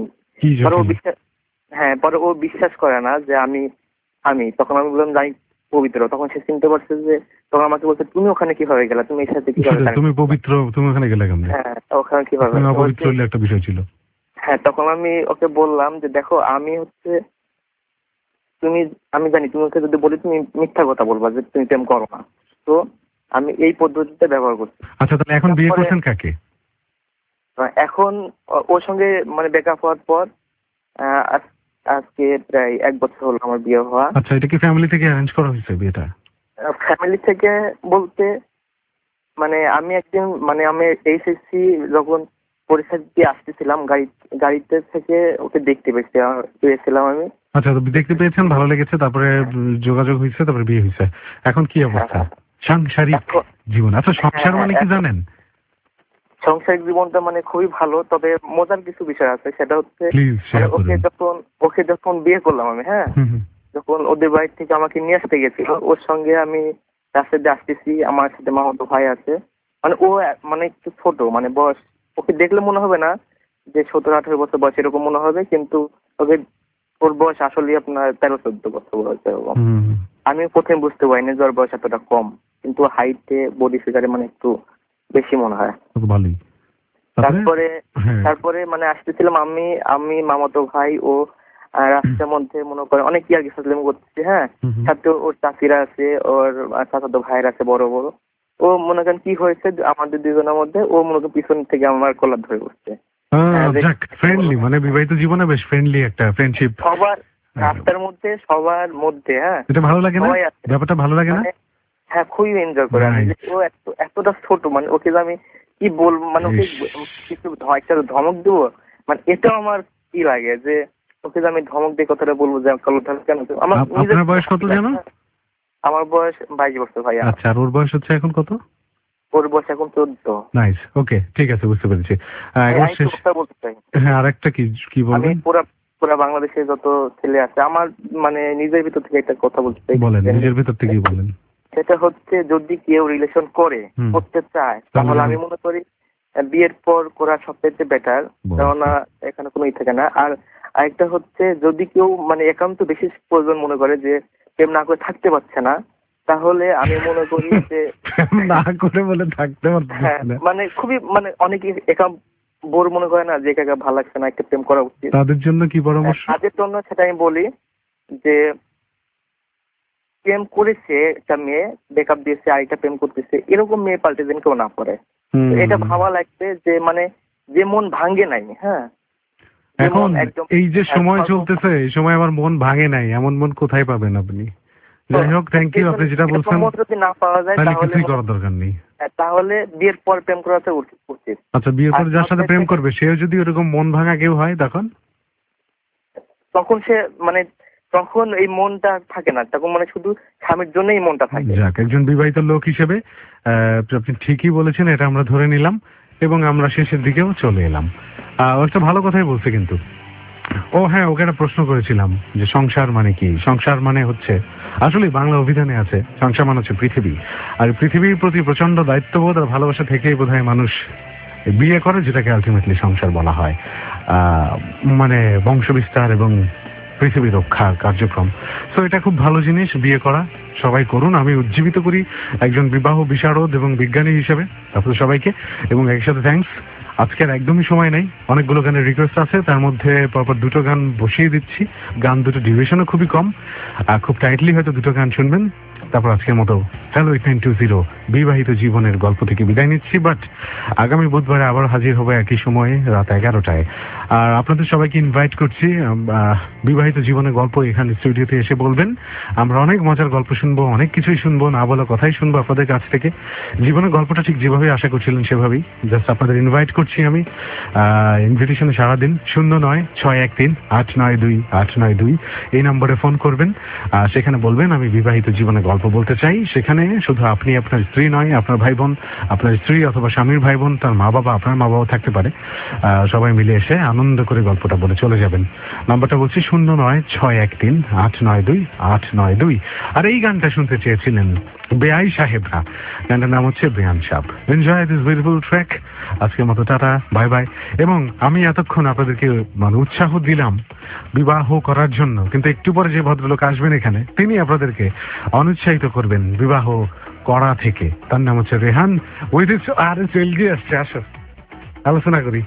পরে ও বিশ্বাস করে না যে আমি তখন আমি বললাম যাই পবিত্র। তখন সে চিনতে পারছে যে, তখন আমাকে বলছে তুমি ওখানে কিভাবে গেলা, তুমি এর সাথে কিভাবে, তুমি পবিত্র, তুমি ওখানে গেলে কেমনে? হ্যাঁ, ওখানে কিভাবে অপবিত্র হলে একটা বিষয় ছিল। হ্যাঁ, তখন আমি ওকে বললাম যে দেখো আমি আমি জানি তুমি ওকে যদি বলি তুমি মিথ্যা কথা বলবা যে তুমি প্রেম করো না, তো আমি এই পদ্ধতিতে ব্যবহার করছি। আচ্ছা, তাহলে এখন বিয়ে করছেন কাকে? এখন ওর সঙ্গে মানে ব্রেকআপ হওয়ার পর আজকে প্রায় 1 বছর হলো আমার বিয়ে হওয়া। আচ্ছা, এটা কি ফ্যামিলি থেকে অ্যারেঞ্জ করা হয়েছে বিয়েটা? ফ্যামিলি থেকে বলতে মানে আমি একদিন মানে আমি এইচএসসি যখন পরীক্ষা দিয়ে আসতেছিলাম গাড়িতে থেকে ওকে দেখতে পেয়েছিলাম আমি। আচ্ছা, তো দেখতে পেয়েছেন, ভালো লেগেছে, তারপরে যোগাযোগ হয়েছে, তারপরে বিয়ে হয়েছে। এখন কি অবস্থা সাংসারিক জীবন? আচ্ছা, সংসার মানে কি জানেন? সাংসারিক জীবনটা মানে খুবই ভালো, তবে মজার কিছু বিষয় আছে। সেটা হচ্ছে ওকে যখন বিয়ে করলাম আমি, হ্যাঁ, যখন ওদের বাড়ি থেকে আমাকে নিয়ে আসতে গেছিল, ওর সঙ্গে আমি রাস্তায় দিয়ে আসতেছি, আমার সাথে মামাতো ভাই আছে। মানে ও মানে একটু ছোট, মানে বয়স ওকে দেখলে মনে হবে না যে 17-18 বছর বয়স, এরকম মনে হবে, কিন্তু ওর বয়স আসলে আপনার 13-14 বছর বয়স এরকম। আমি প্রথমে বুঝতে পারিনি যে ওর বয়স এতটা কম, কিন্তু হাইটে বডি ফিগারে মানে একটু বেশি মনে হয়। তারপরে মানে আসতেছিলাম আমি মামাতো ভাই ও রাস্তার মধ্যে মনে করে অনেক ইয়ার্কি ফাজলামি করতেছি, হ্যাঁ, সাথে ওর চাচিরা আছে, ওর চাচাতো ভাইরা আছে বড় বড়। ও মনে করেন কি হয়েছে আমাদের দুজনের মধ্যে, ও মনে করেন পিছন থেকে আমার কলার ধরে বসছে। ফ্রেন্ডলি, মানে বিবাহিত জীবনে বেশ ফ্রেন্ডলি একটা ফ্রেন্ডশিপ সবার রাস্তার মধ্যে, সবার মধ্যে। হ্যাঁ, এটা ভালো লাগে না? ব্যাপারটা ভালো লাগে না? হ্যাঁ, খুবই এনজয় করে। ও এতটা ছোট, মানে ওকে যে আমি কি বলবো, মানে ওকে কিছু একটা ধমক দেবো, মানে এটাও আমার কি লাগে যে ওকে যে আমি ধমক দিয়ে কথাটা বলবো যে কেন। আপনার বয়স কত জানো? আমার বয়স 22 বছর ভাইয়া। আচ্ছা, আর ওর বয়স হচ্ছে এখন কত? ওর বয়স এখন 14। নাইস, ওকে, ঠিক আছে, বুঝতে পেরেছি। হ্যাঁ, আরেকটা কি বলবেন? আমি পুরা বাংলাদেশে যত ছেলে আছে, আমার মানে নিজের ভিতর থেকে একটা কথা বলতে চাই। বলেন, নিজের ভিতর থেকেই বলেন। সেটা হচ্ছে যদি কেউ রিলেশন করতে চায়, তাহলে আমি মনে করি বিয়ের পর করা সবচেয়ে বেটার, কেননা এখানে কোনো থাকে না। আর আরেকটা হচ্ছে যদি কেউ মানে একান্ত বেশি প্রয়োজন মনে করে যে প্রেম না করে থাকতে পারছে না, তাহলে আমি মনে করি যে না করে বলে থাকতে পারছে না, মানে খুবই মানে অনেকে একা বোর মনে করে না যে একা ভালো লাগছে না, একটা প্রেম করা উচিত। তাদের জন্য কি পরামর্শ? তাদের জন্য সেটা আমি বলি যে প্রেম করেছে একটা মেয়ে, ব্রেকআপ দিয়েছে, আরেকটা প্রেম করতেছে, এরকম মেয়ে পাল্টে যেন কেউ না পড়ে। এটা ভাবা লাগবে যে মানে যে মন ভাঙ্গে নাই, হ্যাঁ, এখন এই যে সময় চলতেছে, এই সময় আমার মন ভাঙে নাই, এমন মন কোথায় পাবেন আপনি? যাই হোক, থ্যাংক ইউ, আপনি যেটা বলছেন যদি না পাওয়া যায় তাহলে কিছুই করার দরকার নেই। তাহলে বিয়ের পর প্রেম করাতে উচিত। আচ্ছা, বিয়ের পর যার সাথে প্রেম করবে সেও যদি ওরকম মন ভাঙা কেউ হয়, তখন সে মানে তখন এই মনটা থাকে না, তখন মানে শুধু স্বামীর জন্য এই মনটা থাকে। যাক, একজন বিবাহিত লোক হিসেবে আপনি ঠিকই বলেছেন, এটা আমরা ধরে নিলাম এবং আমরা শেষের দিকেও চলে এলাম। একটা ভালো কথাই বলছে কিন্তু ও হ্যাঁ, ওকে একটা প্রশ্ন করেছিলাম যে সংসার মানে কি। সংসার মানে হচ্ছে আসলে বাংলা অভিধানে আছে সংসার মানে হচ্ছে পৃথিবী, আর পৃথিবীর প্রতি প্রচন্ড দায়িত্ববোধ আর ভালোবাসা থেকেই বোধহয় মানুষ বিয়ে করে, যেটাকে আলটিমেটলি সংসার বলা হয়। মানে বংশবিস্তার এবং পৃথিবী রক্ষার কার্যক্রম। তো এটা খুব ভালো জিনিস, বিয়ে করা সবাই করুন। আমি উজ্জীবিত করি একজন বিবাহ বিশারদ এবং বিজ্ঞানী হিসেবে আপনাদের সবাইকে, এবং একসাথে থ্যাঙ্কস। আজকের একদমই সময় নেই, অনেকগুলো গানের রিকোয়েস্ট আছে, তার মধ্যে পরপর দুটো গান বসিয়ে দিচ্ছি। গান দুটো ডিউরেশনও খুবই কম, খুব টাইটলি হয়তো দুটো গান শুনবেন, তারপর আজকের মতো হ্যালো 8920 বিবাহিত জীবনের গল্প থেকে বিদায় নিচ্ছি। বাট আগামী বুধবারে আবার হাজির হবো একই সময়ে রাত 11টায়। আর আপনাদের সবাইকে ইনভাইট করছি বিবাহিত জীবনের গল্প এখানে স্টুডিওতে এসে বলবেন। আমরা অনেক মজার গল্প শুনবো, অনেক কিছুই শুনবো, না বলা কথাই শুনবো আপনাদের কাছ থেকে। জীবনের গল্পটা ঠিক যেভাবে আশা করছিলেন সেভাবেই জাস্ট আপনাদের ইনভাইট করছি আমি। ইনভিটেশনে সারাদিন 09613892 এই নম্বরে ফোন করবেন, সেখানে বলবেন আমি বিবাহিত জীবনের গল্প বলতে চাই। সেখানে শুধু আপনি, আপনার স্ত্রী নয়, আপনার ভাই বোন, আপনার স্ত্রী অথবা স্বামীর ভাই বোন, তার মা বাবা, আপনার মা বাবা থাকতে পারে, সবাই মিলে এসে আনন্দ করে গল্পটা বলে চলে যাবেন। নাম্বারটা বলছি 0961392892। আর এই গানটা শুনতে চেয়েছিলেন বেআই সাহেবরা, গানটার নাম হচ্ছে বেয়ান সাহেব। Enjoy this beautiful track. আজকের মতো টাটা, বাই বাই। এবং আমি এতক্ষণ আপনাদেরকে মানে উৎসাহ দিলাম বিবাহ করার জন্য, কিন্তু একটু পরে যে ভদ্রলোক আসবেন এখানে তিনি আপনাদেরকে অনুৎসাহিত করবেন বিবাহ করা থেকে। তার নাম হচ্ছে রেহান। উইথ ইস আর চলজি আসছে, আসো আলোচনা করি।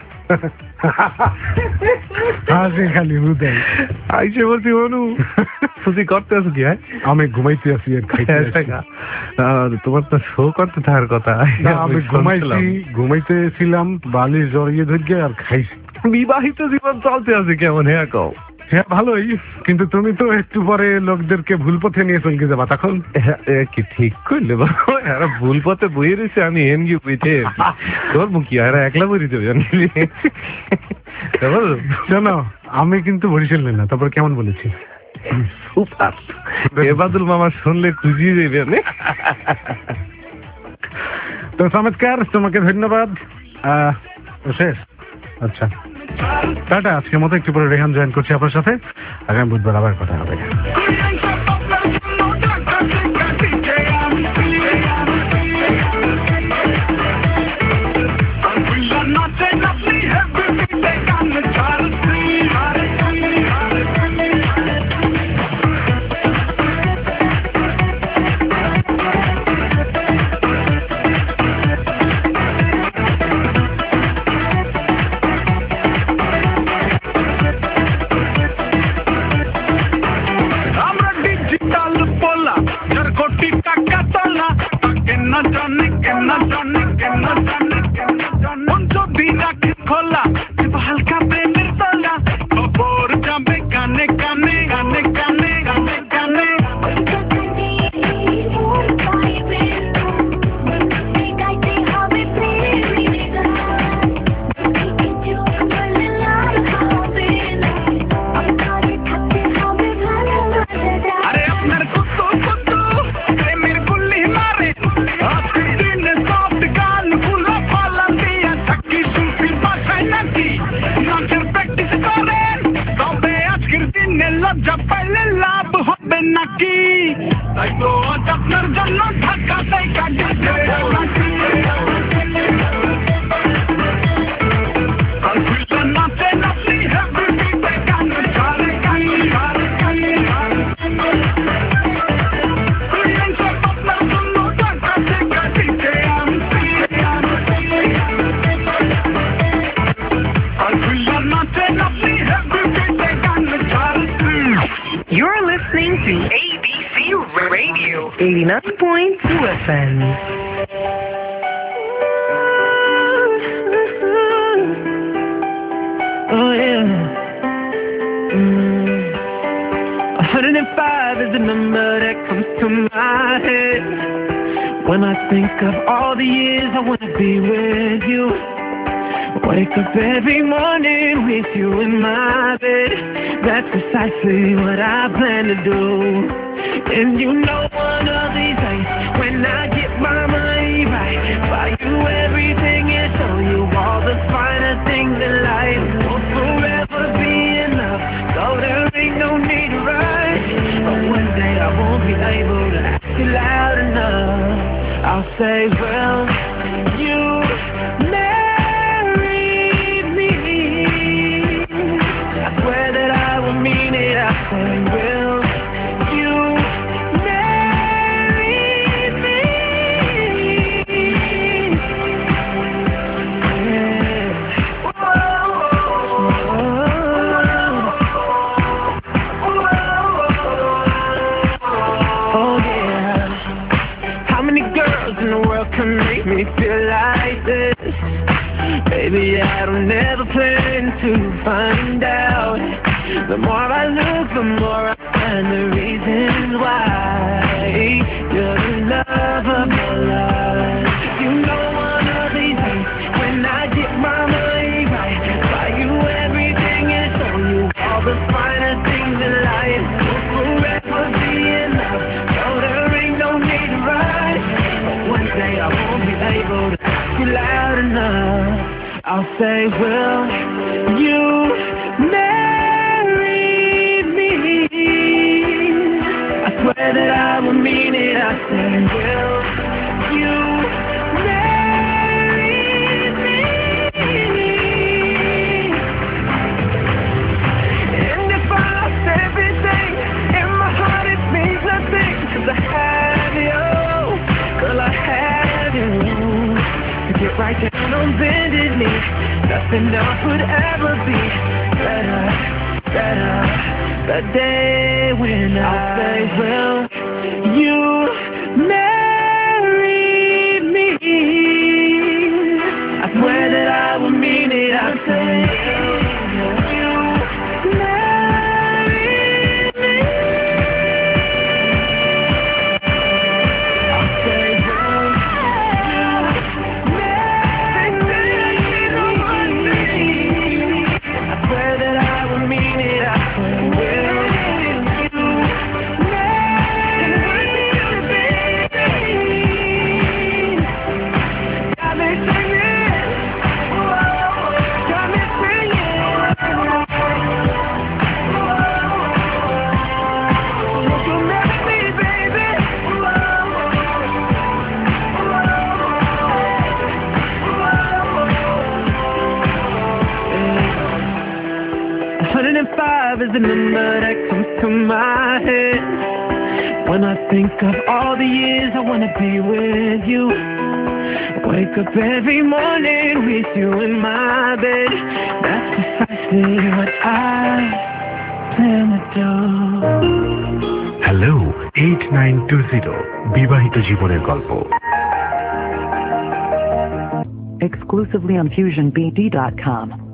খালি উদয় আইসে বলছি অনু তুই করতে আছো কি? আমি ঘুমাইতে আছি আর খাইতে তোমার তো শো করতে থাকার কথা। আমি ঘুমাইতেছিলাম, বালিশ জড়িয়ে ধরিয়ে আর খাইছি। বিবাহিত জীবন চলতে আছে কেমন? হ্যাঁ কও। হ্যাঁ ভালোই, কিন্তু তুমি তো একটু পরে লোকদেরকে ভুল পথে নিয়ে চলকে যাবা, তখন কি ঠিক করলে এরা ভুল পথে বইয়ে রয়েছে, আমি এমনি বুঝে তোর মুখি এরা একলা বই দেবে জানো। আমি কিন্তু বরিশাল না, তারপর কেমন বলেছি সুপার। এবাদুল মামা শুনলে খুঁজিয়ে দেবে। তো চমৎকার, তোমাকে ধন্যবাদ। শেষ, আচ্ছা টাটা। আজকের মতো একটু পরে রেহান জয়েন করছি আপনার সাথে। আগামী বুধবার আবার কথা হবে। খোলা হালকা প্রেমের তলা, খবর যাবে কানে কানে কানে কানে কানে কানে। আরে আপনার কত কত প্রেমের গুলি মারে, দিনে সব গান গুলো পালান দিয়া থাকি শুনছি বাসায় নাকি নাচের প্র্যাকটিস করেন, তবে আজকের দিনে লজ্জা পাইলে লাভ হবে নাকি? তাই তো আজ আপনার জন্য ঢাকা তাই কাটিছে নাচেন আপনি হ্যাপি বিটে গান ছাড়ে গান ছাড়ে গান You're listening to ABC Radio 89.2 FM. Oh yeah. 105 is the number that comes to my head when I think of all the years I wanna be with you. Wake up every morning with you in my bed. That's precisely what I plan to do. And you know one of these days when I get my money right, buy you everything and show you all the finer things in life. We'll forever be in love. like this. Baby, I don't ever plan to find out. The more I look, the more I find the reasons why. You're the love of my life. You know one of these days, when I get my mind right, buy you everything and show you all the finest things in life. Will forever be enough, so there ain't no need to rush. But one day I won't be able to ask you loud enough. I'll say, will you marry me? I swear that I will mean it. I say, will you marry me? And if I lost everything, in my heart it means nothing. 'Cause I have you, girl, I have you. To get right down on bended knee, nothing else would ever be better. The day when I say, will you marry me? I swear that I will mean it. I say, will you marry me? I say, will you marry me? I swear that I will mean it. I say, will you marry me? Got me singing, got me singing. Will you marry me, baby? Yeah. 105 is the number that comes to my head when I think of all the years I wanna be with you. Wake up every morning with you in my bed. That's precisely what I plan to do. Hello 8920 বিবাহিত জীবনের গল্প। Exclusively on FusionBD.com.